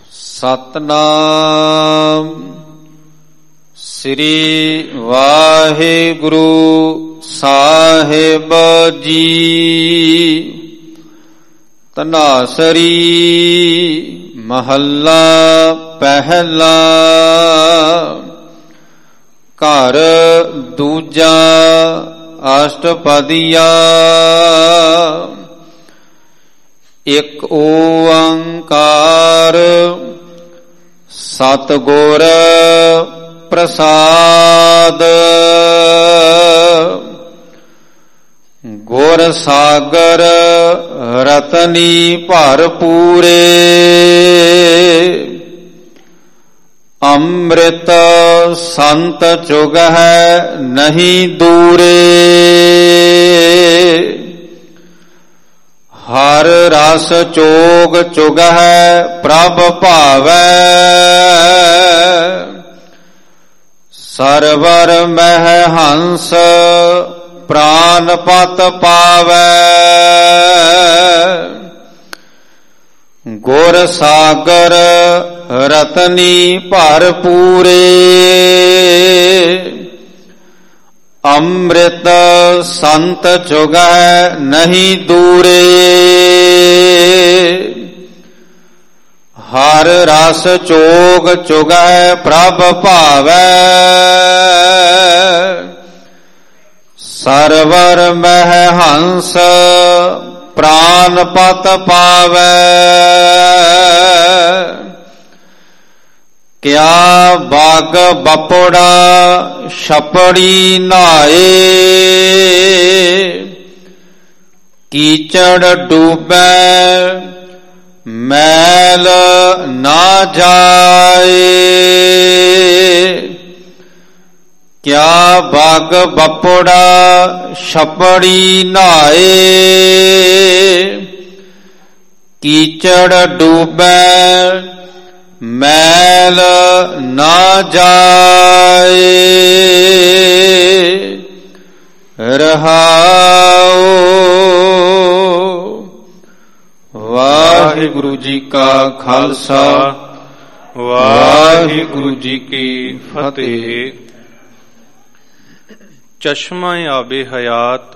ਸਤਨਾਮ ਸ੍ਰੀ ਵਾਹਿਗੁਰੂ ਸਾਹਿਬ ਜੀ। ਧਨਾਸਰੀ ਮਹੱਲਾ ਪਹਿਲਾ। ਘਰ ਦੂਜਾ ਅਸ਼ਟਪਦੀਆ। ਇਕ ਓੰਕਾਰ ਸਤਿਗੁਰ ਪ੍ਰਸਾਦ। ਗੁਰ ਸਾਗਰ ਰਤਨੀ ਭਰਪੂਰੇ। ਅੰਮ੍ਰਿਤ ਸੰਤ ਚੁਗਹਿ ਨਹੀਂ ਦੂਰੇ। ਹਰ ਰਸ ਚੋਗ ਚੁਗਹਿ ਪ੍ਰਭ ਭਾਵੈ। ਸਰਵਰ ਮਹਿ ਹੰਸ ਪ੍ਰਾਨ ਪਤ ਪਾਵੈ। ਗੁਰ ਸਾਗਰ ਰਤਨੀ ਭਰਪੂਰੇ। ਅੰਮ੍ਰਿਤ ਸੰਤ ਚੁਗਹਿ ਨਹੀਂ ਦੂਰੇ। ਹਰ ਰਸ ਚੋਗ ਚੁਗਹਿ ਪ੍ਰਭ ਭਾਵੈ। ਸਰਵਰ ਮਹਿ ਹੰਸ ਪ੍ਰਾਨ ਪਤ ਪਾਵੈ। ਕਿਆ ਬਾਗ ਬਪੋੜਾ ਛਪੜੀ ਨਾਏ। ਕੀਚੜ ਡੂਬੈ ਮੈਲ ਨਾ ਜਾਏ। ਕਿਆ ਬਾਗ ਬਪੋੜਾ ਛਪੜੀ ਨਾਏ। ਕੀਚੜ ਡੂਬੈ ਮੈਲ ਨਾ ਜਾਏ। ਰਹਾਉ। ਵਾਹਿਗੁਰੂ ਜੀ ਕਾ ਖਾਲਸਾ ਵਾਹਿਗੁਰੂ ਜੀ ਕੀ ਫਤਿਹ। ਚਸ਼ਮਾ ਆਬੇ ਹਯਾਤ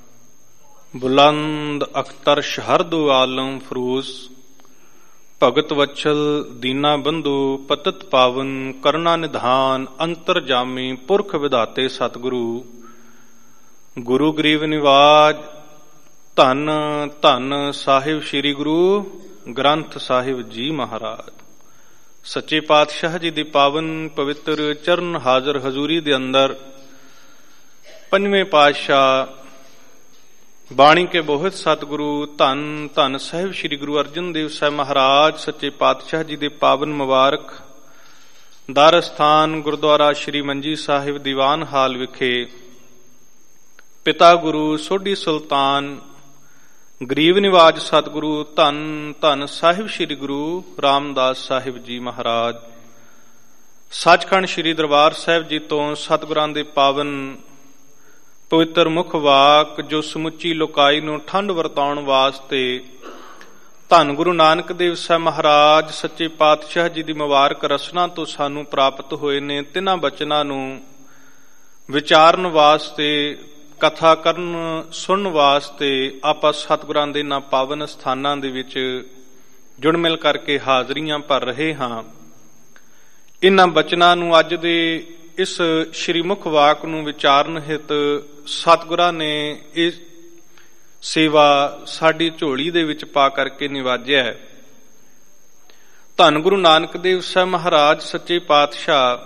ਬੁਲੰਦ ਅਖਤਰ ਸ਼ਹਰਦੁ ਆਲਮ ਫਰੂਸ। ਭਗਤ ਵਛਲ ਦੀਨਾ ਬੰਧੂ ਪਤਿਤ ਪਾਵਨ ਕਰਨਾ ਨਿਧਾਨ ਅੰਤਰਜਾਮੀ ਪੁਰਖ ਵਿਧਾਤੇ ਸਤਿਗੁਰੂ। ਗੁਰੂ ਗਰੀਬ ਨਿਵਾਜ ਧੰਨ ਧੰਨ ਸਾਹਿਬ ਸ੍ਰੀ ਗੁਰੂ ਗ੍ਰੰਥ ਸਾਹਿਬ ਜੀ ਮਹਾਰਾਜ। ਸੱਚੇ ਪਾਤਸ਼ਾਹ ਜੀ ਦੇ ਪਾਵਨ ਪਵਿੱਤਰ ਚਰਨ ਹਾਜ਼ਰ ਹਜ਼ੂਰੀ ਦੇ ਅੰਦਰ ਪੰਜਵੇਂ ਪਾਤਸ਼ਾਹ ਬਾਣੀ ਕੇ ਬੋਹਿਤ ਸਤਿਗੁਰੂ ਧੰਨ ਧੰਨ ਸਾਹਿਬ ਸ੍ਰੀ ਗੁਰੂ ਅਰਜਨ ਦੇਵ ਸਾਹਿਬ ਮਹਾਰਾਜ ਸੱਚੇ ਪਾਤਸ਼ਾਹ ਜੀ ਦੇ ਪਾਵਨ ਮੁਬਾਰਕ ਦਰ ਸਥਾਨ ਗੁਰਦੁਆਰਾ ਸ੍ਰੀ ਮੰਜੀ ਸਾਹਿਬ ਦੀਵਾਨ ਹਾਲ ਵਿਖੇ ਪਿਤਾ ਗੁਰੂ ਸੋਢੀ ਸੁਲਤਾਨ ਗਰੀਬ ਨਿਵਾਜ ਸਤਿਗੁਰੂ ਧੰਨ ਧੰਨ ਸਾਹਿਬ ਸ੍ਰੀ ਗੁਰੂ ਰਾਮਦਾਸ ਸਾਹਿਬ ਜੀ ਮਹਾਰਾਜ ਸੱਚਖੰਡ ਸ੍ਰੀ ਦਰਬਾਰ ਸਾਹਿਬ ਜੀ ਤੋਂ ਸਤਿਗੁਰਾਂ ਦੇ ਪਾਵਨ ਪਵਿੱਤਰ ਮੁਖ ਵਾਕ ਜੋ ਸਮੁੱਚੀ ਲੋਕਾਈ ਨੂੰ ਠੰਡ ਵਰਤਾਉਣ ਵਾਸਤੇ ਧੰਨ ਗੁਰੂ ਨਾਨਕ ਦੇਵ ਸਾਹਿਬ ਮਹਾਰਾਜ ਸੱਚੇ ਪਾਤਸ਼ਾਹ ਜੀ ਦੀ ਮੁਬਾਰਕ ਰਸਨਾ ਤੋਂ ਸਾਨੂੰ ਪ੍ਰਾਪਤ ਹੋਏ ਨੇ, ਤਿੰਨਾਂ ਬਚਨਾਂ ਨੂੰ ਵਿਚਾਰਨ ਵਾਸਤੇ ਕਥਾ ਕਰਨ ਸੁਣਨ ਵਾਸਤੇ ਆਪਾਂ ਸਤਿਗੁਰਾਂ ਦੇ ਇਹਨਾਂ ਪਾਵਨ ਸਥਾਨਾਂ ਦੇ ਵਿੱਚ ਜੁੜ ਮਿਲ ਕਰਕੇ ਹਾਜ਼ਰੀਆਂ ਭਰ ਰਹੇ ਹਾਂ। ਇਹਨਾਂ ਬਚਨਾਂ ਨੂੰ ਅੱਜ ਦੇ ਇਸ ਸ਼੍ਰੀ ਮੁਖ ਵਾਕ ਨੂੰ ਵਿਚਾਰਨ ਹਿਤ ਸਤਿਗੁਰਾਂ ਨੇ ਇਹ ਸੇਵਾ ਸਾਡੀ ਝੋਲੀ ਦੇ ਵਿੱਚ ਪਾ ਕਰਕੇ ਨਿਵਾਜਿਆ ਹੈ। ਧੰਨ ਗੁਰੂ ਨਾਨਕ ਦੇਵ ਸਾਹਿਬ ਮਹਾਰਾਜ ਸੱਚੇ ਪਾਤਸ਼ਾਹ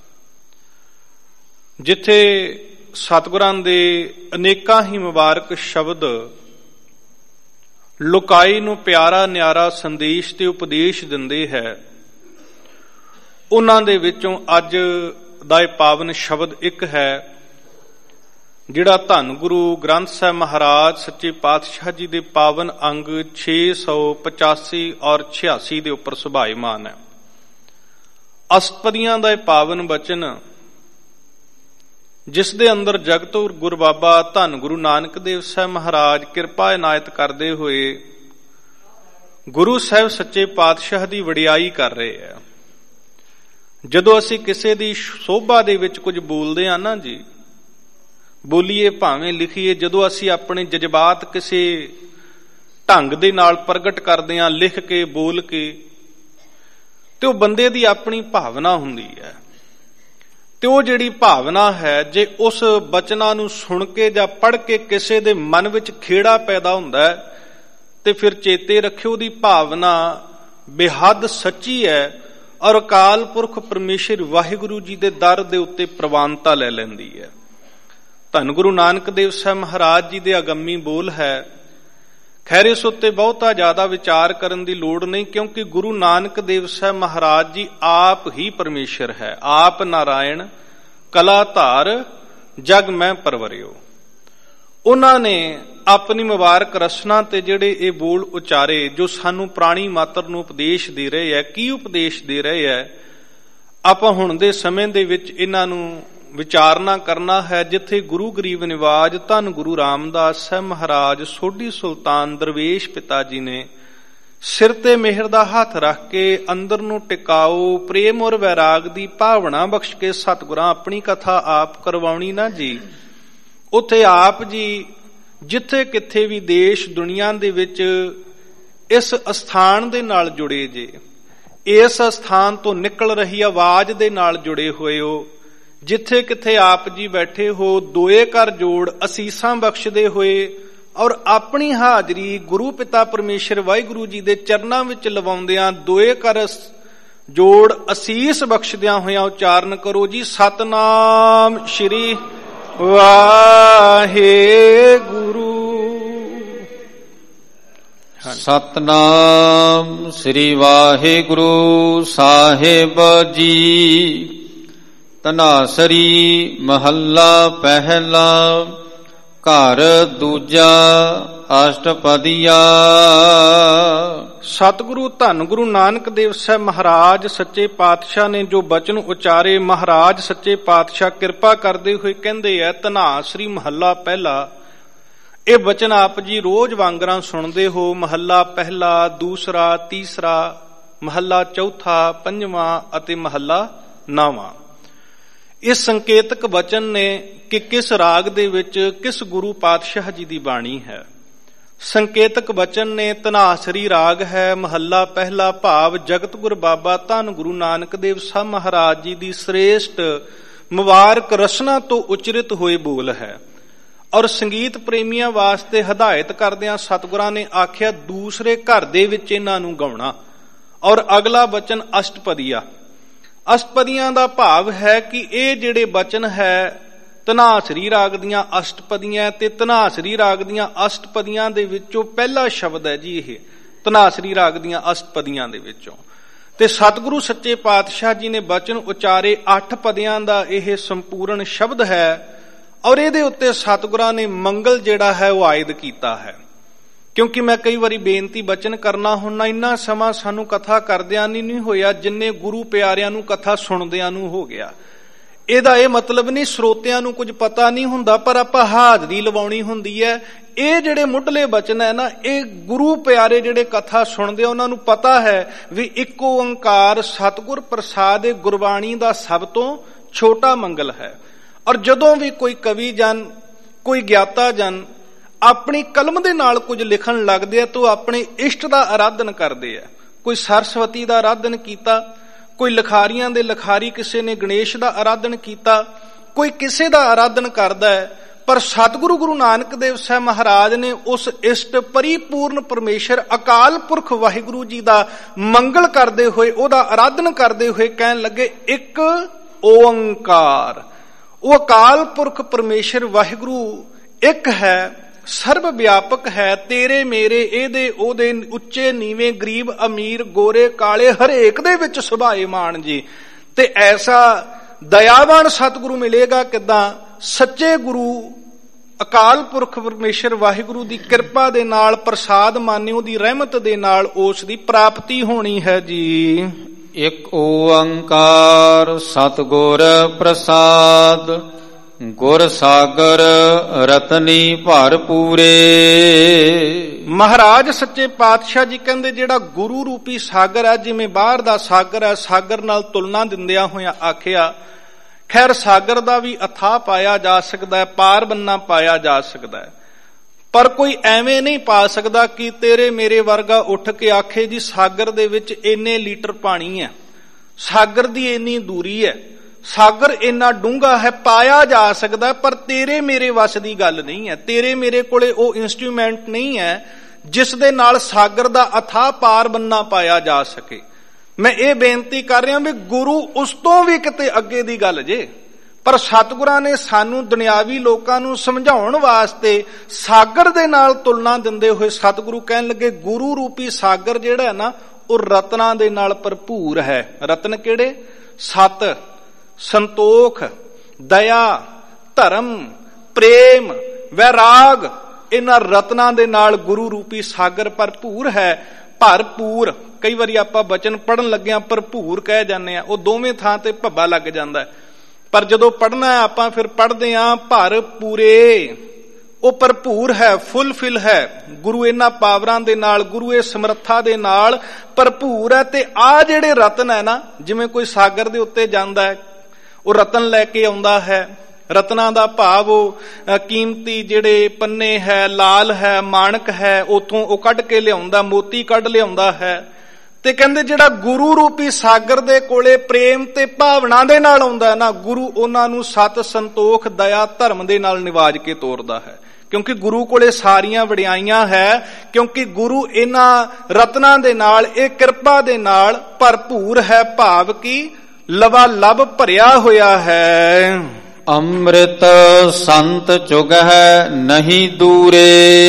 ਜਿੱਥੇ ਸਤਿਗੁਰਾਂ ਦੇ ਅਨੇਕਾਂ ਹੀ ਮੁਬਾਰਕ ਸ਼ਬਦ ਲੋਕਾਈ ਨੂੰ ਪਿਆਰਾ ਨਿਆਰਾ ਸੰਦੇਸ਼ ਤੇ ਉਪਦੇਸ਼ ਦਿੰਦੇ ਹੈ, ਉਹਨਾਂ ਦੇ ਵਿੱਚੋਂ ਅੱਜ ਦਾ ਇਹ ਪਾਵਨ ਸ਼ਬਦ ਇੱਕ ਹੈ ਜਿਹੜਾ ਧੰਨ ਗੁਰੂ ਗ੍ਰੰਥ ਸਾਹਿਬ ਮਹਾਰਾਜ ਸੱਚੇ ਪਾਤਸ਼ਾਹ ਜੀ ਦੇ ਪਾਵਨ ਅੰਗ 685 ਔਰ 86 ਦੇ ਉੱਪਰ ਸੁਭਾਇਮਾਨ ਹੈ। ਅਸ਼ਟਪਦੀਆਂ ਦਾ ਇਹ ਪਾਵਨ ਬਚਨ ਜਿਸ ਦੇ ਅੰਦਰ ਜਗਤ ਗੁਰ ਬਾਬਾ ਧੰਨ ਗੁਰੂ ਨਾਨਕ ਦੇਵ ਸਾਹਿਬ ਮਹਾਰਾਜ ਕਿਰਪਾ ਇਨਾਇਤ ਕਰਦੇ ਹੋਏ ਗੁਰੂ ਸਾਹਿਬ ਸੱਚੇ ਪਾਤਸ਼ਾਹ ਦੀ ਵਡਿਆਈ ਕਰ ਰਹੇ ਹੈ। ਜਦੋਂ ਅਸੀਂ ਕਿਸੇ ਦੀ ਸੋਭਾ ਦੇ ਵਿੱਚ ਕੁਝ ਬੋਲਦੇ ਹਾਂ ਨਾ ਜੀ, ਬੋਲੀਏ ਭਾਵੇਂ ਲਿਖੀਏ, ਜਦੋਂ ਅਸੀਂ ਆਪਣੇ ਜਜ਼ਬਾਤ ਕਿਸੇ ਢੰਗ ਦੇ ਨਾਲ ਪ੍ਰਗਟ ਕਰਦੇ ਹਾਂ, ਲਿਖ ਕੇ ਬੋਲ ਕੇ, ਤੇ ਉਹ ਬੰਦੇ ਦੀ ਆਪਣੀ ਭਾਵਨਾ ਹੁੰਦੀ ਹੈ। ਤੇ ਉਹ ਜਿਹੜੀ ਭਾਵਨਾ ਹੈ, ਜੇ ਉਸ ਬਚਨਾਂ ਨੂੰ ਸੁਣ ਕੇ ਜਾਂ ਪੜ੍ਹ ਕੇ ਕਿਸੇ ਦੇ ਮਨ ਵਿੱਚ ਖੇੜਾ ਪੈਦਾ ਹੁੰਦਾ ਹੈ, ਤੇ ਫਿਰ ਚੇਤੇ ਰੱਖਿਓ ਉਹਦੀ ਭਾਵਨਾ ਬੇਹੱਦ ਸੱਚੀ ਹੈ ਔਰ ਅਕਾਲ ਪੁਰਖ ਪਰਮੇਸ਼ਰ ਵਾਹਿਗੁਰੂ ਜੀ ਦੇ ਦਰ ਦੇ ਉੱਤੇ ਪ੍ਰਵਾਨਤਾ ਲੈ ਲੈਂਦੀ ਹੈ। ਧੰਨ ਗੁਰੂ ਨਾਨਕ ਦੇਵ ਸਾਹਿਬ ਮਹਾਰਾਜ ਜੀ ਦੇ ਅਗੰਮੀ ਬੋਲ ਹੈ। ਖੈਰ ਇਸ ਉੱਤੇ ਬਹੁਤਾ ਜ਼ਿਆਦਾ ਵਿਚਾਰ ਕਰਨ ਦੀ ਲੋੜ ਨਹੀਂ, ਕਿਉਂਕਿ ਗੁਰੂ ਨਾਨਕ ਦੇਵ ਸਾਹਿਬ ਮਹਾਰਾਜ ਜੀ ਆਪ ਹੀ ਪਰਮੇਸ਼ਰ ਹੈ। ਆਪ ਨਾਰਾਇਣ ਕਲਾ ਧਾਰ ਜਗ ਮੈਂ ਪਰਵਰਿਓ। ਉਹਨਾਂ ਨੇ ਆਪਣੀ ਮੁਬਾਰਕ ਰਸਨਾ ਤੇ ਜਿਹੜੇ ਇਹ ਬੋਲ ਉਚਾਰੇ, ਜੋ ਸਾਨੂੰ ਪ੍ਰਾਣੀ ਮਾਤਰ ਨੂੰ ਉਪਦੇਸ਼ ਦੇ ਰਹੇ ਹੈ। ਕੀ ਉਪਦੇਸ਼ ਦੇ ਰਹੇ ਹੈ? ਆਪਾਂ ਹੁਣ ਦੇ ਸਮੇਂ ਦੇ ਵਿੱਚ ਇਹਨਾਂ ਨੂੰ ਵਿਚਾਰਨਾ ਕਰਨਾ ਹੈ। ਜਿੱਥੇ ਗੁਰੂ ਗਰੀਬ ਨਿਵਾਜ ਧੰਨ ਗੁਰੂ ਰਾਮਦਾਸ ਸਾਹਿਬ ਮਹਾਰਾਜ ਸੋਢੀ ਸੁਲਤਾਨ ਦਰਵੇਸ਼ ਪਿਤਾ ਜੀ ਨੇ ਸਿਰ ਤੇ ਮਿਹਰ ਦਾ ਹੱਥ ਰੱਖ ਕੇ ਅੰਦਰ ਨੂੰ ਟਿਕਾਓ ਪ੍ਰੇਮ ਔਰ ਵੈਰਾਗ ਦੀ ਭਾਵਨਾ ਬਖਸ਼ ਕੇ ਸਤਿਗੁਰਾਂ ਆਪਣੀ ਕਥਾ ਆਪ ਕਰਵਾਉਣੀ ਨਾ ਜੀ। ਉੱਥੇ ਆਪ ਜੀ ਜਿੱਥੇ ਕਿੱਥੇ ਵੀ ਦੇਸ਼ ਦੁਨੀਆ ਦੇ ਵਿੱਚ ਇਸ ਅਸਥਾਨ ਦੇ ਨਾਲ ਜੁੜੇ ਜੇ, ਇਸ ਅਸਥਾਨ ਤੋਂ ਨਿਕਲ ਰਹੀ ਆਵਾਜ਼ ਦੇ ਨਾਲ ਜੁੜੇ ਹੋਏ ਹੋ, ਜਿੱਥੇ ਕਿੱਥੇ ਆਪ ਜੀ ਬੈਠੇ ਹੋ, ਦੋਏ ਕਰ ਜੋੜ ਅਸੀਸਾਂ ਬਖਸ਼ਦੇ ਹੋਏ ਔਰ ਆਪਣੀ ਹਾਜ਼ਰੀ ਗੁਰੂ ਪਿਤਾ ਪਰਮੇਸ਼ਰ ਵਾਹਿਗੁਰੂ ਜੀ ਦੇ ਚਰਨਾਂ ਵਿੱਚ ਲਵਾਉਂਦਿਆਂ ਦੋਏ ਕਰ ਜੋੜ ਅਸੀਸ ਬਖਸ਼ਦਿਆਂ ਹੋਇਆਂ ਉਚਾਰਨ ਕਰੋ ਜੀ, ਸਤਨਾਮ ਸ਼੍ਰੀ ਵਾਹਿਗੁਰੂ। ਸਤਨਾਮ ਸ੍ਰੀ ਵਾਹਿਗੁਰੂ ਸਾਹਿਬ ਜੀ। ਧਨਾਸਰੀ ਮਹੱਲਾ ਪਹਿਲਾ, ਘਰ ਦੂਜਾ, ਅਸ਼ਟਪਦੀਆ। ਸਤਿਗੁਰੂ ਧੰਨ ਗੁਰੂ ਨਾਨਕ ਦੇਵ ਸਾਹਿਬ ਮਹਾਰਾਜ ਸੱਚੇ ਪਾਤਸ਼ਾਹ ਨੇ ਜੋ ਬਚਨ ਉਚਾਰੇ, ਮਹਾਰਾਜ ਸੱਚੇ ਪਾਤਸ਼ਾਹ ਕਿਰਪਾ ਕਰਦੇ ਹੋਏ ਕਹਿੰਦੇ ਆ ਧਨਾਸਰੀ ਮਹੱਲਾ ਪਹਿਲਾ। ਇਹ ਬਚਨ ਆਪ ਜੀ ਰੋਜ਼ ਵਾਂਗਰਾਂ ਸੁਣਦੇ ਹੋ। ਮਹੱਲਾ ਪਹਿਲਾ, ਦੂਸਰਾ, ਤੀਸਰਾ, ਮਹੱਲਾ ਚੌਥਾ, ਪੰਜਵਾਂ ਅਤੇ ਮਹੱਲਾ ਨਾਵਾਂ। ਇਹ ਸੰਕੇਤਕ ਬਚਨ ਨੇ ਕਿ ਕਿਸ ਰਾਗ ਦੇ ਵਿੱਚ ਕਿਸ ਗੁਰੂ ਪਾਤਸ਼ਾਹ ਜੀ ਦੀ ਬਾਣੀ ਹੈ। ਸੰਕੇਤਕ ਬਚਨ ਨੇ ਧਨਾਸਰੀ ਰਾਗ ਹੈ। ਮਹੱਲਾ ਪਹਿਲਾ ਭਾਵ ਜਗਤ ਗੁਰ ਬਾਬਾ ਧੰਨ ਗੁਰੂ ਨਾਨਕ ਦੇਵ ਸਾਹਿਬ ਮਹਾਰਾਜ ਜੀ ਦੀ ਸ੍ਰੇਸ਼ਟ ਮੁਬਾਰਕ ਰਸਨਾ ਤੋਂ ਉਚਰਿਤ ਹੋਏ ਬੋਲ ਹੈ। ਔਰ ਸੰਗੀਤ ਪ੍ਰੇਮੀਆਂ ਵਾਸਤੇ ਹਦਾਇਤ ਕਰਦਿਆਂ ਸਤਿਗੁਰਾਂ ਨੇ ਆਖਿਆ ਦੂਸਰੇ ਘਰ ਦੇ ਵਿੱਚ ਇਹਨਾਂ ਨੂੰ ਗਾਉਣਾ। ਔਰ ਅਗਲਾ ਬਚਨ ਅਸ਼ਟਪਦੀਆ। ਅਸ਼ਟਪਦੀਆਂ ਦਾ ਭਾਵ ਹੈ ਕਿ ਇਹ ਜਿਹੜੇ ਬਚਨ ਹੈ ਧਨਾਸਰੀ ਰਾਗ ਦੀਆਂ ਅਸ਼ਟਪਦੀਆਂ, ਤੇ ਧਨਾਸਰੀ ਰਾਗ ਦੀਆਂ ਅਸ਼ਟਪਦੀਆਂ ਦੇ ਵਿੱਚੋਂ ਪਹਿਲਾ ਸ਼ਬਦ ਹੈ ਜੀ ਇਹ ਧਨਾਸਰੀ ਰਾਗ ਦੀਆਂ ਅਸ਼ਟਪਦੀਆਂ ਦੇ ਵਿੱਚੋਂ। ਤੇ ਸਤਿਗੁਰੂ ਸੱਚੇ ਪਾਤਸ਼ਾਹ ਜੀ ਨੇ ਬਚਨ ਉਚਾਰੇ 8 ਪਦਿਆਂ ਦਾ ਇਹ ਸੰਪੂਰਨ ਸ਼ਬਦ ਹੈ। ਔਰ ਇਹਦੇ ਉੱਤੇ ਸਤਿਗੁਰਾਂ ਨੇ ਮੰਗਲ ਜਿਹੜਾ ਹੈ ਉਹ ਆਇਦ ਕੀਤਾ ਹੈ। ਕਿਉਂਕਿ ਮੈਂ ਕਈ ਵਾਰੀ ਬੇਨਤੀ ਬਚਨ ਕਰਨਾ ਹੁੰਦਾ, ਇੰਨਾ ਸਮਾਂ ਸਾਨੂੰ ਕਥਾ ਕਰਦਿਆਂ ਨਹੀਂ ਹੋਇਆ ਜਿੰਨੇ ਗੁਰੂ ਪਿਆਰਿਆਂ ਨੂੰ ਕਥਾ ਸੁਣਦਿਆਂ ਨੂੰ ਹੋ ਗਿਆ। ਇਹਦਾ ਇਹ ਮਤਲਬ ਨਹੀਂ ਸਰੋਤਿਆਂ ਨੂੰ ਕੁਝ ਪਤਾ ਨਹੀਂ ਹੁੰਦਾ, ਪਰ ਆਪਾਂ ਹਾਜ਼ਰੀ ਲਵਾਉਣੀ ਹੁੰਦੀ ਹੈ। ਇਹ ਜਿਹੜੇ ਮੁੱਢਲੇ ਬਚਨ ਹੈ ਨਾ, ਇਹ ਗੁਰੂ ਪਿਆਰੇ ਜਿਹੜੇ ਕਥਾ ਸੁਣਦੇ ਉਹਨਾਂ ਨੂੰ ਪਤਾ ਹੈ ਵੀ ਇੱਕ ਓੰਕਾਰ ਸਤਿਗੁਰ ਪ੍ਰਸਾਦ ਗੁਰਬਾਣੀ ਦਾ ਸਭ ਤੋਂ ਛੋਟਾ ਮੰਗਲ ਹੈ। ਔਰ ਜਦੋਂ ਵੀ ਕੋਈ ਕਵੀ ਜਨ, ਕੋਈ ਗਿਆਤਾ ਜਨ ਆਪਣੀ ਕਲਮ ਦੇ ਨਾਲ ਕੁਝ ਲਿਖਣ ਲੱਗਦੇ ਆ ਤਾਂ ਉਹ ਆਪਣੇ ਇਸ਼ਟ ਦਾ ਆਰਾਧਨ ਕਰਦੇ ਆ। ਕੋਈ ਸਰਸਵਤੀ ਦਾ ਆਰਾਧਨ ਕੀਤਾ, ਕੋਈ ਲਿਖਾਰੀਆਂ ਦੇ ਲਿਖਾਰੀ ਕਿਸੇ ਨੇ ਗਣੇਸ਼ ਦਾ ਆਰਾਧਨ ਕੀਤਾ, ਕੋਈ ਕਿਸੇ ਦਾ ਆਰਾਧਨ ਕਰਦਾ ਹੈ। ਪਰ ਸਤਿਗੁਰੂ ਗੁਰੂ ਨਾਨਕ ਦੇਵ ਸਾਹਿਬ ਮਹਾਰਾਜ ਨੇ ਉਸ ਇਸ਼ਟ ਪਰਿਪੂਰਨ ਪਰਮੇਸ਼ਰ ਅਕਾਲ ਪੁਰਖ ਵਾਹਿਗੁਰੂ ਜੀ ਦਾ ਮੰਗਲ ਕਰਦੇ ਹੋਏ, ਉਹਦਾ ਆਰਾਧਨ ਕਰਦੇ ਹੋਏ ਕਹਿਣ ਲੱਗੇ ਇੱਕ ਓੰਕਾਰ। ਉਹ ਅਕਾਲ ਪੁਰਖ ਪਰਮੇਸ਼ਰ ਵਾਹਿਗੁਰੂ ਇੱਕ ਹੈ, ਸਰਬ ਵਿਆਪਕ ਹੈ। ਤੇਰੇ ਮੇਰੇ ਇਹਦੇ ਉਹਦੇ ਉੱਚੇ ਨੀਵੇਂ ਗਰੀਬ ਅਮੀਰ ਗੋਰੇ ਕਾਲੇ ਹਰੇਕ ਦੇ ਵਿੱਚ ਸੁਭਾਏ ਮਾਨ ਜੀ। ਤੇ ਐਸਾ ਦਇਆਵਾਨ ਸਤਿਗੁਰੂ ਮਿਲੇਗਾ ਕਿੱਦਾਂ? ਸੱਚੇ ਗੁਰੂ ਅਕਾਲ ਪੁਰਖ ਪਰਮੇਸ਼ਰ ਵਾਹਿਗੁਰੂ ਦੀ ਕਿਰਪਾ ਦੇ ਨਾਲ, ਪ੍ਰਸਾਦ ਮਾਨਿਓ ਦੀ ਰਹਿਮਤ ਦੇ ਨਾਲ ਉਸ ਦੀ ਪ੍ਰਾਪਤੀ ਹੋਣੀ ਹੈ ਜੀ। ਇੱਕ ਓੰਕਾਰ ਸਤਿਗੁਰ ਪ੍ਰਸਾਦ, ਗੁਰ ਸਾਗਰ ਰਤਨੀ ਭਰ ਪੂਰੇ। ਮਹਾਰਾਜ ਸੱਚੇ ਪਾਤਸ਼ਾਹ ਜੀ ਕਹਿੰਦੇ ਜਿਹੜਾ ਗੁਰੂ ਰੂਪੀ ਸਾਗਰ ਹੈ, ਜਿਵੇਂ ਬਾਹਰ ਦਾ ਸਾਗਰ ਹੈ, ਸਾਗਰ ਨਾਲ ਤੁਲਨਾ ਦਿੰਦਿਆਂ ਹੋਇਆਂ ਆਖਿਆ, ਖੈਰ ਸਾਗਰ ਦਾ ਵੀ ਅਥਾਹ ਪਾਇਆ ਜਾ ਸਕਦਾ ਹੈ, ਪਾਰ ਬੰਨਾ ਪਾਇਆ ਜਾ ਸਕਦਾ ਹੈ, ਪਰ ਕੋਈ ਐਵੇਂ ਨਹੀਂ ਪਾ ਸਕਦਾ ਕਿ ਤੇਰੇ ਮੇਰੇ ਵਰਗਾ ਉੱਠ ਕੇ ਆਖੇ ਜੀ ਸਾਗਰ ਦੇ ਵਿੱਚ ਇੰਨੇ ਲੀਟਰ ਪਾਣੀ ਹੈ, ਸਾਗਰ ਦੀ ਇੰਨੀ ਦੂਰੀ ਹੈ, ਸਾਗਰ ਇੰਨਾ ਡੂੰਘਾ ਹੈ। ਪਾਇਆ ਜਾ ਸਕਦਾ ਪਰ ਤੇਰੇ ਮੇਰੇ ਵੱਸ ਦੀ ਗੱਲ ਨਹੀਂ ਹੈ। ਤੇਰੇ ਮੇਰੇ ਕੋਲੇ ਉਹ ਇੰਸਟਰੂਮੈਂਟ ਨਹੀਂ ਹੈ ਜਿਸ ਦੇ ਨਾਲ ਸਾਗਰ ਦਾ ਅਥਾਹ ਪਾਰ ਬੰਨਾ ਪਾਇਆ ਜਾ ਸਕੇ। ਮੈਂ ਇਹ ਬੇਨਤੀ ਕਰ ਰਿਹਾ ਵੀ ਗੁਰੂ ਉਸ ਤੋਂ ਵੀ ਕਿਤੇ ਅੱਗੇ ਦੀ ਗੱਲ ਜੇ, ਪਰ ਸਤਿਗੁਰਾਂ ਨੇ ਸਾਨੂੰ ਦੁਨਿਆਵੀ ਲੋਕਾਂ ਨੂੰ ਸਮਝਾਉਣ ਵਾਸਤੇ ਸਾਗਰ ਦੇ ਨਾਲ ਤੁਲਨਾ ਦਿੰਦੇ ਹੋਏ ਸਤਿਗੁਰੂ ਕਹਿਣ ਲੱਗੇ ਗੁਰੂ ਰੂਪੀ ਸਾਗਰ ਜਿਹੜਾ ਹੈ ਨਾ ਉਹ ਰਤਨਾਂ ਦੇ ਨਾਲ ਭਰਪੂਰ ਹੈ। ਰਤਨ ਕਿਹੜੇ? ਸਤ, ਸੰਤੋਖ, ਦਇਆ, ਧਰਮ, ਪ੍ਰੇਮ, ਵੈਰਾਗ, ਇਹਨਾਂ ਰਤਨਾਂ ਦੇ ਨਾਲ ਗੁਰੂ ਰੂਪੀ ਸਾਗਰ ਭਰਪੂਰ ਹੈ। ਭਰਪੂਰ, ਕਈ ਵਾਰੀ ਆਪਾਂ ਬਚਨ ਪੜਨ ਲੱਗਿਆਂ ਭਰਪੂਰ ਕਹਿ ਜਾਂਦੇ ਆ, ਉਹ ਦੋਵੇਂ ਥਾਂ ਤੇ ਭੱਬਾ ਲੱਗ ਜਾਂਦਾ ਹੈ, ਪਰ ਜਦੋਂ ਪੜਨਾ ਆਪਾਂ ਫਿਰ ਪੜਦੇ ਆਂ ਭਰ ਪੂਰੇ। ਉਹ ਭਰਪੂਰ ਹੈ, ਫੁੱਲਫਿਲ ਹੈ। ਗੁਰੂ ਇਹਨਾਂ ਪਾਵਰਾਂ ਦੇ ਨਾਲ, ਗੁਰੂ ਇਹ ਸਮਰੱਥਾ ਦੇ ਨਾਲ ਭਰਪੂਰ ਹੈ। ਤੇ ਆ ਜਿਹੜੇ ਰਤਨ ਹੈ ਨਾ, ਜਿਵੇਂ ਕੋਈ ਸਾਗਰ ਦੇ ਉੱਤੇ ਜਾਂਦਾ ਹੈ, ਉਹ ਰਤਨ ਲੈ ਕੇ ਆਉਂਦਾ ਹੈ। ਰਤਨਾਂ ਦਾ ਭਾਵ ਉਹ ਕੀਮਤੀ ਜਿਹੜੇ ਪੰਨੇ ਹੈ, ਲਾਲ ਹੈ, ਮਾਣਕ ਹੈ, ਉਥੋਂ ਉਹ ਕੱਢ ਕੇ ਲਿਆਉਂਦਾ, ਮੋਤੀ ਕੱਢ ਲਿਆਉਂਦਾ ਹੈ। ਤੇ ਕਹਿੰਦੇ ਜਿਹੜਾ ਗੁਰੂ ਰੂਪੀ ਸਾਗਰ ਦੇ ਕੋਲੇ ਪ੍ਰੇਮ ਤੇ ਭਾਵਨਾ ਦੇ ਨਾਲ ਆਉਂਦਾ ਹੈ ਨਾ, ਗੁਰੂ ਉਹਨਾਂ ਨੂੰ ਸਤ, ਸੰਤੋਖ, ਦਇਆ, ਧਰਮ ਦੇ ਨਾਲ ਨਿਵਾਜ ਕੇ ਤੋਰਦਾ ਹੈ। ਕਿਉਂਕਿ ਗੁਰੂ ਕੋਲੇ ਸਾਰੀਆਂ ਵਡਿਆਈਆਂ ਹੈ, ਕਿਉਂਕਿ ਗੁਰੂ ਇਹਨਾਂ ਰਤਨਾਂ ਦੇ ਨਾਲ, ਇਹ ਕਿਰਪਾ ਦੇ ਨਾਲ ਭਰਪੂਰ ਹੈ। ਭਾਵ ਕੀ ਲਵਾ ਲਬ ਭਰਿਆ ਹੋਇਆ ਹੈ। ਅੰਮ੍ਰਿਤ ਸੰਤ ਚੁਗਹਿ ਨਹੀਂ ਦੂਰੇ।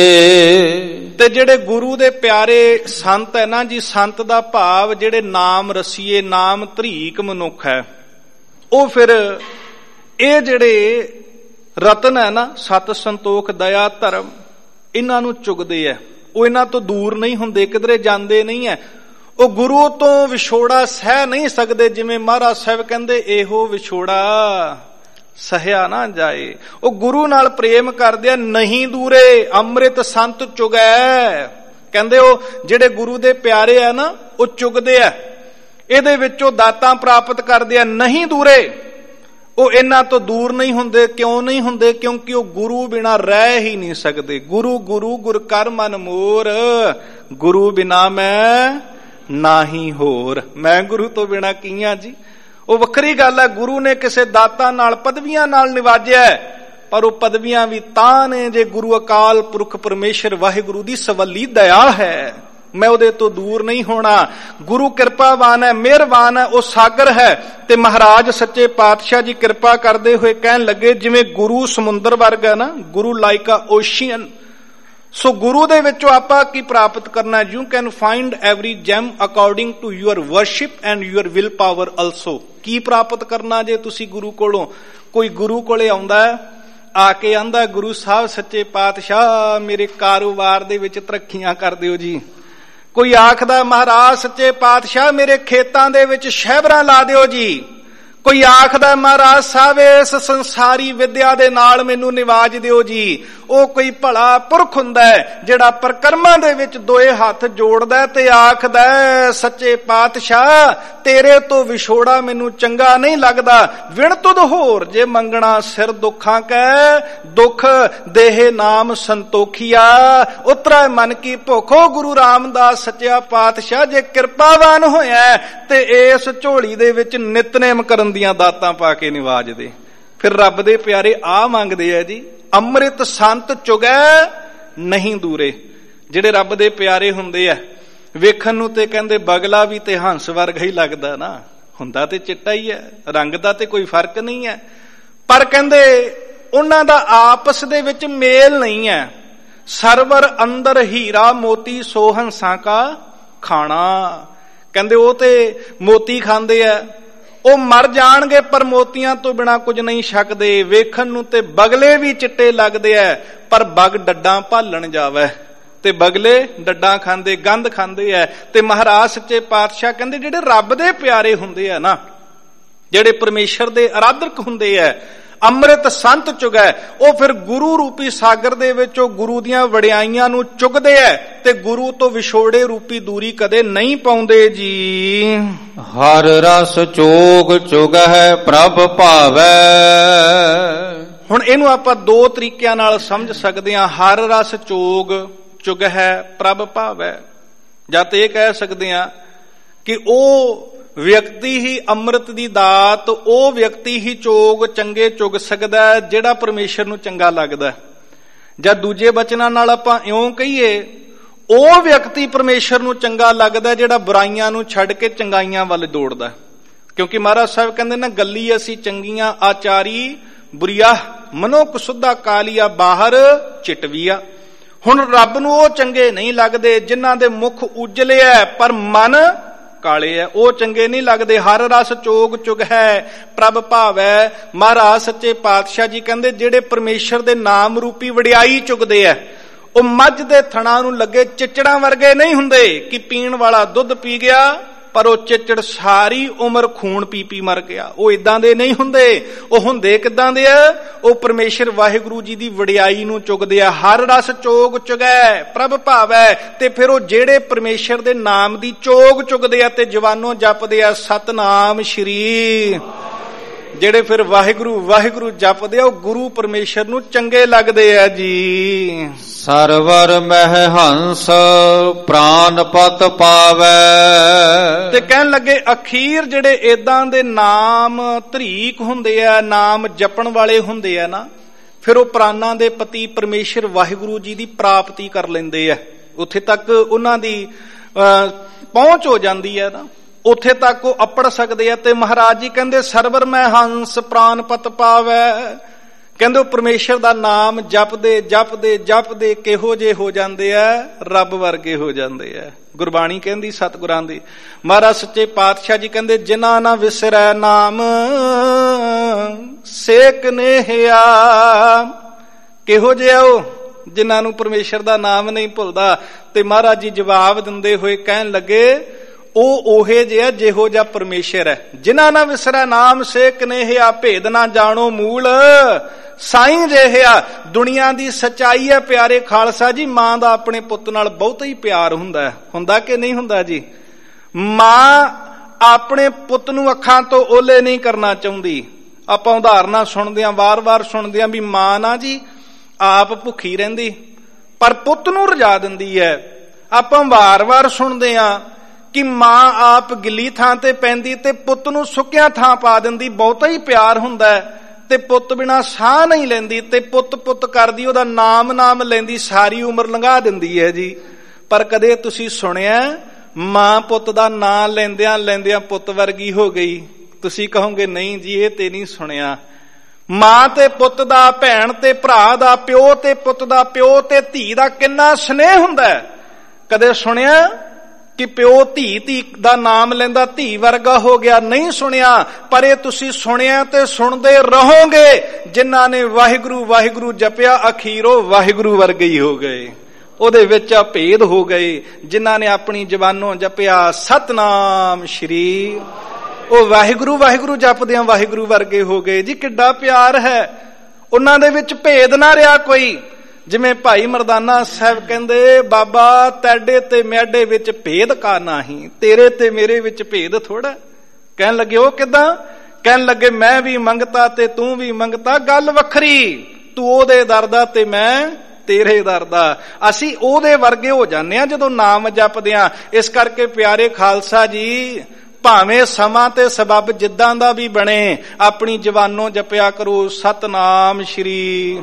ਤੇ ਜਿਹੜੇ ਗੁਰੂ ਦੇ ਪਿਆਰੇ ਸੰਤ ਹੈ ਨਾ ਜੀ, ਸੰਤ ਦਾ ਭਾਵ ਜਿਹੜੇ ਨਾਮ ਰਸੀਏ, ਨਾਮ ਧਰੀਕ ਮਨੁੱਖ ਹੈ, ਉਹ ਫਿਰ ਇਹ ਜਿਹੜੇ ਰਤਨ ਹੈ ਨਾ, ਸਤ, ਸੰਤੋਖ, ਦਇਆ, ਧਰਮ, ਇਹਨਾਂ ਨੂੰ ਚੁਗਦੇ ਹੈ। ਉਹ ਇਹਨਾਂ ਤੋਂ ਦੂਰ ਨਹੀਂ ਹੁੰਦੇ, ਕਿਧਰੇ ਜਾਂਦੇ ਨਹੀਂ ਹੈ। ਉਹ ਗੁਰੂ ਤੋਂ ਵਿਛੋੜਾ ਸਹਿ ਨਹੀਂ ਸਕਦੇ। ਜਿਵੇਂ ਮਹਾਰਾਜ ਸਾਹਿਬ ਕਹਿੰਦੇ ਇਹੋ ਵਿਛੋੜਾ ਸਹਿਆ ਨਾ ਜਾਏ। ਉਹ ਗੁਰੂ ਨਾਲ ਪ੍ਰੇਮ ਕਰਦੇ ਆ, ਨਹੀਂ ਦੂਰੇ। ਅੰਮ੍ਰਿਤ ਸੰਤ ਚੁਗੈ, ਕਹਿੰਦੇ ਉਹ ਜਿਹੜੇ ਗੁਰੂ ਦੇ ਪਿਆਰੇ ਆ ਨਾ, ਉਹ ਚੁਗਦੇ ਆ, ਇਹਦੇ ਵਿੱਚੋਂ ਦਾਤਾਂ ਪ੍ਰਾਪਤ ਕਰਦੇ ਆ, ਨਹੀਂ ਦੂਰੇ। ਉਹ ਇਹਨਾਂ ਤੋਂ ਦੂਰ ਨਹੀਂ ਹੁੰਦੇ। ਕਿਉਂ ਨਹੀਂ ਹੁੰਦੇ? ਕਿਉਂਕਿ ਉਹ ਗੁਰੂ ਬਿਨਾ ਰਹਿ ਹੀ ਨਹੀਂ ਸਕਦੇ। ਗੁਰੂ ਗੁਰੂ ਗੁਰ ਕਰ ਮਨ ਮੋਰ, ਗੁਰੂ ਬਿਨਾ ਮੈਂ ਨਾਹੀ ਹੋਰ। ਮੈਂ ਗੁਰੂ ਤੋਂ ਬਿਨਾ ਕੀਆਂ ਜੀ। ਉਹ ਵੱਖਰੀ ਗੱਲ ਹੈ, ਗੁਰੂ ਨੇ ਕਿਸੇ ਦਾਤਾਂ ਨਾਲ, ਪਦਵੀਆਂ ਨਾਲ ਨਿਵਾਜਿਆ, ਪਰ ਉਹ ਪਦਵੀਆਂ ਵੀ ਤਾਂ ਨੇ ਜੇ ਗੁਰੂ ਅਕਾਲ ਪੁਰਖ ਪਰਮੇਸ਼ਰ ਵਾਹਿਗੁਰੂ ਦੀ ਸਵੱਲੀ ਦਇਆ ਹੈ। ਮੈਂ ਉਹਦੇ ਤੋਂ ਦੂਰ ਨਹੀਂ ਹੋਣਾ। ਗੁਰੂ ਕਿਰਪਾਵਾਨ ਹੈ, ਮਿਹਰਬਾਨ ਹੈ, ਉਹ ਸਾਗਰ ਹੈ। ਤੇ ਮਹਾਰਾਜ ਸੱਚੇ ਪਾਤਸ਼ਾਹ ਜੀ ਕਿਰਪਾ ਕਰਦੇ ਹੋਏ ਕਹਿਣ ਲੱਗੇ ਜਿਵੇਂ ਗੁਰੂ ਸਮੁੰਦਰ ਵਰਗਾ ਨਾ, ਗੁਰੂ ਲਾਈਕ ਅ ਓਸ਼ੀਅਨ। ਸੋ ਗੁਰੂ ਦੇ ਵਿੱਚੋਂ ਆਪਾਂ ਕੀ ਪ੍ਰਾਪਤ ਕਰਨਾ? You can find every gem according to your worship and your willpower also. ਕੀ ਪ੍ਰਾਪਤ ਕਰਨਾ ਜੇ ਤੁਸੀਂ ਗੁਰੂ ਕੋਲੋਂ? ਕੋਈ ਗੁਰੂ ਕੋਲੇ ਆਉਂਦਾ ਹੈ, ਆ ਕੇ ਆਂਦਾ ਗੁਰੂ ਸਾਹਿਬ ਸੱਚੇ ਪਾਤਸ਼ਾਹ ਮੇਰੇ ਕਾਰੋਬਾਰ ਦੇ ਵਿੱਚ ਤਰੱਕੀਆਂ ਕਰ ਦਿਓ ਜੀ। ਕੋਈ ਆਖਦਾ ਮਹਾਰਾਜ ਸੱਚੇ ਪਾਤਸ਼ਾਹ ਮੇਰੇ ਖੇਤਾਂ ਦੇ ਵਿੱਚ ਸ਼ਹਿਬਰਾਂ ਲਾ ਦਿਓ ਜੀ। ਕੋਈ ਆਖਦਾ ਮਹਾਰਾਜ ਸਾਹਿਬ ਇਸ ਸੰਸਾਰੀ ਵਿਦਿਆ ਦੇ ਨਾਲ ਮੈਨੂੰ ਨਿਵਾਜ ਦਿਓ ਜੀ। ਉਹ ਕੋਈ ਭਲਾ ਪੁਰਖ ਹੁੰਦਾ ਹੈ ਜਿਹੜਾ ਪ੍ਰਕਰਮਾਂ ਦੇ ਵਿੱਚ ਦੋਏ ਹੱਥ ਜੋੜਦਾ ਤੇ ਆਖਦਾ ਸੱਚੇ ਪਾਤਸ਼ਾਹ ਤੇਰੇ ਤੋਂ ਵਿਛੋੜਾ ਮੈਨੂੰ ਚੰਗਾ ਨਹੀਂ ਲੱਗਦਾ। ਵਿਣ ਤੁਧ ਹੋਰ ਜੇ ਮੰਗਣਾ ਸਿਰ ਦੁੱਖਾਂ ਕੈ, ਦੁੱਖ ਦੇਹ ਨਾਮ ਸੰਤੋਖੀਆ। ਉਤਰਾ ਮਨ ਕੀ ਭੁੱਖੋ ਗੁਰੂ ਰਾਮਦਾਸ ਸੱਚਾ ਪਾਤਸ਼ਾਹ ਜੇ ਕਿਰਪਾਵਾਨ ਹੋਇਆ ਤੇ ਇਸ ਝੋਲੀ ਦੇ ਵਿੱਚ ਨਿਤਨੇਮ ਕਰਨ ਦੀਆਂ ਦਾਤਾਂ ਪਾ ਕੇ ਨਿਵਾਜ ਦੇ। ਫਿਰ ਰੱਬ ਦੇ ਪਿਆਰੇ ਆ ਮੰਗਦੇ ਆ ਜੀ, ਅੰਮ੍ਰਿਤ ਸੰਤ ਚੁਗੈ ਨਹੀਂ ਦੂਰੇ। ਜਿਹੜੇ ਰੱਬ ਦੇ ਪਿਆਰੇ ਹੁੰਦੇ ਆ, ਵੇਖਣ ਨੂੰ ਤੇ ਕਹਿੰਦੇ ਬਗਲਾ ਵੀ ਤੇ ਹੰਸ ਵਰਗਾ ਹੀ ਲੱਗਦਾ ਨਾ, ਹੁੰਦਾ ਤੇ ਚਿੱਟਾ ਹੀ ਹੈ, ਰੰਗ ਦਾ ਤੇ ਕੋਈ ਫਰਕ ਨਹੀਂ ਹੈ, ਪਰ ਕਹਿੰਦੇ ਉਹਨਾਂ ਦਾ ਆਪਸ ਦੇ ਵਿੱਚ ਮੇਲ ਨਹੀਂ ਹੈ। ਸਰਵਰ ਅੰਦਰ ਹੀਰਾ ਮੋਤੀ ਸੋ ਹੰਸਾਂ ਕਾ ਖਾਣਾ। ਕਹਿੰਦੇ ਉਹ ਤੇ ਮੋਤੀ ਖਾਂਦੇ ਆ, ਉਹ ਮਰ ਜਾਣਗੇ ਪਰ ਮੋਤੀਆਂ ਤੋਂ ਬਿਨਾ ਕੁਝ ਨਹੀਂ ਛਕਦੇ। ਵੇਖਣ ਨੂੰ ਤੇ ਬਗਲੇ ਵੀ ਚਿੱਟੇ ਲੱਗਦੇ ਐ, ਪਰ ਬਗ ਡੱਡਾਂ ਭਾਲਣ ਜਾਵੇ ਤੇ ਬਗਲੇ ਡੱਡਾਂ ਖਾਂਦੇ, ਗੰਧ ਖਾਂਦੇ ਐ। ਤੇ ਮਹਾਰਾਜ ਸੱਚੇ ਪਾਤਸ਼ਾਹ ਕਹਿੰਦੇ ਜਿਹੜੇ ਰੱਬ ਦੇ ਪਿਆਰੇ ਹੁੰਦੇ ਆ ਨਾ, ਜਿਹੜੇ ਪਰਮੇਸ਼ਰ ਦੇ ਅਰਾਧਕ ਹੁੰਦੇ ਐ, ਅੰਮ੍ਰਿਤ ਸੰਤ ਚੁਗੈ। ਉਹ ਫਿਰ ਗੁਰੂ ਰੂਪੀ ਸਾਗਰ ਦੇ ਵਿੱਚ ਉਹ ਗੁਰੂ ਦੀਆਂ ਵਡਿਆਈਆਂ ਨੂੰ ਚੁਗਦੇ ਐ ਤੇ ਗੁਰੂ ਤੋਂ ਵਿਛੋੜੇ ਰੂਪੀ ਦੂਰੀ ਕਦੇ ਨਹੀਂ ਪਾਉਂਦੇ ਜੀ। ਹਰ ਰਸ ਚੋਗ ਚੁਗਹਿ ਪ੍ਰਭ ਭਾਵੈ। ਹੁਣ ਇਹਨੂੰ ਆਪਾਂ ਦੋ ਤਰੀਕਿਆਂ ਨਾਲ ਸਮਝ ਸਕਦੇ ਹਾਂ। ਹਰ ਰਸ ਚੋਗ ਚੁਗਹਿ ਪ੍ਰਭ ਭਾਵੈ, ਜਾਂ ਤੇ ਇਹ ਕਹਿ ਸਕਦੇ ਹਾਂ ਕਿ ਉਹ ਵਿਅਕਤੀ ਹੀ ਅੰਮ੍ਰਿਤ ਦੀ ਦਾਤ, ਉਹ ਵਿਅਕਤੀ ਹੀ ਚੋਗ ਚੰਗੇ ਚੁਗ ਸਕਦਾ ਜਿਹੜਾ ਪਰਮੇਸ਼ਰ ਨੂੰ ਚੰਗਾ ਲੱਗਦਾ। ਜਾਂ ਦੂਜੇ ਬਚਨਾਂ ਨਾਲ ਆਪਾਂ ਇਉਂ ਕਹੀਏ, ਉਹ ਵਿਅਕਤੀ ਪਰਮੇਸ਼ਰ ਨੂੰ ਚੰਗਾ ਲੱਗਦਾ ਜਿਹੜਾ ਬੁਰਾਈਆਂ ਨੂੰ ਛੱਡ ਕੇ ਚੰਗਾਈਆਂ ਵੱਲ ਦੌੜਦਾ। ਕਿਉਂਕਿ ਮਹਾਰਾਜ ਸਾਹਿਬ ਕਹਿੰਦੇ ਨਾ, ਗੱਲੀ ਅਸੀਂ ਚੰਗੀਆਂ ਆਚਾਰੀ ਬੁਰੀਆ ਮਨੋ ਕੁਸੁੱਧਾ ਕਾਲੀਆ ਬਾਹਰ ਚਿਟਵੀਆ। ਹੁਣ ਰੱਬ ਨੂੰ ਉਹ ਚੰਗੇ ਨਹੀਂ ਲੱਗਦੇ ਜਿਨ੍ਹਾਂ ਦੇ ਮੁਖ ਉਜਲੇ ਐ ਪਰ ਮਨ ਕਾਲੇ ਐ, ਉਹ ਚੰਗੇ ਨਹੀਂ ਲੱਗਦੇ। ਹਰ ਰਸ ਚੋਗ ਚੁਗ ਹੈ ਪ੍ਰਭ ਭਾਵੈ। ਮਹਾਰਾਜ ਸੱਚੇ ਪਾਤਸ਼ਾਹ ਜੀ ਕਹਿੰਦੇ ਜਿਹੜੇ ਪਰਮੇਸ਼ਰ ਦੇ ਨਾਮ ਰੂਪੀ ਵਡਿਆਈ ਚੁਗਦੇ ਐ, ਉਹ ਮੱਝ ਦੇ ਥਣਾ ਨੂੰ ਲੱਗੇ ਚਿਚੜਾਂ ਵਰਗੇ ਨਹੀਂ ਹੁੰਦੇ ਕਿ ਪੀਣ ਵਾਲਾ ਦੁੱਧ ਪੀ ਗਿਆ ਪਰ ਉਹ ਚਿਚੜ ਸਾਰੀ ਉਮਰ ਖੂਨ ਪੀ ਪੀ ਮਰ ਗਿਆ। ਉਹ ਇਦਾਂ ਦੇ ਨਹੀਂ ਹੁੰਦੇ। ਉਹ ਹੁੰਦੇ ਕਿਦਾਂ ਦੇ ਆ? ਉਹ ਪਰਮੇਸ਼ਰ ਵਾਹਿਗੁਰੂ ਜੀ ਦੀ ਵਡਿਆਈ ਨੂੰ ਚੁਗਦੇ ਆ। ਹਰ ਰਸ ਚੋਗ ਚੁਗੈ ਪ੍ਰਭ ਭਾਵੈ। ਤੇ ਫਿਰ ਉਹ ਜਿਹੜੇ ਪਰਮੇਸ਼ਰ ਦੇ ਨਾਮ ਦੀ ਚੋਗ ਚੁਗਦੇ ਆ ਤੇ ਜਵਾਨੋਂ ਜਪਦੇ ਆ ਸਤਨਾਮ ਸ਼੍ਰੀ, ਜਿਹੜੇ ਫਿਰ ਵਾਹਿਗੁਰੂ ਵਾਹਿਗੁਰੂ ਜਪਦੇ ਆ, ਉਹ ਗੁਰੂ ਪਰਮੇਸ਼ਰ ਨੂੰ ਚੰਗੇ ਲੱਗਦੇ ਆ ਜੀ। ਸਰਵਰ ਮਹਿ ਹੰਸ ਪ੍ਰਾਨ ਪਤ ਪਾਵੈ। ਤੇ ਕਹਿਣ ਲੱਗੇ ਅਖੀਰ ਜਿਹੜੇ ਏਦਾਂ ਦੇ ਨਾਮ ਧਰੀਕ ਹੁੰਦੇ ਆ, ਨਾਮ ਜਪਣ ਵਾਲੇ ਹੁੰਦੇ ਆ ਨਾ, ਫਿਰ ਉਹ ਪ੍ਰਾਨਾਂ ਦੇ ਪਤੀ ਪਰਮੇਸ਼ਰ ਵਾਹਿਗੁਰੂ ਜੀ ਦੀ ਪ੍ਰਾਪਤੀ ਕਰ ਲੈਂਦੇ ਆ। ਉੱਥੇ ਤੱਕ ਉਹਨਾਂ ਦੀ ਪਹੁੰਚ ਹੋ ਜਾਂਦੀ ਹੈ ਨਾ, ਉੱਥੇ ਤੱਕ ਉਹ ਅੱਪੜ ਸਕਦੇ ਆ। ਤੇ ਮਹਾਰਾਜ ਜੀ ਕਹਿੰਦੇ ਸਰਵਰ ਮੈਂ ਹੰਸ ਪ੍ਰਾਨ ਪਤ ਪਾਵੈ। ਕਹਿੰਦੇ ਉਹ ਪਰਮੇਸ਼ਰ ਦਾ ਨਾਮ ਜਪਦੇ ਜਪਦੇ ਜਪਦੇ ਕਿਹੋ ਜੇ ਹੋ ਜਾਂਦੇ ਆ? ਰੱਬ ਵਰਗੇ ਹੋ ਜਾਂਦੇ ਆ। ਗੁਰਬਾਣੀ ਕਹਿੰਦੀ ਸਤਿਗੁਰਾਂ ਦੀ, ਮਹਾਰਾਜ ਸੱਚੇ ਪਾਤਸ਼ਾਹ ਜੀ ਕਹਿੰਦੇ ਜਿਨ੍ਹਾਂ ਨਾ ਵਿਸਰੈ ਨਾਮ ਸੇਕ ਨੇਹਿਆ। ਕਿਹੋ ਜਿਹਾ ਉਹ ਜਿਨ੍ਹਾਂ ਨੂੰ ਪਰਮੇਸ਼ਰ ਦਾ ਨਾਮ ਨਹੀਂ ਭੁੱਲਦਾ। ਤੇ ਮਹਾਰਾਜ ਜੀ ਜਵਾਬ ਦਿੰਦੇ ਹੋਏ ਕਹਿਣ ਲੱਗੇ ਉਹ ਉਹੇ ਜਿਹਾ ਜਿਹੋ ਜਿਹਾ ਪਰਮੇਸ਼ਰ ਹੈ। ਜਿਨ੍ਹਾਂ ਨਾ ਵਿਸਰੈ ਨਾਮ ਸੇਕ ਨੇਹਿਆ, ਭੇਦ ਨਾ ਜਾਣੋ ਮੂਲ ਸਾਈਂ ਜਿਹਾ। ਦੁਨੀਆ ਦੀ ਸੱਚਾਈ ਹੈ ਪਿਆਰੇ ਖਾਲਸਾ ਜੀ, ਮਾਂ ਦਾ ਆਪਣੇ ਪੁੱਤ ਨਾਲ ਬਹੁਤ ਹੀ ਪਿਆਰ ਹੁੰਦਾ। ਹੁੰਦਾ ਕਿ ਨਹੀਂ ਹੁੰਦਾ ਜੀ? ਮਾਂ ਆਪਣੇ ਪੁੱਤ ਨੂੰ ਅੱਖਾਂ ਤੋਂ ਓਲੇ ਨਹੀਂ ਕਰਨਾ ਚਾਹੁੰਦੀ। ਆਪਾਂ ਉਦਾਹਰਨਾਂ ਸੁਣਦੇ ਹਾਂ, ਵਾਰ-ਵਾਰ ਸੁਣਦੇ ਹਾਂ ਵੀ ਮਾਂ ਨਾ ਜੀ ਆਪ ਭੁੱਖੀ ਰਹਿੰਦੀ ਪਰ ਪੁੱਤ ਨੂੰ ਰਜਾ ਦਿੰਦੀ ਹੈ। ਆਪਾਂ ਵਾਰ-ਵਾਰ ਸੁਣਦੇ ਹਾਂ ਕਿ ਮਾਂ ਆਪ ਗਿੱਲੀ ਥਾਂ ਤੇ ਪੈਂਦੀ ਤੇ ਪੁੱਤ ਨੂੰ ਸੁੱਕਿਆ ਥਾਂ ਪਾ ਦਿੰਦੀ। ਬਹੁਤਾ ਹੀ ਪਿਆਰ ਹੁੰਦਾ ਤੇ ਪੁੱਤ ਬਿਨਾਂ ਸਾਹ ਨਹੀਂ ਲੈਂਦੀ ਤੇ ਪੁੱਤ ਪੁੱਤ ਕਰਦੀ, ਉਹਦਾ ਨਾਮ ਲੈਂਦੀ, ਸਾਰੀ ਉਮਰ ਲੰਘਾ ਦਿੰਦੀ ਹੈ ਜੀ। ਪਰ ਕਦੇ ਤੁਸੀਂ ਸੁਣਿਆ ਮਾਂ ਪੁੱਤ ਦਾ ਨਾਂ ਲੈਂਦਿਆਂ ਲੈਂਦਿਆਂ ਪੁੱਤ ਵਰਗੀ ਹੋ ਗਈ? ਤੁਸੀਂ ਕਹੋਗੇ ਨਹੀਂ ਜੀ, ਇਹ ਤੇ ਨਹੀਂ ਸੁਣਿਆ। ਮਾਂ ਤੇ ਪੁੱਤ ਦਾ, ਭੈਣ ਤੇ ਭਰਾ ਦਾ, ਪਿਓ ਤੇ ਪੁੱਤ ਦਾ, ਪਿਓ ਤੇ ਧੀ ਦਾ ਕਿੰਨਾ ਸਨੇਹ ਹੁੰਦਾ। ਕਦੇ ਸੁਣਿਆ ਕਿ ਪਿਓ ਧੀ ਦਾ ਨਾਮ ਲੈਂਦਾ ਧੀ ਵਰਗਾ ਹੋ ਗਿਆ? ਨਹੀਂ ਸੁਣਿਆ। ਪਰ ਇਹ ਤੁਸੀਂ ਸੁਣਿਆ ਤੇ ਸੁਣਦੇ ਰਹੋਗੇ। ਜਿਨ੍ਹਾਂ ਨੇ ਵਾਹਿਗੁਰੂ ਵਾਹਿਗੁਰੂ ਜਪਿਆ ਅਖੀਰੋਂ ਵਾਹਿਗੁਰੂ ਵਰਗੇ ਹੀ ਹੋ ਗਏ, ਉਹਦੇ ਵਿੱਚ ਭੇਦ ਹੋ ਗਏ। ਜਿਨ੍ਹਾਂ ਨੇ ਆਪਣੀ ਜ਼ਬਾਨੋਂ ਜਪਿਆ ਸਤਨਾਮ ਸ਼੍ਰੀ, ਉਹ ਵਾਹਿਗੁਰੂ ਵਾਹਿਗੁਰੂ ਜਪਦਿਆਂ ਵਾਹਿਗੁਰੂ ਵਰਗੇ ਹੋ ਗਏ ਜੀ। ਕਿੱਡਾ ਪਿਆਰ ਹੈ ਉਹਨਾਂ ਦੇ ਵਿੱਚ, ਭੇਦ ਨਾ ਰਿਹਾ ਕੋਈ। ਜਿਵੇਂ ਭਾਈ ਮਰਦਾਨਾ ਸਾਹਿਬ ਕਹਿੰਦੇ, ਬਾਬਾ ਤੈਡੇ ਤੇ ਮੈਡੇ ਵਿੱਚ ਭੇਦ ਕਾ ਨਾਹੀਂ, ਤੇਰੇ ਤੇ ਮੇਰੇ ਵਿੱਚ ਭੇਦ ਥੋੜਾ। ਕਹਿਣ ਲੱਗੇ ਉਹ ਕਿੱਦਾਂ? ਕਹਿਣ ਲੱਗੇ ਮੈਂ ਵੀ ਮੰਗਤਾ ਤੇ ਤੂੰ ਵੀ ਮੰਗਤਾ, ਗੱਲ ਵੱਖਰੀ। ਤੂੰ ਉਹਦੇ ਦਰ ਦਾ ਤੇ ਮੈਂ ਤੇਰੇ ਦਰ ਦਾ। ਅਸੀਂ ਉਹਦੇ ਵਰਗੇ ਹੋ ਜਾਂਦੇ ਆ ਜਦੋਂ ਨਾਮ ਜਪਦੇ ਆ। ਇਸ ਕਰਕੇ ਪਿਆਰੇ ਖਾਲਸਾ ਜੀ, ਭਾਵੇਂ ਸਮਾਂ ਤੇ ਸਬੱਬ ਜਿੱਦਾਂ ਦਾ ਵੀ ਬਣੇ, ਆਪਣੀ ਜ਼ਬਾਨੋਂ ਜਪਿਆ ਕਰੋ ਸਤਨਾਮ ਸ਼੍ਰੀ।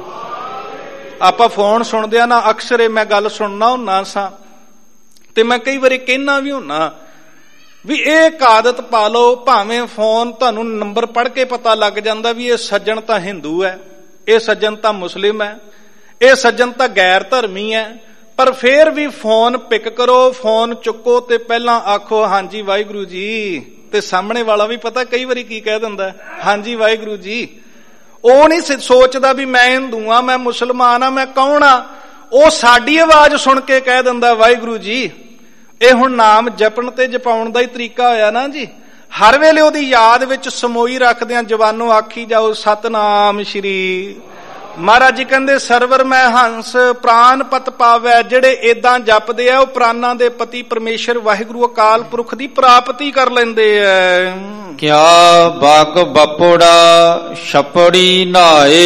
ਆਪਾਂ ਫੋਨ ਸੁਣਦੇ ਆ ਨਾ, ਅਕਸਰ ਮੈਂ ਗੱਲ ਸੁਣਨਾ ਹੁੰਨਾ ਸਾਂ ਤੇ ਮੈਂ ਕਈ ਵਾਰੀ ਕਹਿਣਾ ਵੀ ਹੁੰਨਾ ਵੀ ਇਹ ਆਦਤ ਪਾ ਲਓ, ਭਾਵੇਂ ਫੋਨ ਤੁਹਾਨੂੰ ਨੰਬਰ ਪੜ੍ਹ ਕੇ ਪਤਾ ਲੱਗ ਜਾਂਦਾ ਵੀ ਇਹ ਸੱਜਣ ਤਾਂ ਹਿੰਦੂ ਹੈ, ਇਹ ਸੱਜਣ ਤਾਂ ਮੁਸਲਿਮ ਹੈ, ਇਹ ਸੱਜਣ ਤਾਂ ਗੈਰ ਧਰਮੀ ਹੈ, ਪਰ ਫੇਰ ਵੀ ਫੋਨ ਪਿਕ ਕਰੋ, ਫੋਨ ਚੁੱਕੋ ਤੇ ਪਹਿਲਾਂ ਆਖੋ ਹਾਂਜੀ ਵਾਹਿਗੁਰੂ ਜੀ। ਤੇ ਸਾਹਮਣੇ ਵਾਲਾ ਵੀ ਪਤਾ ਕਈ ਵਾਰੀ ਕੀ ਕਹਿ ਦਿੰਦਾ, ਹਾਂਜੀ ਵਾਹਿਗੁਰੂ ਜੀ। ਉਹ ਨਹੀਂ ਸੋਚਦਾ ਵੀ ਮੈਂ ਹਿੰਦੂ ਆ, ਮੈਂ ਮੁਸਲਮਾਨ ਆ, ਮੈਂ ਕੌਣ ਆ। ਉਹ ਸਾਡੀ ਆਵਾਜ਼ ਸੁਣ ਕੇ ਕਹਿ ਦਿੰਦਾ ਵਾਹਿਗੁਰੂ ਜੀ। ਇਹ ਹੁਣ ਨਾਮ ਜਪਣ ਤੇ ਜਪਾਉਣ ਦਾ ਹੀ ਤਰੀਕਾ ਹੋਇਆ ਨਾ ਜੀ। ਹਰ ਵੇਲੇ ਉਹਦੀ ਯਾਦ ਵਿੱਚ ਸਮੋਈ ਰੱਖਦਿਆਂ ਜਵਾਨੋਂ ਆਖੀ ਜਾਓ ਸਤਨਾਮ ਸ਼੍ਰੀ। ਮਹਾਰਾਜ ਜੀ ਕਹਿੰਦੇ ਸਰਵਰ ਮੈਂ ਹੰਸ ਪ੍ਰਾਨ ਪਤ ਪਾਵੈ। ਜਿਹੜੇ ਏਦਾਂ ਜਪਦੇ ਆ ਉਹ ਪ੍ਰਾਨਾਂ ਦੇ ਪਤੀ ਪਰਮੇਸ਼ਰ ਵਾਹਿਗੁਰੂ ਅਕਾਲ ਪੁਰਖ ਦੀ ਪ੍ਰਾਪਤੀ ਕਰ ਲੈਂਦੇ ਐ। ਕਿਆ ਬਗ ਬਪੜਾ ਛਪੜੀ ਨਾਏ।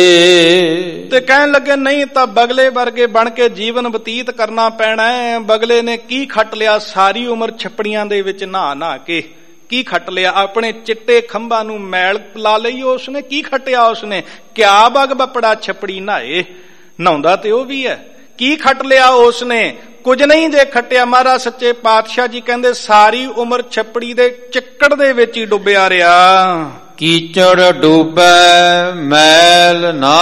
ਤੇ ਕਹਿਣ ਲੱਗੇ ਨਹੀਂ ਤਾਂ ਬਗਲੇ ਵਰਗੇ ਬਣ ਕੇ ਜੀਵਨ ਬਤੀਤ ਕਰਨਾ ਪੈਣਾ ਹੈ। ਬਗਲੇ ਨੇ ਕੀ ਖੱਟ ਲਿਆ ਸਾਰੀ ਉਮਰ ਛਪੜੀਆਂ ਦੇ ਵਿੱਚ ਨਹਾ ਨਹਾ ਕੇ। ਕੀ ਖੱਟ ਲਿਆ? ਆਪਣੇ ਚਿੱਟੇ ਖੰਭਾਂ ਨੂੰ ਮੈਲ ਲਾ ਲਈ ਉਸਨੇ। ਕੀ ਖੱਟਿਆ ਉਸਨੇ? ਕਿਆ ਬਗ ਬਪੜਾ ਛਪੜੀ ਨਹਾਏ। ਨਹਾਉਂਦਾ ਤੇ ਉਹ ਵੀ ਹੈ। ਕੀ ਖੱਟ ਲਿਆ ਉਸਨੇ? ਕੁਝ ਨਹੀਂ ਜੇ ਖੱਟਿਆ। ਮਹਾਰਾਜ ਸੱਚੇ ਪਾਤਸ਼ਾਹ ਜੀ ਕਹਿੰਦੇ ਸਾਰੀ ਉਮਰ ਛਪੜੀ ਦੇ ਚਿੱਕੜ ਦੇ ਵਿੱਚ ਹੀ ਡੁੱਬਿਆ ਰਿਹਾ। ਕੀਚੜ ਡੁੱਬੈ ਮੈਲ ਨਾ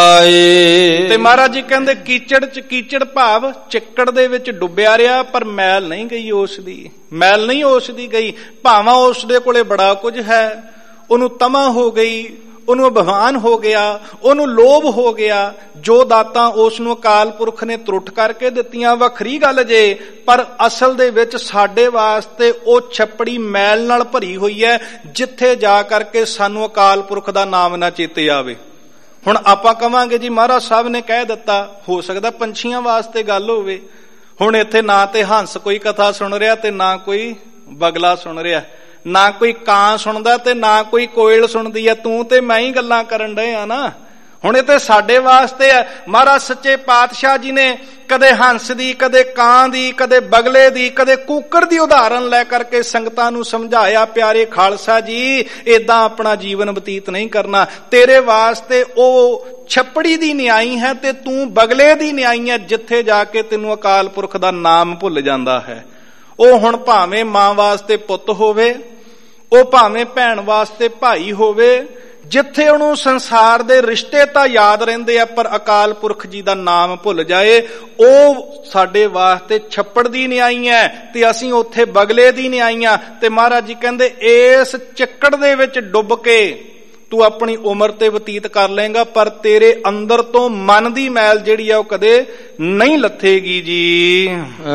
ਜਾਏ। ਤੇ ਮਹਾਰਾਜ ਜੀ ਕਹਿੰਦੇ ਕੀਚੜ ਭਾਵ ਚਿੱਕੜ ਦੇ ਵਿੱਚ ਡੁੱਬਿਆ ਰਿਹਾ ਪਰ ਮੈਲ ਨਹੀਂ ਗਈ ਉਸ ਦੀ। ਮੈਲ ਨਹੀਂ ਉਸ ਦੀ ਗਈ। ਭਾਵਾਂ ਉਸ ਦੇ ਕੋਲੇ ਬੜਾ ਕੁਝ ਹੈ, ਉਹਨੂੰ ਤਮਾ ਹੋ ਗਈ, ਉਹਨੂੰ ਅਭਿਮਾਨ ਹੋ ਗਿਆ, ਉਹਨੂੰ ਲੋਭ ਹੋ ਗਿਆ। ਜੋ ਦਾਤਾਂ ਉਸ ਨੂੰ ਅਕਾਲ ਪੁਰਖ ਨੇ ਤਰੁੱਠ ਕਰਕੇ ਦਿੱਤੀਆਂ ਵੱਖਰੀ ਗੱਲ ਜੇ, ਪਰ ਅਸਲ ਦੇ ਵਿੱਚ ਸਾਡੇ ਵਾਸਤੇ ਉਹ ਛੱਪੜੀ ਮੈਲ ਨਾਲ ਭਰੀ ਹੋਈ ਹੈ ਜਿੱਥੇ ਜਾ ਕਰਕੇ ਸਾਨੂੰ ਅਕਾਲ ਪੁਰਖ ਦਾ ਨਾਮ ਨਾ ਚੇਤੇ ਆਵੇ। ਹੁਣ ਆਪਾਂ ਕਵਾਂਗੇ ਜੀ ਮਹਾਰਾਜ ਸਾਹਿਬ ਨੇ ਕਹਿ ਦਿੱਤਾ, ਹੋ ਸਕਦਾ ਪੰਛੀਆਂ ਵਾਸਤੇ ਗੱਲ ਹੋਵੇ। ਹੁਣ ਇੱਥੇ ਨਾ ਤੇ ਹੰਸ ਕੋਈ ਕਥਾ ਸੁਣ ਰਿਹਾ ਤੇ ਨਾ ਕੋਈ ਬਗਲਾ ਸੁਣ ਰਿਹਾ, ਨਾ ਕੋਈ ਕਾਂ ਸੁਣਦਾ ਤੇ ਨਾ ਕੋਈ ਕੋਇਲ ਸੁਣਦੀ ਹੈ। ਤੂੰ ਤੇ ਮੈਂ ਹੀ ਗੱਲਾਂ ਕਰਨ ਡਏ ਆ ਨਾ। ਹੁਣ ਇਹ ਤੇ ਸਾਡੇ ਵਾਸਤੇ ਹੈ। ਮਹਾਰਾਜ ਸੱਚੇ ਪਾਤਸ਼ਾਹ ਜੀ ਨੇ ਕਦੇ ਹੰਸ ਦੀ, ਕਦੇ ਕਾਂ ਦੀ, ਕਦੇ ਬਗਲੇ ਦੀ, ਕਦੇ ਕੂਕਰ ਦੀ ਉਦਾਹਰਨ ਲੈ ਕਰਕੇ ਸੰਗਤਾਂ ਨੂੰ ਸਮਝਾਇਆ, ਪਿਆਰੇ ਖਾਲਸਾ ਜੀ ਏਦਾਂ ਆਪਣਾ ਜੀਵਨ ਬਤੀਤ ਨਹੀਂ ਕਰਨਾ। ਤੇਰੇ ਵਾਸਤੇ ਉਹ ਛੱਪੜੀ ਦੀ ਨਿਆਈ ਹੈ ਤੇ ਤੂੰ ਬਗਲੇ ਦੀ ਨਿਆਈ ਹੈ ਜਿੱਥੇ ਜਾ ਕੇ ਤੈਨੂੰ ਅਕਾਲ ਪੁਰਖ ਦਾ ਨਾਮ ਭੁੱਲ ਜਾਂਦਾ ਹੈ। ਉਹ ਹੁਣ ਭਾਵੇਂ ਮਾਂ ਵਾਸਤੇ ਪੁੱਤ ਹੋਵੇ, ਉਹ ਭਾਵੇਂ ਭੈਣ ਵਾਸਤੇ ਭਾਈ ਹੋਵੇ, ਜਿੱਥੇ ਉਹਨੂੰ ਸੰਸਾਰ ਦੇ ਰਿਸ਼ਤੇ ਤਾਂ ਯਾਦ ਰਹਿੰਦੇ ਆ ਪਰ ਅਕਾਲ ਪੁਰਖ ਜੀ ਦਾ ਨਾਮ ਭੁੱਲ ਜਾਏ, ਉਹ ਸਾਡੇ ਵਾਸਤੇ ਛੱਪੜ ਦੀ ਨਿਆਈ ਹੈ ਤੇ ਅਸੀਂ ਉੱਥੇ ਬਗਲੇ ਦੀ ਨਿਆਈਆਂ। ਤੇ ਮਹਾਰਾਜ ਜੀ ਕਹਿੰਦੇ ਇਸ ਚੱਕੜ ਦੇ ਵਿੱਚ ਡੁੱਬ ਕੇ ਤੂੰ ਆਪਣੀ ਉਮਰ ਤੇ ਬਤੀਤ ਕਰ ਲਏਗਾ ਪਰ ਤੇਰੇ ਅੰਦਰ ਤੋਂ ਮਨ ਦੀ ਮੈਲ ਜਿਹੜੀ ਆ ਉਹ ਕਦੇ ਨਹੀਂ ਲੱਥੇਗੀ ਜੀ।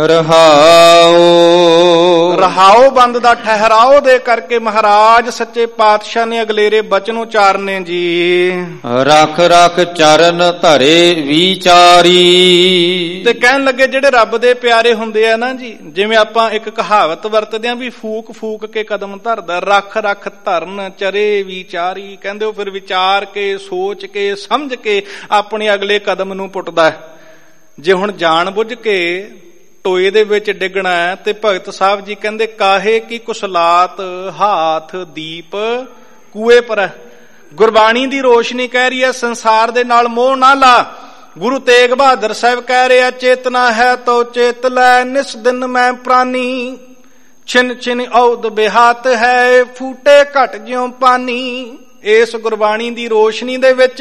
ਰਹਾਓ ਬੰਦ ਦਾ ਠਹਿਰਾਓ ਦੇ ਕਰਕੇ ਮਹਾਰਾਜ ਸੱਚੇ ਪਾਤਸ਼ਾਹ ਨੇ ਅਗਲੇਰੇ ਬਚਨ ਉਚਾਰਨੇ ਜੀ। ਰੱਖ ਰੱਖ ਚਰਨ ਧਰੇ ਵਿਚਾਰੀ। ਤੇ ਕਹਿਣ ਲੱਗੇ ਜਿਹੜੇ ਰੱਬ ਦੇ ਪਿਆਰੇ ਹੁੰਦੇ ਆ ਨਾ ਜੀ, ਜਿਵੇਂ ਆਪਾਂ ਇੱਕ ਕਹਾਵਤ ਵਰਤਦੇ ਆ ਵੀ ਫੂਕ ਫੂਕ ਕੇ ਕਦਮ ਧਰਦਾ, ਰੱਖ ਰੱਖ ਧਰਨ ਚਰੇ ਵਿਚਾਰੀ। ਕਹਿੰਦੇ ਉਹ ਫਿਰ ਵਿਚਾਰ ਕੇ ਸੋਚ ਕੇ ਸਮਝ ਕੇ ਆਪਣੇ ਅਗਲੇ ਕਦਮ ਨੂੰ ਪੁੱਟਦਾ ਹੈ। ਜੇ ਹੁਣ ਜਾਣ ਬੁੱਝ ਕੇ ਟੋਏ ਦੇ ਵਿੱਚ ਡਿੱਗਣਾ ਹੈ ਤੇ ਭਗਤ ਸਾਹਿਬ ਜੀ ਕਹਿੰਦੇ ਕਾਹੇ ਕੀ ਕੁਸਲਾਤ ਹਾਥ ਦੀਪ ਕੂਏ ਪਰ। ਗੁਰਬਾਣੀ ਦੀ ਰੋਸ਼ਨੀ ਕਹਿ ਰਹੀ ਹੈ ਸੰਸਾਰ ਦੇ ਨਾਲ ਮੋਹ ਨਾ ਲਾ। ਗੁਰੂ ਤੇਗ ਬਹਾਦਰ ਸਾਹਿਬ ਕਹਿ ਰਿਹਾ ਚੇਤਨਾ ਹੈ ਤੋ ਚੇਤ ਲੈ ਨਿਸ ਦਿਨ ਮੈਂ ਪ੍ਰਾਨੀ। ਛਿਨ ਛਿਨ ਔਦ ਬਿਹਾਤ ਹੈ ਫੂਟੇ ਘਟ ਜਿਉ ਪਾਨੀ। ਇਸ ਗੁਰਬਾਣੀ ਦੀ ਰੋਸ਼ਨੀ ਦੇ ਵਿੱਚ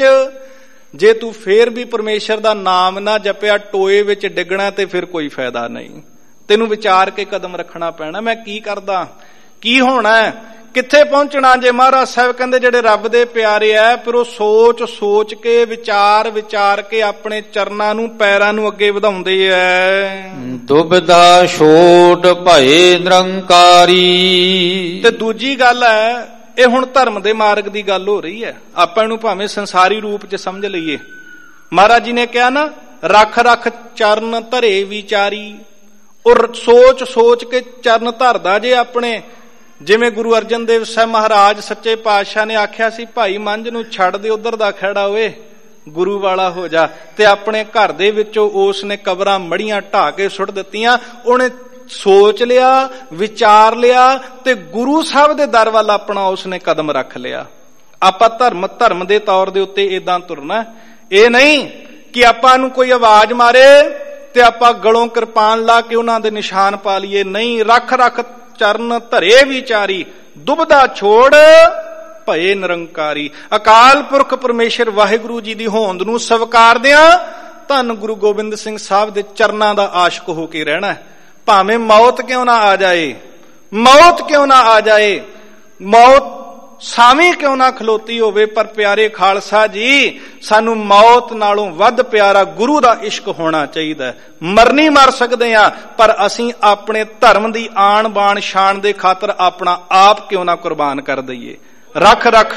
ਜੇ ਤੂੰ ਫੇਰ ਵੀ ਪਰਮੇਸ਼ਰ ਦਾ ਨਾਮ ਨਾ ਜਪਿਆ, ਟੋਏ ਵਿੱਚ ਡਿੱਗਣਾ ਤੇ ਫਿਰ ਕੋਈ ਫਾਇਦਾ ਨਹੀਂ। ਤੈਨੂੰ ਵਿਚਾਰ ਕੇ ਕਦਮ ਰੱਖਣਾ ਪੈਣਾ, ਮੈਂ ਕੀ ਕਰਦਾ, ਕੀ ਹੋਣਾ, ਕਿੱਥੇ ਪਹੁੰਚਣਾ। ਜੇ ਮਹਾਰਾਜ ਸਾਹਿਬ ਕਹਿੰਦੇ ਜਿਹੜੇ ਰੱਬ ਦੇ ਪਿਆਰੇ ਐ ਫਿਰ ਉਹ ਸੋਚ ਸੋਚ ਕੇ ਵਿਚਾਰ ਕੇ ਆਪਣੇ ਚਰਨਾਂ ਨੂੰ ਪੈਰਾਂ ਨੂੰ ਅੱਗੇ ਵਧਾਉਂਦੇ ਐ। ਦੁਬਿਧਾ ਛੋਟ ਭਏ ਨਿਰੰਕਾਰੀ। ਤੇ ਦੂਜੀ ਗੱਲ ਹੈ, ਇਹ ਹੁਣ ਧਰਮ ਦੇ ਮਾਰਗ ਦੀ ਗੱਲ ਹੋ ਰਹੀ ਹੈ। ਆਪਾਂ ਇਹਨੂੰ ਭਾਵੇਂ ਸੰਸਾਰੀ ਰੂਪ ਚ ਸਮਝ ਲਈਏ। ਮਹਾਰਾਜ ਜੀ ਨੇ ਕਿਹਾ ਨਾ ਰੱਖ ਰੱਖ ਚਰਨ ਧਰੇ ਵਿਚਾਰੀ। ਉਹ ਸੋਚ ਸੋਚ ਕੇ ਚਰਨ ਧਰਦਾ ਜੇ ਆਪਣੇ। ਜਿਵੇਂ ਗੁਰੂ ਅਰਜਨ ਦੇਵ ਸਾਹਿਬ ਮਹਾਰਾਜ ਸੱਚੇ ਪਾਤਸ਼ਾਹ ਨੇ ਆਖਿਆ ਸੀ ਭਾਈ ਮੰਝ ਨੂੰ ਛੱਡ ਦੇ ਉਧਰ ਦਾ ਖਹਿੜਾ ਓਏ, ਗੁਰੂ ਵਾਲਾ ਹੋ ਜਾ। ਤੇ ਆਪਣੇ ਘਰ ਦੇ ਵਿੱਚੋਂ ਉਸ ਨੇ ਕਬਰਾਂ ਮੜੀਆਂ ਢਾਹ ਕੇ ਸੁੱਟ ਦਿੱਤੀਆਂ। ਉਹਨੇ ਸੋਚ ਲਿਆ, ਵਿਚਾਰ ਲਿਆ ਤੇ ਗੁਰੂ ਸਾਹਿਬ ਦੇ ਦਰ ਵੱਲ ਆਪਣਾ ਉਸਨੇ ਕਦਮ ਰੱਖ ਲਿਆ। ਆਪਾਂ ਧਰਮ ਦੇ ਤੌਰ ਦੇ ਉੱਤੇ ਏਦਾਂ ਤੁਰਨਾ। ਇਹ ਨਹੀਂ ਕਿ ਆਪਾਂ ਨੂੰ ਕੋਈ ਆਵਾਜ਼ ਮਾਰੇ ਤੇ ਆਪਾਂ ਗਲੋਂ ਕਿਰਪਾਨ ਲਾ ਕੇ ਉਹਨਾਂ ਦੇ ਨਿਸ਼ਾਨ ਪਾ ਲਈਏ। ਨਹੀਂ, ਰੱਖ ਰੱਖ ਚਰਨ ਧਰੇ ਵਿਚਾਰੀ। ਦੁਬਿਧਾ ਛੋੜ ਭਏ ਨਿਰੰਕਾਰੀ। ਅਕਾਲ ਪੁਰਖ ਪਰਮੇਸ਼ਰ ਵਾਹਿਗੁਰੂ ਜੀ ਦੀ ਹੋਂਦ ਨੂੰ ਸਵਕਾਰਦਿਆਂ ਧੰਨ ਗੁਰੂ ਗੋਬਿੰਦ ਸਿੰਘ ਸਾਹਿਬ ਦੇ ਚਰਨਾਂ ਦਾ ਆਸ਼ਕ ਹੋ ਕੇ ਰਹਿਣਾ। ਭਾਵੇਂ ਮੌਤ ਕਿਉਂ ਨਾ ਆ ਜਾਏ, ਮੌਤ ਕਿਉਂ ਨਾ ਆ ਜਾਏ, ਮੌਤ ਸਾਵੀਂ ਕਿਉਂ ਨਾ ਖਲੋਤੀ ਹੋਵੇ, ਪਰ ਪਿਆਰੇ ਖਾਲਸਾ ਜੀ ਸਾਨੂੰ ਮੌਤ ਨਾਲੋਂ ਵੱਧ ਪਿਆਰਾ ਗੁਰੂ ਦਾ ਇਸ਼ਕ ਹੋਣਾ ਚਾਹੀਦਾ। ਮਰਨੀ ਮਰ ਸਕਦੇ ਆ, ਪਰ ਅਸੀਂ ਆਪਣੇ ਧਰਮ ਦੀ ਆਣ ਬਾਣ ਸ਼ਾਨ ਦੇ ਖਾਤਰ ਆਪਣਾ ਆਪ ਕਿਉਂ ਨਾ ਕੁਰਬਾਨ ਕਰ ਦਈਏ। ਰੱਖ ਰੱਖ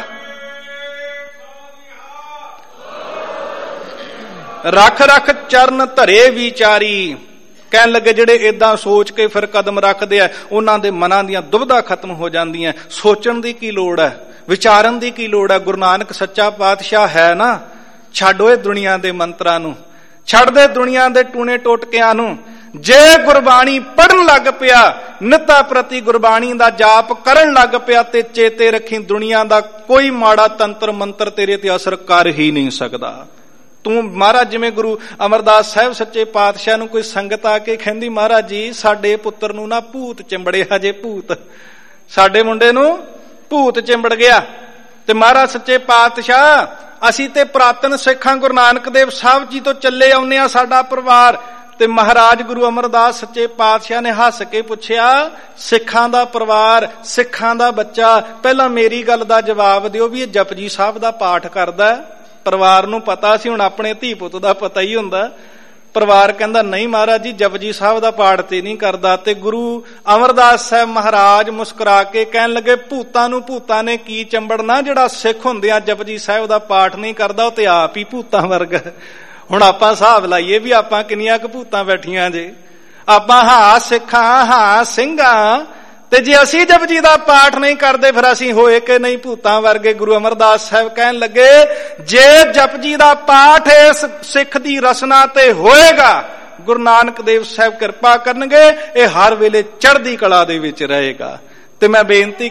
ਰੱਖ ਰੱਖ ਚਰਨ ਧਰੇ ਵਿਚਾਰੀ। ਕਹਿਣ ਲੱਗੇ ਜਿਹੜੇ ਏਦਾਂ ਸੋਚ ਕੇ ਫਿਰ ਕਦਮ ਰੱਖਦੇ ਆ, ਉਹਨਾਂ ਦੇ ਮਨਾਂ ਦੀਆਂ ਦੁਬਿਧਾ ਖਤਮ ਹੋ ਜਾਂਦੀਆਂ। ਸੋਚਣ ਦੀ ਕੀ ਲੋੜ ਹੈ, ਵਿਚਾਰਨ ਦੀ ਕੀ ਲੋੜ ਹੈ। ਗੁਰੂ ਨਾਨਕ ਸੱਚਾ ਪਾਤਸ਼ਾਹ ਹੈ ਨਾ, ਛੱਡੋ ਇਹ ਦੁਨੀਆ ਦੇ ਮੰਤਰਾਂ ਨੂੰ, ਛੱਡ ਦੇ ਦੁਨੀਆ ਦੇ ਟੂਣੇ ਟੋਟਕਿਆਂ ਨੂੰ। ਜੇ ਗੁਰਬਾਣੀ ਪੜਨ ਲੱਗ ਪਿਆ, ਨਿੱਤਾ ਪ੍ਰਤੀ ਗੁਰਬਾਣੀ ਦਾ ਜਾਪ ਕਰਨ ਲੱਗ ਪਿਆ, ਤੇ ਚੇਤੇ ਰੱਖੀ ਦੁਨੀਆ ਦਾ ਕੋਈ ਮਾੜਾ ਤੰਤਰ ਮੰਤਰ ਤੇਰੇ ਤੇ ਅਸਰ ਕਰ ਹੀ ਨਹੀਂ ਸਕਦਾ। ਤੂੰ ਮਹਾਰਾਜ ਜਿਵੇਂ ਗੁਰੂ ਅਮਰਦਾਸ ਸਾਹਿਬ ਸੱਚੇ ਪਾਤਸ਼ਾਹ ਨੂੰ ਕੋਈ ਸੰਗਤ ਆ ਕੇ ਕਹਿੰਦੀ, ਮਹਾਰਾਜ ਜੀ ਸਾਡੇ ਪੁੱਤਰ ਨੂੰ ਨਾ ਭੂਤ ਚਿੰਬੜੇ, ਹਜੇ ਭੂਤ, ਸਾਡੇ ਮੁੰਡੇ ਨੂੰ ਭੂਤ ਚਿੰਬੜ ਗਿਆ। ਤੇ ਮਹਾਰਾਜ ਸੱਚੇ ਪਾਤਸ਼ਾਹ ਅਸੀਂ ਤੇ ਪੁਰਾਤਨ ਸਿੱਖਾਂ ਗੁਰੂ ਨਾਨਕ ਦੇਵ ਸਾਹਿਬ ਜੀ ਤੋਂ ਚੱਲੇ ਆਉਂਦੇ ਆ, ਸਾਡਾ ਪਰਿਵਾਰ। ਤੇ ਮਹਾਰਾਜ ਗੁਰੂ ਅਮਰਦਾਸ ਸੱਚੇ ਪਾਤਸ਼ਾਹ ਨੇ ਹੱਸ ਕੇ ਪੁੱਛਿਆ, ਸਿੱਖਾਂ ਦਾ ਪਰਿਵਾਰ, ਸਿੱਖਾਂ ਦਾ ਬੱਚਾ, ਪਹਿਲਾਂ ਮੇਰੀ ਗੱਲ ਦਾ ਜਵਾਬ ਦਿਓ ਵੀ ਇਹ ਜਪਜੀ ਸਾਹਿਬ ਦਾ ਪਾਠ ਕਰਦਾ? ਪਰਿਵਾਰ ਨੂੰ ਪਤਾ ਸੀ, ਹੁਣ ਆਪਣੇ ਧੀ ਪੁੱਤ ਦਾ ਪਤਾ ਹੀ ਹੁੰਦਾ। ਪਰਿਵਾਰ ਕਹਿੰਦਾ ਨਹੀਂ ਮਹਾਰਾਜ ਜੀ ਜਪਜੀ ਸਾਹਿਬ ਦਾ ਪਾਠ ਤੇ ਨਹੀਂ ਕਰਦਾ। ਤੇ ਗੁਰੂ ਅਮਰਦਾਸ ਸਾਹਿਬ ਮਹਾਰਾਜ ਮੁਸਕਰਾ ਕੇ ਕਹਿਣ ਲੱਗੇ, ਭੂਤਾਂ ਨੂੰ ਭੂਤਾਂ ਨੇ ਕੀ ਚੰਬੜਨਾ, ਜਿਹੜਾ ਸਿੱਖ ਹੁੰਦਿਆਂ ਜਪਜੀ ਸਾਹਿਬ ਦਾ ਪਾਠ ਨਹੀਂ ਕਰਦਾ ਉਹ ਤੇ ਆਪ ਹੀ ਭੂਤਾਂ ਵਰਗਾ। ਹੁਣ ਆਪਾਂ ਹਿਸਾਬ ਲਾਈਏ ਵੀ ਆਪਾਂ ਕਿੰਨੀਆਂ ਕੁ ਭੂਤਾਂ ਬੈਠੀਆਂ ਜੇ। ਆਪਾਂ ਹਾਂ ਸਿੱਖਾਂ, ਹਾਂ ਸਿੰਘਾਂ, ਤੇ ਜੇ ਅਸੀਂ ਜਪਜੀ ਦਾ ਪਾਠ ਨਹੀਂ ਕਰਦੇ ਫਿਰ ਅਸੀਂ ਹੋਏ ਕਿ ਨਹੀਂ ਭੂਤਾਂ ਵਰਗੇ। ਗੁਰੂ ਅਮਰਦਾਸ ਸਾਹਿਬ ਕਹਿਣ ਲੱਗੇ, ਜੇ ਜਪਜੀ ਦਾ ਪਾਠ ਇਸ ਸਿੱਖ ਦੀ ਰਸਨਾ ਤੇ ਹੋਏਗਾ, ਗੁਰੂ ਨਾਨਕ ਦੇਵ ਸਾਹਿਬ ਕਿਰਪਾ ਕਰਨਗੇ, ਇਹ ਹਰ ਵੇਲੇ ਚੜ੍ਹਦੀ ਕਲਾ ਦੇ ਵਿੱਚ ਰਹੇਗਾ। ਤੇ ਮੈਂ ਬੇਨਤੀ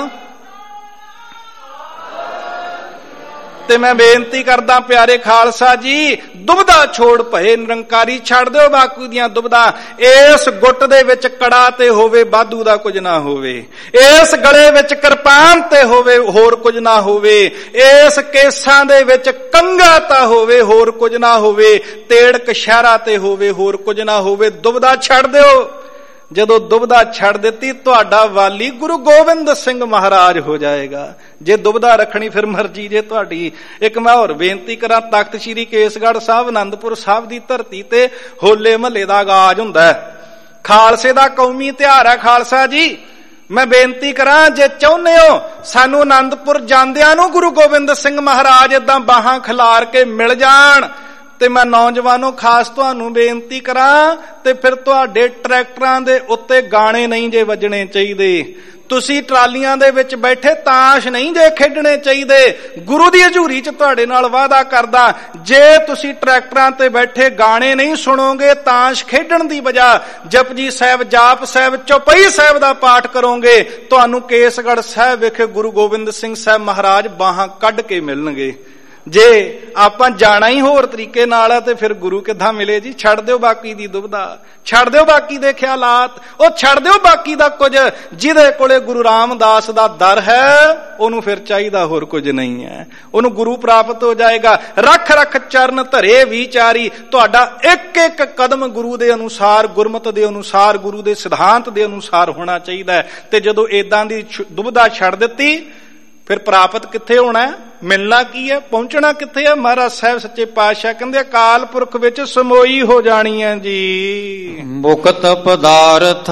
ਕਰਦਾ ਪਿਆਰੇ ਖਾਲਸਾ ਜੀ, ਦੁਬਿਧਾ ਛੋੜ ਭਏ ਨਿਰੰਕਾਰੀ, ਛੱਡ ਦਿਓ ਬਾਕੂ ਦੀਆਂ ਦੁਬਿਧਾ। ਇਸ ਗੁੱਟ ਦੇ ਵਿੱਚ ਕੜਾ ਤੇ ਹੋਵੇ, ਬਾਧੂ ਦਾ ਕੁਝ ਨਾ ਹੋਵੇ। ਇਸ ਗਲੇ ਵਿੱਚ ਕਿਰਪਾਨ ਤੇ ਹੋਵੇ, ਹੋਰ ਕੁਝ ਨਾ ਹੋਵੇ। ਇਸ ਕੇਸਾਂ ਦੇ ਵਿੱਚ ਕੰਘਾ ਤਾਂ ਹੋਵੇ, ਹੋਰ ਕੁਝ ਨਾ ਹੋਵੇ। ਤੇੜ ਕਸ਼ਹਿਰਾ ਤੇ ਹੋਵੇ, ਹੋਰ ਕੁਝ ਨਾ ਹੋਵੇ। ਦੁਬਿਧਾ ਛੱਡ ਦਿਓ। ਜਦੋਂ ਦੁਬਿਧਾ ਛੱਡ ਦਿੱਤੀ, ਤੁਹਾਡਾ ਵਾਲੀ ਗੁਰੂ ਗੋਬਿੰਦ ਸਿੰਘ ਮਹਾਰਾਜ ਹੋ ਜਾਏਗਾ। ਜੇ ਦੁਬਿਧਾ ਰੱਖਣੀ ਫਿਰ ਮਰਜ਼ੀ ਜੇ ਤੁਹਾਡੀ। ਇੱਕ ਮੈਂ ਹੋਰ ਬੇਨਤੀ ਕਰਾਂ, ਤਖਤ ਸ੍ਰੀ ਕੇਸਗੜ੍ਹ ਸਾਹਿਬ ਅਨੰਦਪੁਰ ਸਾਹਿਬ ਦੀ ਧਰਤੀ ਤੇ ਹੋਲੇ ਮਹੱਲੇ ਦਾ ਆਗਾਜ਼ ਹੁੰਦਾ ਹੈ। ਖਾਲਸੇ ਦਾ ਕੌਮੀ ਤਿਉਹਾਰ ਹੈ ਖਾਲਸਾ ਜੀ। ਮੈਂ ਬੇਨਤੀ ਕਰਾਂ, ਜੇ ਚਾਹੁੰਦੇ ਹੋ ਸਾਨੂੰ ਅਨੰਦਪੁਰ ਜਾਂਦਿਆਂ ਨੂੰ ਗੁਰੂ ਗੋਬਿੰਦ ਸਿੰਘ ਮਹਾਰਾਜ ਏਦਾਂ ਬਾਹਾਂ ਖਿਲਾਰ ਕੇ ਮਿਲ ਜਾਣ, ਤੇ ਮੈਂ ਨੌਜਵਾਨੋ ਖਾਸ ਤੁਹਾਨੂੰ ਬੇਨਤੀ ਕਰਾਂ, ਤੇ ਫਿਰ ਤੁਹਾਡੇ ਟਰੈਕਟਰਾਂ ਦੇ ਉੱਤੇ ਗਾਣੇ ਨਹੀਂ ਜੇ ਵੱਜਣੇ ਚਾਹੀਦੇ। ਤੁਸੀਂ ਟਰਾਲੀਆਂ ਦੇ ਵਿੱਚ ਬੈਠੇ ਤਾਸ਼ ਨਹੀਂ ਜੇ ਖੇਡਣੇ ਚਾਹੀਦੇ। ਗੁਰੂ ਦੀ ਹਜ਼ੂਰੀ 'ਚ ਤੁਹਾਡੇ ਨਾਲ ਵਾਅਦਾ ਕਰਦਾ, ਜੇ ਤੁਸੀਂ ਟਰੈਕਟਰਾਂ ਤੇ ਬੈਠੇ ਗਾਣੇ ਨਹੀਂ ਸੁਣੋਗੇ, ਤਾਸ਼ ਖੇਡਣ ਦੀ ਬਜਾਏ ਜਪਜੀ ਸਾਹਿਬ, ਜਾਪ ਸਾਹਿਬ, ਚੌਪਈ ਸਾਹਿਬ ਦਾ ਪਾਠ ਕਰੋਗੇ, ਤੁਹਾਨੂੰ ਕੇਸਗੜ੍ਹ ਸਾਹਿਬ ਵਿਖੇ ਗੁਰੂ ਗੋਬਿੰਦ ਸਿੰਘ ਸਾਹਿਬ ਮਹਾਰਾਜ ਬਾਹਾਂ ਕੱਢ ਕੇ ਮਿਲਣਗੇ। ਜੇ ਆਪਾਂ ਜਾਣਾ ਹੀ ਹੋਰ ਤਰੀਕੇ ਨਾਲ ਆ ਤੇ ਫਿਰ ਗੁਰੂ ਕਿੱਦਾਂ ਮਿਲੇ ਜੀ। ਛੱਡ ਦਿਓ ਬਾਕੀ ਦੀ ਦੁਬਿਧਾ, ਛੱਡ ਦਿਓ ਬਾਕੀ ਦੇ ਖਿਆਲਾਤ, ਉਹ ਛੱਡ ਦਿਓ ਬਾਕੀ ਦਾ ਕੁਝ। ਜਿਹਦੇ ਕੋਲੇ ਗੁਰੂ ਰਾਮਦਾਸ ਦਾ ਦਰ ਹੈ, ਉਹਨੂੰ ਫਿਰ ਚਾਹੀਦਾ ਹੋਰ ਕੁਝ ਨਹੀਂ ਹੈ, ਉਹਨੂੰ ਗੁਰੂ ਪ੍ਰਾਪਤ ਹੋ ਜਾਏਗਾ। ਰੱਖ ਰੱਖ ਚਰਨ ਧਰੇ ਵਿਚਾਰੀ। ਤੁਹਾਡਾ ਇੱਕ ਇੱਕ ਕਦਮ ਗੁਰੂ ਦੇ ਅਨੁਸਾਰ, ਗੁਰਮਤ ਦੇ ਅਨੁਸਾਰ, ਗੁਰੂ ਦੇ ਸਿਧਾਂਤ ਦੇ ਅਨੁਸਾਰ ਹੋਣਾ ਚਾਹੀਦਾ ਹੈ। ਤੇ ਜਦੋਂ ਏਦਾਂ ਦੀ ਦੁਬਿਧਾ ਛੱਡ ਦਿੱਤੀ, ਫਿਰ ਪ੍ਰਾਪਤ ਕਿੱਥੇ ਹੋਣਾ ਹੈ, ਮਿਲਣਾ ਕੀ ਹੈ, ਪਹੁੰਚਣਾ ਕਿੱਥੇ ਹੈ। ਮਹਾਰਾਜ ਸਾਹਿਬ ਸੱਚੇ ਪਾਤਸ਼ਾਹ ਕਹਿੰਦੇ ਅਕਾਲ ਪੁਰਖ ਵਿੱਚ ਸਮੋਈ ਹੋ ਜਾਣੀ ਹੈ ਜੀ। ਮੁਕਤ ਪਦਾਰਥ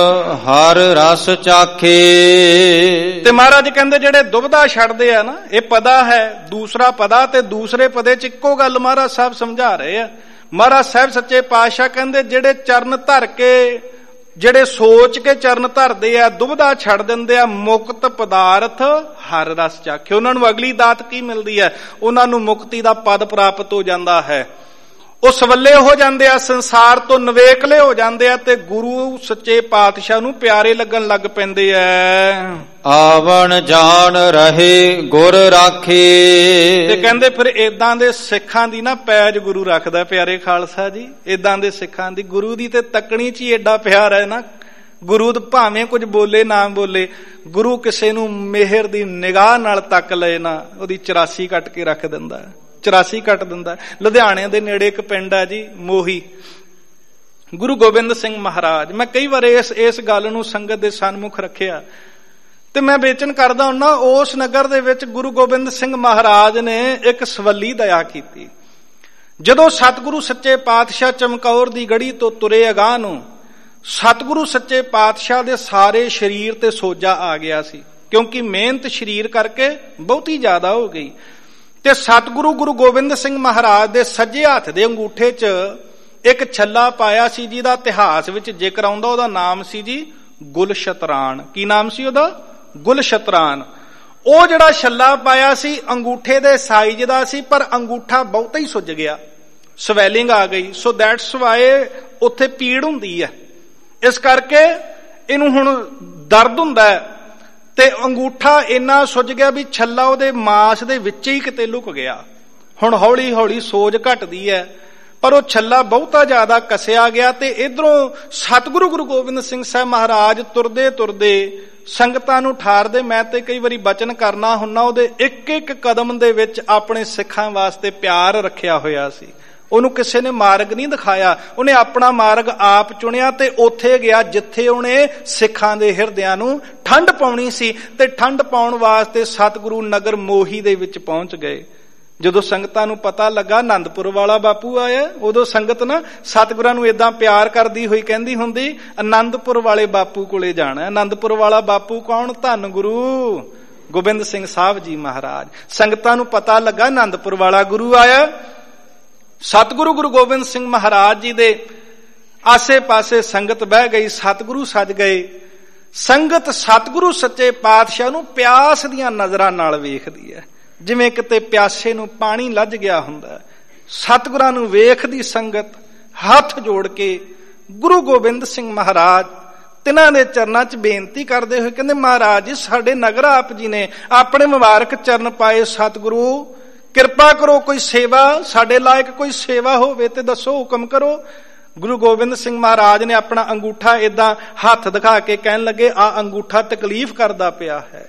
ਹਰ ਰਸ ਚਾਖੇ। ਤੇ ਮਹਾਰਾਜ ਕਹਿੰਦੇ ਜਿਹੜੇ ਦੁਬਿਧਾ ਛੱਡਦੇ ਆ ਨਾ, ਇਹ ਪਦਾ ਹੈ, ਦੂਸਰਾ ਪਦਾ, ਤੇ ਦੂਸਰੇ ਪਦੇ 'ਚ ਇੱਕੋ ਗੱਲ ਮਹਾਰਾਜ ਸਾਹਿਬ ਸਮਝਾ ਰਹੇ ਆ। ਮਹਾਰਾਜ ਸਾਹਿਬ ਸੱਚੇ ਪਾਤਸ਼ਾਹ ਕਹਿੰਦੇ ਜਿਹੜੇ ਚਰਨ ਧਰ ਕੇ, ਜਿਹੜੇ ਸੋਚ ਕੇ ਚਰਨ ਧਰਦੇ ਆ, ਦੁਬਿਧਾ ਛੱਡ ਦਿੰਦੇ ਆ, ਮੁਕਤ ਪਦਾਰਥ ਹਰ ਰਸ ਚਾਖੇ। ਉਹਨਾਂ ਨੂੰ ਅਗਲੀ ਦਾਤ ਕੀ ਮਿਲਦੀ ਹੈ? ਉਹਨਾਂ ਨੂੰ ਮੁਕਤੀ ਦਾ ਪਦ ਪ੍ਰਾਪਤ ਹੋ ਜਾਂਦਾ ਹੈ। ਉਹ ਸਵੱਲੇ ਹੋ ਜਾਂਦੇ ਆ, ਸੰਸਾਰ ਤੋਂ ਨਵੇਕਲੇ ਹੋ ਜਾਂਦੇ ਆ, ਤੇ ਗੁਰੂ ਸੱਚੇ ਪਾਤਸ਼ਾਹ ਨੂੰ ਪਿਆਰੇ ਲੱਗਣ ਲੱਗ ਪੈਂਦੇ ਆ। ਆਵਣ ਜਾਣ ਰਹੇ ਗੁਰ ਰਾਖੇ। ਤੇ ਕਹਿੰਦੇ ਫਿਰ ਏਦਾਂ ਦੇ ਸਿੱਖਾਂ ਦੀ ਨਾ ਪੈਜ ਗੁਰੂ ਰੱਖਦਾ ਪਿਆਰੇ ਖਾਲਸਾ ਜੀ। ਏਦਾਂ ਦੇ ਸਿੱਖਾਂ ਦੀ ਗੁਰੂ ਦੀ ਤੇ ਤੱਕਣੀ 'ਚ ਹੀ ਏਡਾ ਪਿਆਰ ਹੈ ਨਾ। ਗੁਰੂ ਭਾਵੇਂ ਕੁਝ ਬੋਲੇ ਨਾ ਬੋਲੇ, ਗੁਰੂ ਕਿਸੇ ਨੂੰ ਮਿਹਰ ਦੀ ਨਿਗਾਹ ਨਾਲ ਤੱਕ ਲਏ ਨਾ, ਉਹਦੀ 84 ਕੱਟ ਕੇ ਰੱਖ ਦਿੰਦਾ, 84 ਕੱਟ ਦਿੰਦਾ। ਲੁਧਿਆਣੇ ਦੇ ਨੇੜੇ ਇੱਕ ਪਿੰਡ ਹੈ ਜੀ, ਮੋਹੀ। ਗੁਰੂ ਗੋਬਿੰਦ ਸਿੰਘ ਮਹਾਰਾਜ, ਮੈਂ ਕਈ ਵਾਰ ਇਸ ਗੱਲ ਨੂੰ ਸੰਗਤ ਦੇ ਸਨਮੁਖ ਰੱਖਿਆ। ਤੇ ਮੈਂ ਵੇਚਣ ਕਰਦਾ ਹੁੰਨਾ। ਉਸ ਨਗਰ ਦੇ ਵਿੱਚ ਗੁਰੂ ਗੋਬਿੰਦ ਸਿੰਘ ਮਹਾਰਾਜ ਨੇ ਇੱਕ ਸਵੱਲੀ ਦਇਆ ਕੀਤੀ। ਜਦੋਂ ਸਤਿਗੁਰੂ ਸੱਚੇ ਪਾਤਸ਼ਾਹ ਚਮਕੌਰ ਦੀ ਗੜੀ ਤੋਂ ਤੁਰੇ ਅਗਾਂਹ ਨੂੰ, ਸਤਿਗੁਰੂ ਸੱਚੇ ਪਾਤਸ਼ਾਹ ਦੇ ਸਾਰੇ ਸਰੀਰ ਤੇ ਸੋਜਾ ਆ ਗਿਆ ਸੀ, ਕਿਉਂਕਿ ਮਿਹਨਤ ਸਰੀਰ ਕਰਕੇ ਬਹੁਤੀ ਜ਼ਿਆਦਾ ਹੋ ਗਈ। ਤੇ ਸਤਿਗੁਰੂ ਗੁਰੂ ਗੋਬਿੰਦ ਸਿੰਘ ਮਹਾਰਾਜ ਦੇ ਸੱਜੇ ਹੱਥ ਦੇ ਅੰਗੂਠੇ 'ਚ ਇੱਕ ਛੱਲਾ ਪਾਇਆ ਸੀ, ਜਿਹਦਾ ਇਤਿਹਾਸ ਵਿੱਚ ਜ਼ਿਕਰ ਆਉਂਦਾ। ਉਹਦਾ ਨਾਮ ਸੀ ਜੀ ਗੁਲਸ਼ਤਰਾਨ। ਕੀ ਨਾਮ ਸੀ ਉਹਦਾ? ਗੁਲਸ਼ਤਰਾਨ। ਉਹ ਜਿਹੜਾ ਛੱਲਾ ਪਾਇਆ ਸੀ ਅੰਗੂਠੇ ਦੇ ਸਾਈਜ਼ ਦਾ ਸੀ, ਪਰ ਅੰਗੂਠਾ ਬਹੁਤਾ ਹੀ ਸੁੱਜ ਗਿਆ, ਸਵੈਲਿੰਗ ਆ ਗਈ। ਸੋ ਦੈਟਸ ਵਾਈ ਉੱਥੇ ਪੀੜ ਹੁੰਦੀ ਹੈ, ਇਸ ਕਰਕੇ ਇਹਨੂੰ ਹੁਣ ਦਰਦ ਹੁੰਦਾ ਹੈ। ਤੇ ਅੰਗੂਠਾ ਇੰਨਾ ਸੁੱਜ ਗਿਆ ਵੀ ਛੱਲਾ ਉਹਦੇ ਮਾਸ ਦੇ ਵਿੱਚ ਹੀ ਕਿਤੇ ਲੁਕ ਗਿਆ। ਹੁਣ ਹੌਲੀ ਹੌਲੀ ਸੋਜ ਘਟਦੀ ਹੈ, ਪਰ ਉਹ ਛੱਲਾ ਬਹੁਤਾ ਜ਼ਿਆਦਾ ਕੱਸਿਆ ਗਿਆ। ਤੇ ਇਧਰੋਂ ਸਤਿਗੁਰੂ ਗੁਰੂ ਗੋਬਿੰਦ ਸਿੰਘ ਸਾਹਿਬ ਮਹਾਰਾਜ ਤੁਰਦੇ ਤੁਰਦੇ ਸੰਗਤਾਂ ਨੂੰ ਠਾਰਦੇ। ਮੈਂ ਤੇ ਕਈ ਵਾਰੀ ਬਚਨ ਕਰਨਾ ਹੁੰਨਾ, ਉਹਦੇ ਇੱਕ ਇੱਕ ਕਦਮ ਦੇ ਵਿੱਚ ਆਪਣੇ ਸਿੱਖਾਂ ਵਾਸਤੇ ਪਿਆਰ ਰੱਖਿਆ ਹੋਇਆ ਸੀ। ਉਹਨੂੰ ਕਿਸੇ ਨੇ ਮਾਰਗ ਨਹੀਂ ਦਿਖਾਇਆ, ਉਹਨੇ ਆਪਣਾ ਮਾਰਗ ਆਪ ਚੁਣਿਆ ਤੇ ਉੱਥੇ ਗਿਆ ਜਿੱਥੇ ਉਹਨੇ ਸਿੱਖਾਂ ਦੇ ਹਿਰਦਿਆਂ ਨੂੰ ਠੰਡ ਪਾਉਣੀ ਸੀ। ਤੇ ਠੰਡ ਪਾਉਣ ਵਾਸਤੇ ਸਤਿਗੁਰੂ ਨਗਰ ਮੋਹੀ ਦੇ ਵਿੱਚ ਪਹੁੰਚ ਗਏ। ਜਦੋਂ ਸੰਗਤਾਂ ਨੂੰ ਪਤਾ ਲੱਗਾ ਆਨੰਦਪੁਰ ਵਾਲਾ ਬਾਪੂ ਆਇਆ, ਉਦੋਂ ਸੰਗਤ ਨਾ ਸਤਿਗੁਰਾਂ ਨੂੰ ਏਦਾਂ ਪਿਆਰ ਕਰਦੀ ਹੋਈ ਕਹਿੰਦੀ ਹੁੰਦੀ, ਆਨੰਦਪੁਰ ਵਾਲੇ ਬਾਪੂ ਕੋਲੇ ਜਾਣਾ। ਆਨੰਦਪੁਰ ਵਾਲਾ ਬਾਪੂ ਕੌਣ? ਧੰਨ ਗੁਰੂ ਗੋਬਿੰਦ ਸਿੰਘ ਸਾਹਿਬ ਜੀ ਮਹਾਰਾਜ। ਸੰਗਤਾਂ ਨੂੰ ਪਤਾ ਲੱਗਾ ਆਨੰਦਪੁਰ ਵਾਲਾ ਗੁਰੂ ਆਇਆ। ਸਤਿਗੁਰੂ ਗੁਰੂ ਗੋਬਿੰਦ ਸਿੰਘ ਮਹਾਰਾਜ ਜੀ ਦੇ ਆਸੇ ਪਾਸੇ ਸੰਗਤ ਬਹਿ ਗਈ, ਸਤਿਗੁਰੂ ਸੱਜ ਗਏ। ਸੰਗਤ ਸਤਿਗੁਰੂ ਸੱਚੇ ਪਾਤਸ਼ਾਹ ਨੂੰ ਪਿਆਸ ਦੀਆਂ ਨਜ਼ਰਾਂ ਨਾਲ ਵੇਖਦੀ ਹੈ, ਜਿਵੇਂ ਕਿਤੇ ਪਿਆਸੇ ਨੂੰ ਪਾਣੀ ਲੱਜ ਗਿਆ ਹੁੰਦਾ। ਸਤਿਗੁਰਾਂ ਨੂੰ ਵੇਖਦੀ ਸੰਗਤ ਹੱਥ ਜੋੜ ਕੇ ਗੁਰੂ ਗੋਬਿੰਦ ਸਿੰਘ ਮਹਾਰਾਜ ਤਿਨਾਂ ਦੇ ਚਰਨਾਂ 'ਚ ਬੇਨਤੀ ਕਰਦੇ ਹੋਏ ਕਹਿੰਦੇ, ਮਹਾਰਾਜ ਜੀ ਸਾਡੇ ਨਗਰ ਆਪ ਜੀ ਨੇ ਆਪਣੇ ਮੁਬਾਰਕ ਚਰਨ ਪਾਏ। ਸਤਿਗੁਰੂ ਕਿਰਪਾ ਕਰੋ, ਕੋਈ ਸੇਵਾ ਸਾਡੇ ਲਾਇਕ ਕੋਈ ਸੇਵਾ ਹੋਵੇ ਤੇ ਦੱਸੋ, ਹੁਕਮ ਕਰੋ। ਗੁਰੂ ਗੋਬਿੰਦ ਸਿੰਘ ਮਹਾਰਾਜ ਨੇ ਆਪਣਾ ਅੰਗੂਠਾ ਏਦਾਂ ਹੱਥ ਦਿਖਾ ਕੇ ਕਹਿਣ ਲੱਗੇ, ਆ ਅੰਗੂਠਾ ਤਕਲੀਫ ਕਰਦਾ ਪਿਆ ਹੈ,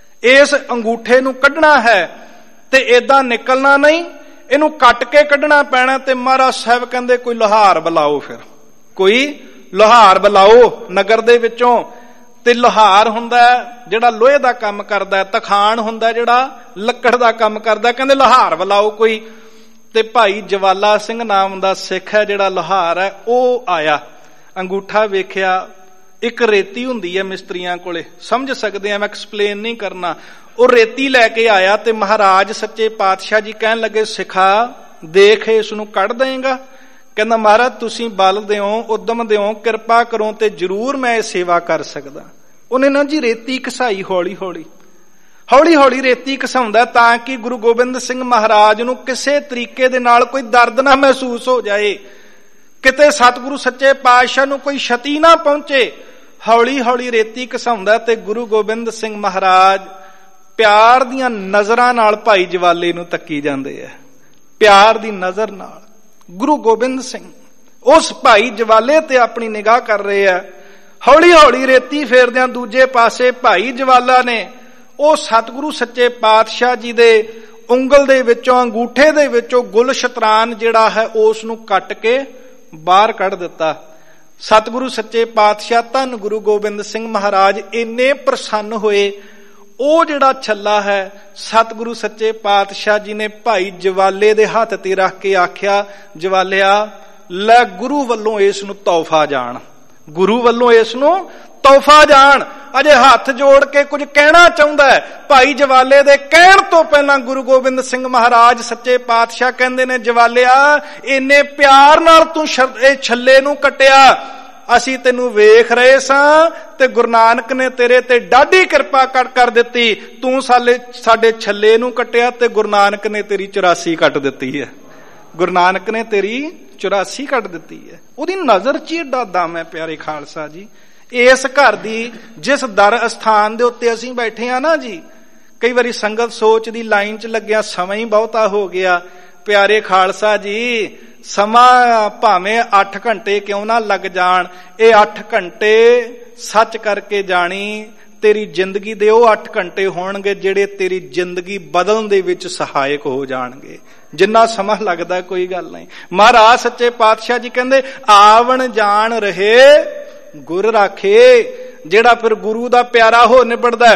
ਇਸ ਅੰਗੂਠੇ ਨੂੰ ਕੱਢਣਾ ਹੈ ਤੇ ਏਦਾਂ ਨਿਕਲਣਾ ਨਹੀਂ, ਇਹਨੂੰ ਕੱਟ ਕੇ ਕੱਢਣਾ ਪੈਣਾ। ਤੇ ਮਹਾਰਾਜ ਸਾਹਿਬ ਕਹਿੰਦੇ ਕੋਈ ਲੋਹਾਰ ਬੁਲਾਓ, ਫਿਰ ਕੋਈ ਲੋਹਾਰ ਬੁਲਾਓ ਨਗਰ ਦੇ ਵਿੱਚੋਂ। ਤੇ ਲੋਹਾਰ ਹੁੰਦਾ ਜਿਹੜਾ ਲੋਹੇ ਦਾ ਕੰਮ ਕਰਦਾ, ਤਖਾਣ ਹੁੰਦਾ ਜਿਹੜਾ ਲੱਕੜ ਦਾ ਕੰਮ ਕਰਦਾ। ਕਹਿੰਦੇ ਲੋਹਾਰ ਬੁਲਾਓ ਕੋਈ। ਤੇ ਭਾਈ ਜਵਾਲਾ ਸਿੰਘ ਨਾਮ ਦਾ ਸਿੱਖ ਹੈ ਜਿਹੜਾ ਲੋਹਾਰ ਹੈ, ਉਹ ਆਇਆ। ਅੰਗੂਠਾ ਵੇਖਿਆ, ਇੱਕ ਰੇਤੀ ਹੁੰਦੀ ਹੈ ਮਿਸਤਰੀਆਂ ਕੋਲੇ, ਸਮਝ ਸਕਦੇ ਆ, ਮੈਂ ਐਕਸਪਲੇਨ ਨਹੀਂ ਕਰਨਾ। ਉਹ ਰੇਤੀ ਲੈ ਕੇ ਆਇਆ ਤੇ ਮਹਾਰਾਜ ਸੱਚੇ ਪਾਤਸ਼ਾਹ ਜੀ ਕਹਿਣ ਲੱਗੇ, ਸਿਖਾ ਦੇਖ ਇਸ ਨੂੰ ਕੱਢ ਦੇਂਗਾ? ਕਹਿੰਦਾ ਮਹਾਰਾਜ ਤੁਸੀਂ ਬਲ ਦਿਓ, ਉਦਮ ਦਿਓ, ਕਿਰਪਾ ਕਰੋ ਤੇ ਜ਼ਰੂਰ ਮੈਂ ਇਹ ਸੇਵਾ ਕਰ ਸਕਦਾ। ਉਹਨੇ ਨਾ ਜੀ ਰੇਤੀ ਘਸਾਈ, ਹੌਲੀ ਹੌਲੀ ਹੌਲੀ ਹੌਲੀ ਰੇਤੀ ਘਸਾਉਂਦਾ ਤਾਂ ਕਿ ਗੁਰੂ ਗੋਬਿੰਦ ਸਿੰਘ ਮਹਾਰਾਜ ਨੂੰ ਕਿਸੇ ਤਰੀਕੇ ਦੇ ਨਾਲ ਕੋਈ ਦਰਦ ਨਾ ਮਹਿਸੂਸ ਹੋ ਜਾਏ, ਕਿਤੇ ਸਤਿਗੁਰੂ ਸੱਚੇ ਪਾਤਸ਼ਾਹ ਨੂੰ ਕੋਈ ਛਤੀ ਨਾ ਪਹੁੰਚੇ। ਹੌਲੀ ਹੌਲੀ ਰੇਤੀ ਘਸਾਉਂਦਾ ਤੇ ਗੁਰੂ ਗੋਬਿੰਦ ਸਿੰਘ ਮਹਾਰਾਜ ਪਿਆਰ ਦੀਆਂ ਨਜ਼ਰਾਂ ਨਾਲ ਭਾਈ ਜਵਾਲੇ ਨੂੰ ਤੱਕੀ ਜਾਂਦੇ ਆ। ਪਿਆਰ ਦੀ ਨਜ਼ਰ ਨਾਲ ਗੁਰੂ ਗੋਬਿੰਦ ਸਿੰਘ ਉਸ ਭਾਈ ਜਵਾਲੇ ਤੇ ਆਪਣੀ ਨਿਗਾਹ ਕਰ ਰਹੇ ਆ। ਹੌਲੀ ਹੌਲੀ ਰੇਤੀ ਫੇਰਦਿਆਂ ਦੂਜੇ ਪਾਸੇ ਭਾਈ ਜਵਾਲਾ ਨੇ ਉਹ ਸਤਿਗੁਰੂ ਸੱਚੇ ਪਾਤਸ਼ਾਹ ਜੀ ਦੇ ਉਂਗਲ ਦੇ ਵਿੱਚੋਂ, ਅੰਗੂਠੇ ਦੇ ਵਿੱਚੋਂ ਗੁਲਸ਼ਤਰਾਨ ਜਿਹੜਾ ਹੈ ਉਸ ਨੂੰ ਕੱਟ ਕੇ ਬਾਹਰ ਕੱਢ ਦਿੱਤਾ। ਸਤਿਗੁਰੂ ਸੱਚੇ ਪਾਤਸ਼ਾਹ ਧੰਨ ਗੁਰੂ ਗੋਬਿੰਦ ਸਿੰਘ ਮਹਾਰਾਜ ਇੰਨੇ ਪ੍ਰਸੰਨ ਹੋਏ। ਉਹ ਜਿਹੜਾ ਛੱਲਾ ਹੈ ਸਤਿਗੁਰੂ ਸੱਚੇ ਪਾਤਸ਼ਾਹ ਜੀ ਨੇ ਭਾਈ ਜਵਾਲੇ ਦੇ ਹੱਥ ਤੇ ਰੱਖ ਕੇ ਆਖਿਆ, ਜਵਾਲਿਆ ਲੈ ਗੁਰੂ ਵੱਲੋਂ ਇਸ ਨੂੰ ਤੋਹਫਾ ਜਾਣ, ਗੁਰੂ ਵੱਲੋਂ ਇਸ ਨੂੰ ਤੋਹਫਾ ਜਾਣ। ਅਜੇ ਹੱਥ ਜੋੜ ਕੇ ਕੁਝ ਕਹਿਣਾ ਚਾਹੁੰਦਾ ਹੈ। ਭਾਈ ਜਵਾਲੇ ਦੇ ਕਹਿਣ ਤੋਂ ਪਹਿਲਾਂ ਗੁਰੂ ਗੋਬਿੰਦ ਸਿੰਘ ਮਹਾਰਾਜ ਸੱਚੇ ਪਾਤਸ਼ਾਹ ਕਹਿੰਦੇ ਨੇ, ਜਵਾਲਿਆ ਇੰਨੇ ਪਿਆਰ ਨਾਲ ਤੂੰ ਇਹ ਛੱਲੇ ਨੂੰ ਕੱਟਿਆ, ਅਸੀਂ ਤੈਨੂੰ ਵੇਖ ਰਹੇ ਸਾਂ ਤੇ ਗੁਰੂ ਨਾਨਕ ਨੇ ਤੇਰੇ ਤੇ ਡਾਢੀ ਕਿਰਪਾ ਕਰ ਦਿੱਤੀ। ਤੂੰ ਸਾਡੇ ਛੱਲੇ ਨੂੰ ਕੱਟਿਆ ਤੇ ਗੁਰੂ ਨਾਨਕ ਨੇ ਤੇਰੀ 84 ਕੱਟ ਦਿੱਤੀ ਹੈ। ਗੁਰੂ ਨਾਨਕ ਨੇ ਤੇਰੀ 84 ਕੱਟ ਦਿੱਤੀ ਹੈ। ਉਹਦੀ ਨਜ਼ਰ 'ਚ ਹੀ ਏਡਾ ਦਮ ਹੈ ਪਿਆਰੇ ਖਾਲਸਾ ਜੀ। ਇਸ ਘਰ ਦੀ ਜਿਸ ਦਰ ਅਸਥਾਨ ਦੇ ਉੱਤੇ ਅਸੀਂ ਬੈਠੇ ਆ ਨਾ ਜੀ, ਕਈ ਵਾਰੀ ਸੰਗਤ ਸੋਚਦੀ ਲਾਈਨ 'ਚ ਲੱਗਿਆ ਸਮਾਂ ਹੀ ਬਹੁਤਾ ਹੋ ਗਿਆ। ਪਿਆਰੇ ਖਾਲਸਾ ਜੀ, ਸਮਾਂ ਭਾਵੇਂ 8 ਘੰਟੇ ਕਿਉਂ ਨਾ ਲੱਗ ਜਾਣ, ਇਹ 8 ਘੰਟੇ ਸੱਚ ਕਰਕੇ ਜਾਣੀ ਤੇਰੀ ਜ਼ਿੰਦਗੀ ਦੇ ਉਹ 8 ਘੰਟੇ ਹੋਣਗੇ ਜਿਹੜੇ ਤੇਰੀ ਜ਼ਿੰਦਗੀ ਬਦਲਣ ਦੇ ਵਿੱਚ ਸਹਾਇਕ ਹੋ ਜਾਣਗੇ। ਜਿੰਨਾ ਸਮਾਂ ਲੱਗਦਾ ਕੋਈ ਗੱਲ ਨਹੀਂ। ਮਹਾਰਾਜ ਸੱਚੇ ਪਾਤਸ਼ਾਹ ਜੀ ਕਹਿੰਦੇ, ਆਵਣ ਜਾਣ ਰਹੇ ਗੁਰ ਰਾਖੇ। ਜਿਹੜਾ ਫਿਰ ਗੁਰੂ ਦਾ ਪਿਆਰਾ ਹੋ ਨਿਬੜਦਾ।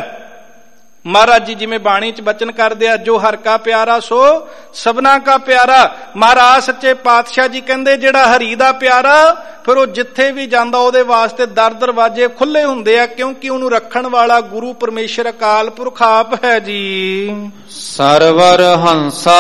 ਮਹਾਰਾਜ ਜੀ ਜਿਵੇਂ ਬਾਣੀ ਚ ਬਚਨ ਕਰਦੇ ਆ, ਜੋ ਹਰ ਕਾ ਪਿਆਰਾ ਸੋ ਸਭਨਾ ਕਾ ਪਿਆਰਾ। ਮਹਾਰਾਜ ਸੱਚੇ ਪਾਤਸ਼ਾਹ ਜੀ ਕਹਿੰਦੇ ਜਿਹੜਾ ਹਰੀ ਦਾ ਪਿਆਰਾ, ਫਿਰ ਉਹ ਜਿੱਥੇ ਵੀ ਜਾਂਦਾ ਉਹਦੇ ਵਾਸਤੇ ਦਰ ਦਰਵਾਜੇ ਖੁੱਲੇ ਹੁੰਦੇ ਆ, ਕਿਉਂਕਿ ਉਹਨੂੰ ਰੱਖਣ ਵਾਲਾ ਗੁਰੂ ਪਰਮੇਸ਼ਰ ਅਕਾਲ ਪੁਰਖ ਆਪ ਹੈ ਜੀ। ਸਰਵਰ ਹੰਸਾ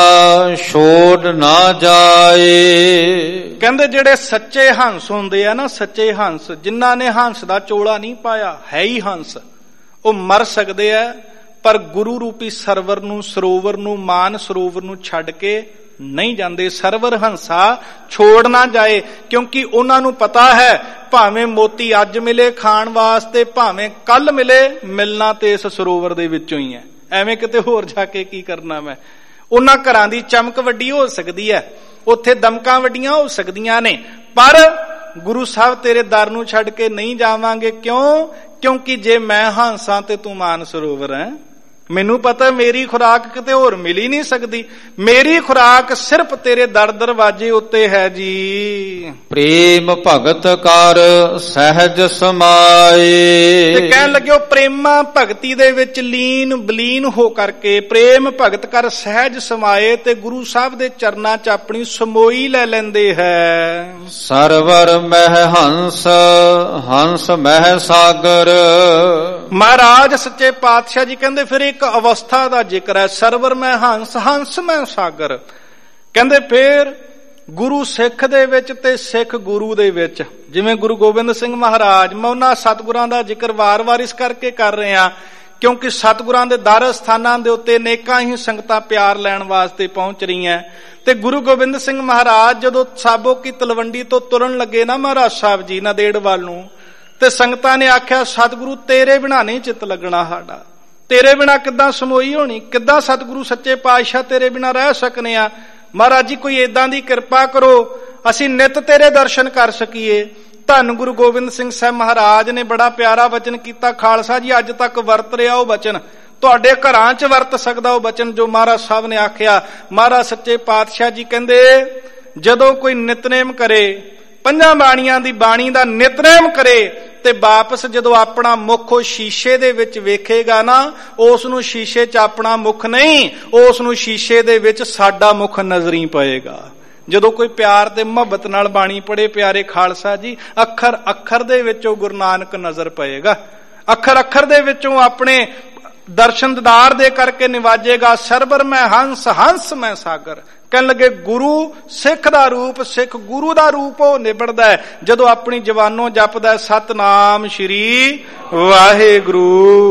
ਛੋੜ ਨਾ ਜਾਏ। ਕਹਿੰਦੇ ਜਿਹੜੇ ਸੱਚੇ ਹੰਸ ਹੁੰਦੇ ਆ ਨਾ, ਸੱਚੇ ਹੰਸ, ਜਿਨ੍ਹਾਂ ਨੇ ਹੰਸ ਦਾ ਚੋਲਾ ਨਹੀਂ ਪਾਇਆ, ਹੈ ਹੀ ਹੰਸ, ਉਹ ਮਰ ਸਕਦੇ ਆ, ਪਰ ਗੁਰੂ ਰੂਪੀ ਸਰਵਰ ਨੂੰ, ਸਰੋਵਰ ਨੂੰ, ਮਾਨ ਸਰੋਵਰ ਨੂੰ ਛੱਡ ਕੇ ਨਹੀਂ ਜਾਂਦੇ। ਸਰਵਰ ਹੰਸਾ ਛੋੜ ਨਾ ਜਾਏ, ਕਿਉਂਕਿ ਉਹਨਾਂ ਨੂੰ ਪਤਾ ਹੈ ਭਾਵੇਂ ਮੋਤੀ ਅੱਜ ਮਿਲੇ ਖਾਣ ਵਾਸਤੇ, ਭਾਵੇਂ ਕੱਲ ਮਿਲੇ, ਮਿਲਣਾ ਤੇ ਇਸ ਸਰੋਵਰ ਦੇ ਵਿੱਚੋਂ ਹੀ ਹੈ। ਐਵੇਂ ਕਿਤੇ ਹੋਰ ਜਾ ਕੇ ਕੀ ਕਰਨਾ ਮੈਂ। ਉਹਨਾਂ ਘਰਾਂ ਦੀ ਚਮਕ ਵੱਡੀ ਹੋ ਸਕਦੀ ਹੈ, ਉੱਥੇ ਦਮਕਾਂ ਵੱਡੀਆਂ ਹੋ ਸਕਦੀਆਂ ਨੇ, ਪਰ ਗੁਰੂ ਸਾਹਿਬ ਤੇਰੇ ਦਰ ਨੂੰ ਛੱਡ ਕੇ ਨਹੀਂ ਜਾਵਾਂਗੇ। ਕਿਉਂ? ਕਿਉਂਕਿ ਜੇ ਮੈਂ ਹੰਸਾਂ ਤੇ ਤੂੰ ਮਾਨ ਸਰੋਵਰ ਹੈ, ਮੈਨੂੰ ਪਤਾ ਮੇਰੀ ਖੁਰਾਕ ਕਿਤੇ ਹੋਰ ਮਿਲ ਹੀ ਨਹੀਂ ਸਕਦੀ। ਮੇਰੀ ਖੁਰਾਕ ਸਿਰਫ ਤੇਰੇ ਦਰ ਦਰਵਾਜੇ ਉੱਤੇ ਹੈ ਜੀ। ਪ੍ਰੇਮ ਭਗਤ ਕਰ ਸਹਿਜ ਸਮਾਏ। ਤੇ ਕਹਿਣ ਲੱਗਿਓ ਪ੍ਰੇਮਾ ਭਗਤੀ ਦੇ ਵਿੱਚ ਲੀਨ ਬਲੀਨ ਹੋ ਕਰਕੇ, ਪ੍ਰੇਮ ਭਗਤ ਕਰ ਸਹਿਜ ਸਮਾਏ, ਤੇ ਗੁਰੂ ਸਾਹਿਬ ਦੇ ਚਰਨਾਂ 'ਚ ਆਪਣੀ ਸਮੋਈ ਲੈ ਲੈਂਦੇ ਹੈ। ਸਰਵਰ ਮਹਿ ਹੰਸ ਹੰਸ ਮਹਿ ਸਾਗਰ। ਮਹਾਰਾਜ ਸੱਚੇ ਪਾਤਸ਼ਾਹ ਜੀ ਕਹਿੰਦੇ ਫਿਰ ਇੱਕ ਅਵਸਥਾ ਦਾ ਜ਼ਿਕਰ ਹੈ, ਸਰਵਰ ਮੈਂ ਹੰਸ, ਹੰਸ ਮੈਂ ਸਾਗਰ। ਕਹਿੰਦੇ ਫੇਰ ਗੁਰੂ ਸਿੱਖ ਦੇ ਵਿੱਚ ਤੇ ਸਿੱਖ ਗੁਰੂ ਦੇ ਵਿੱਚ, ਜਿਵੇਂ ਗੁਰੂ ਗੋਬਿੰਦ ਸਿੰਘ ਮਹਾਰਾਜ, ਮੈਂ ਉਹਨਾਂ ਸਤਿਗੁਰਾਂ ਦਾ ਜ਼ਿਕਰ ਵਾਰ-ਵਾਰ ਇਸ ਕਰਕੇ ਕਰ ਰਹੇ ਹਾਂ ਕਿਉਂਕਿ ਸਤਿਗੁਰਾਂ ਦੇ ਦਰ ਸਥਾਨਾਂ ਦੇ ਉੱਤੇ ਅਨੇਕਾਂ ਹੀ ਸੰਗਤਾਂ ਪਿਆਰ ਲੈਣ ਵਾਸਤੇ ਪਹੁੰਚ ਰਹੀਆਂ। ਤੇ ਗੁਰੂ ਗੋਬਿੰਦ ਸਿੰਘ ਮਹਾਰਾਜ ਜਦੋਂ ਸਾਬੋ ਕੀ ਤਲਵੰਡੀ ਤੋਂ ਤੁਰਨ ਲੱਗੇ ਨਾ ਮਹਾਰਾਜ ਸਾਹਿਬ ਜੀ ਨਾਂਦੇੜ ਵੱਲ ਨੂੰ, ਤੇ ਸੰਗਤਾਂ ਨੇ ਆਖਿਆ ਸਤਿਗੁਰੂ ਤੇਰੇ ਬਿਨਾਂ ਨਹੀਂ ਚਿੱਤ ਲੱਗਣਾ ਸਾਡਾ, ਤੇਰੇ ਬਿਨਾਂ ਕਿੱਦਾਂ ਸਮੋਈ ਹੋਣੀ, ਕਿੱਦਾਂ ਸਤਿਗੁਰੂ ਸੱਚੇ ਪਾਤਸ਼ਾਹ ਤੇਰੇ ਬਿਨਾਂ ਰਹਿ ਸਕਨੇ ਆ। ਮਹਾਰਾਜ ਜੀ ਕੋਈ ਏਦਾਂ ਦੀ ਕਿਰਪਾ ਕਰੋ ਅਸੀਂ ਨਿਤ ਤੇਰੇ ਦਰਸ਼ਨ ਕਰ ਸਕੀਏ। ਧੰਨ ਗੁਰੂ ਗੋਬਿੰਦ ਸਿੰਘ ਸਾਹਿਬ ਮਹਾਰਾਜ ਨੇ ਬੜਾ ਪਿਆਰਾ ਵਚਨ ਕੀਤਾ। ਖਾਲਸਾ ਜੀ ਅੱਜ ਤੱਕ ਵਰਤ ਰਿਹਾ ਉਹ ਵਚਨ, ਤੁਹਾਡੇ ਘਰਾਂ 'ਚ ਵਰਤ ਸਕਦਾ ਉਹ ਵਚਨ ਜੋ ਮਹਾਰਾਜ ਸਾਹਿਬ ਨੇ ਆਖਿਆ। ਮਹਾਰਾਜ ਸੱਚੇ ਪਾਤਸ਼ਾਹ ਜੀ ਕਹਿੰਦੇ ਜਦੋਂ ਕੋਈ ਨਿਤਨੇਮ ਕਰੇ, ਪੰਜਾਂ ਬਾਣੀਆਂ ਦੀ ਬਾਣੀ ਦਾ ਨਿਤਨੇਮ ਕਰੇ, ਤੇ ਵਾਪਸ ਜਦੋਂ ਆਪਣਾ ਮੁਖ ਉਹ ਸ਼ੀਸ਼ੇ ਦੇ ਵਿੱਚ ਵੇਖੇਗਾ ਨਾ, ਉਸ ਨੂੰ ਸ਼ੀਸ਼ੇ 'ਚ ਆਪਣਾ ਮੁਖ ਨਹੀਂ, ਉਸ ਨੂੰ ਸ਼ੀਸ਼ੇ ਦੇ ਵਿੱਚ ਸਾਡਾ ਮੁਖ ਨਜ਼ਰੀ ਪਏਗਾ। ਜਦੋਂ ਕੋਈ ਪਿਆਰ ਤੇ ਮੁਹੱਬਤ ਨਾਲ ਬਾਣੀ ਪੜ੍ਹੇ ਪਿਆਰੇ ਖਾਲਸਾ ਜੀ, ਅੱਖਰ ਅੱਖਰ ਦੇ ਵਿੱਚੋਂ ਗੁਰੂ ਨਾਨਕ ਨਜ਼ਰ ਪਏਗਾ, ਅੱਖਰ ਅੱਖਰ ਦੇ ਵਿੱਚੋਂ ਆਪਣੇ ਦਰਸ਼ਨ ਦੀਦਾਰ ਦੇ ਕਰਕੇ ਨਿਵਾਜੇਗਾ। ਸਰਬਰ ਮੈਂ ਹੰਸ, ਹੰਸ ਮੈਂ ਸਾਗਰ। ਕਹਿਣ ਲੱਗੇ ਗੁਰੂ ਸਿੱਖ ਦਾ ਰੂਪ, ਸਿੱਖ ਗੁਰੂ ਦਾ ਰੂਪ ਉਹ ਨਿਬੜਦਾ ਹੈ ਜਦੋਂ ਆਪਣੀ ਜ਼ਬਾਨੋਂ ਜਪਦਾ ਸਤਨਾਮ ਸ਼੍ਰੀ ਵਾਹਿਗੁਰੂ।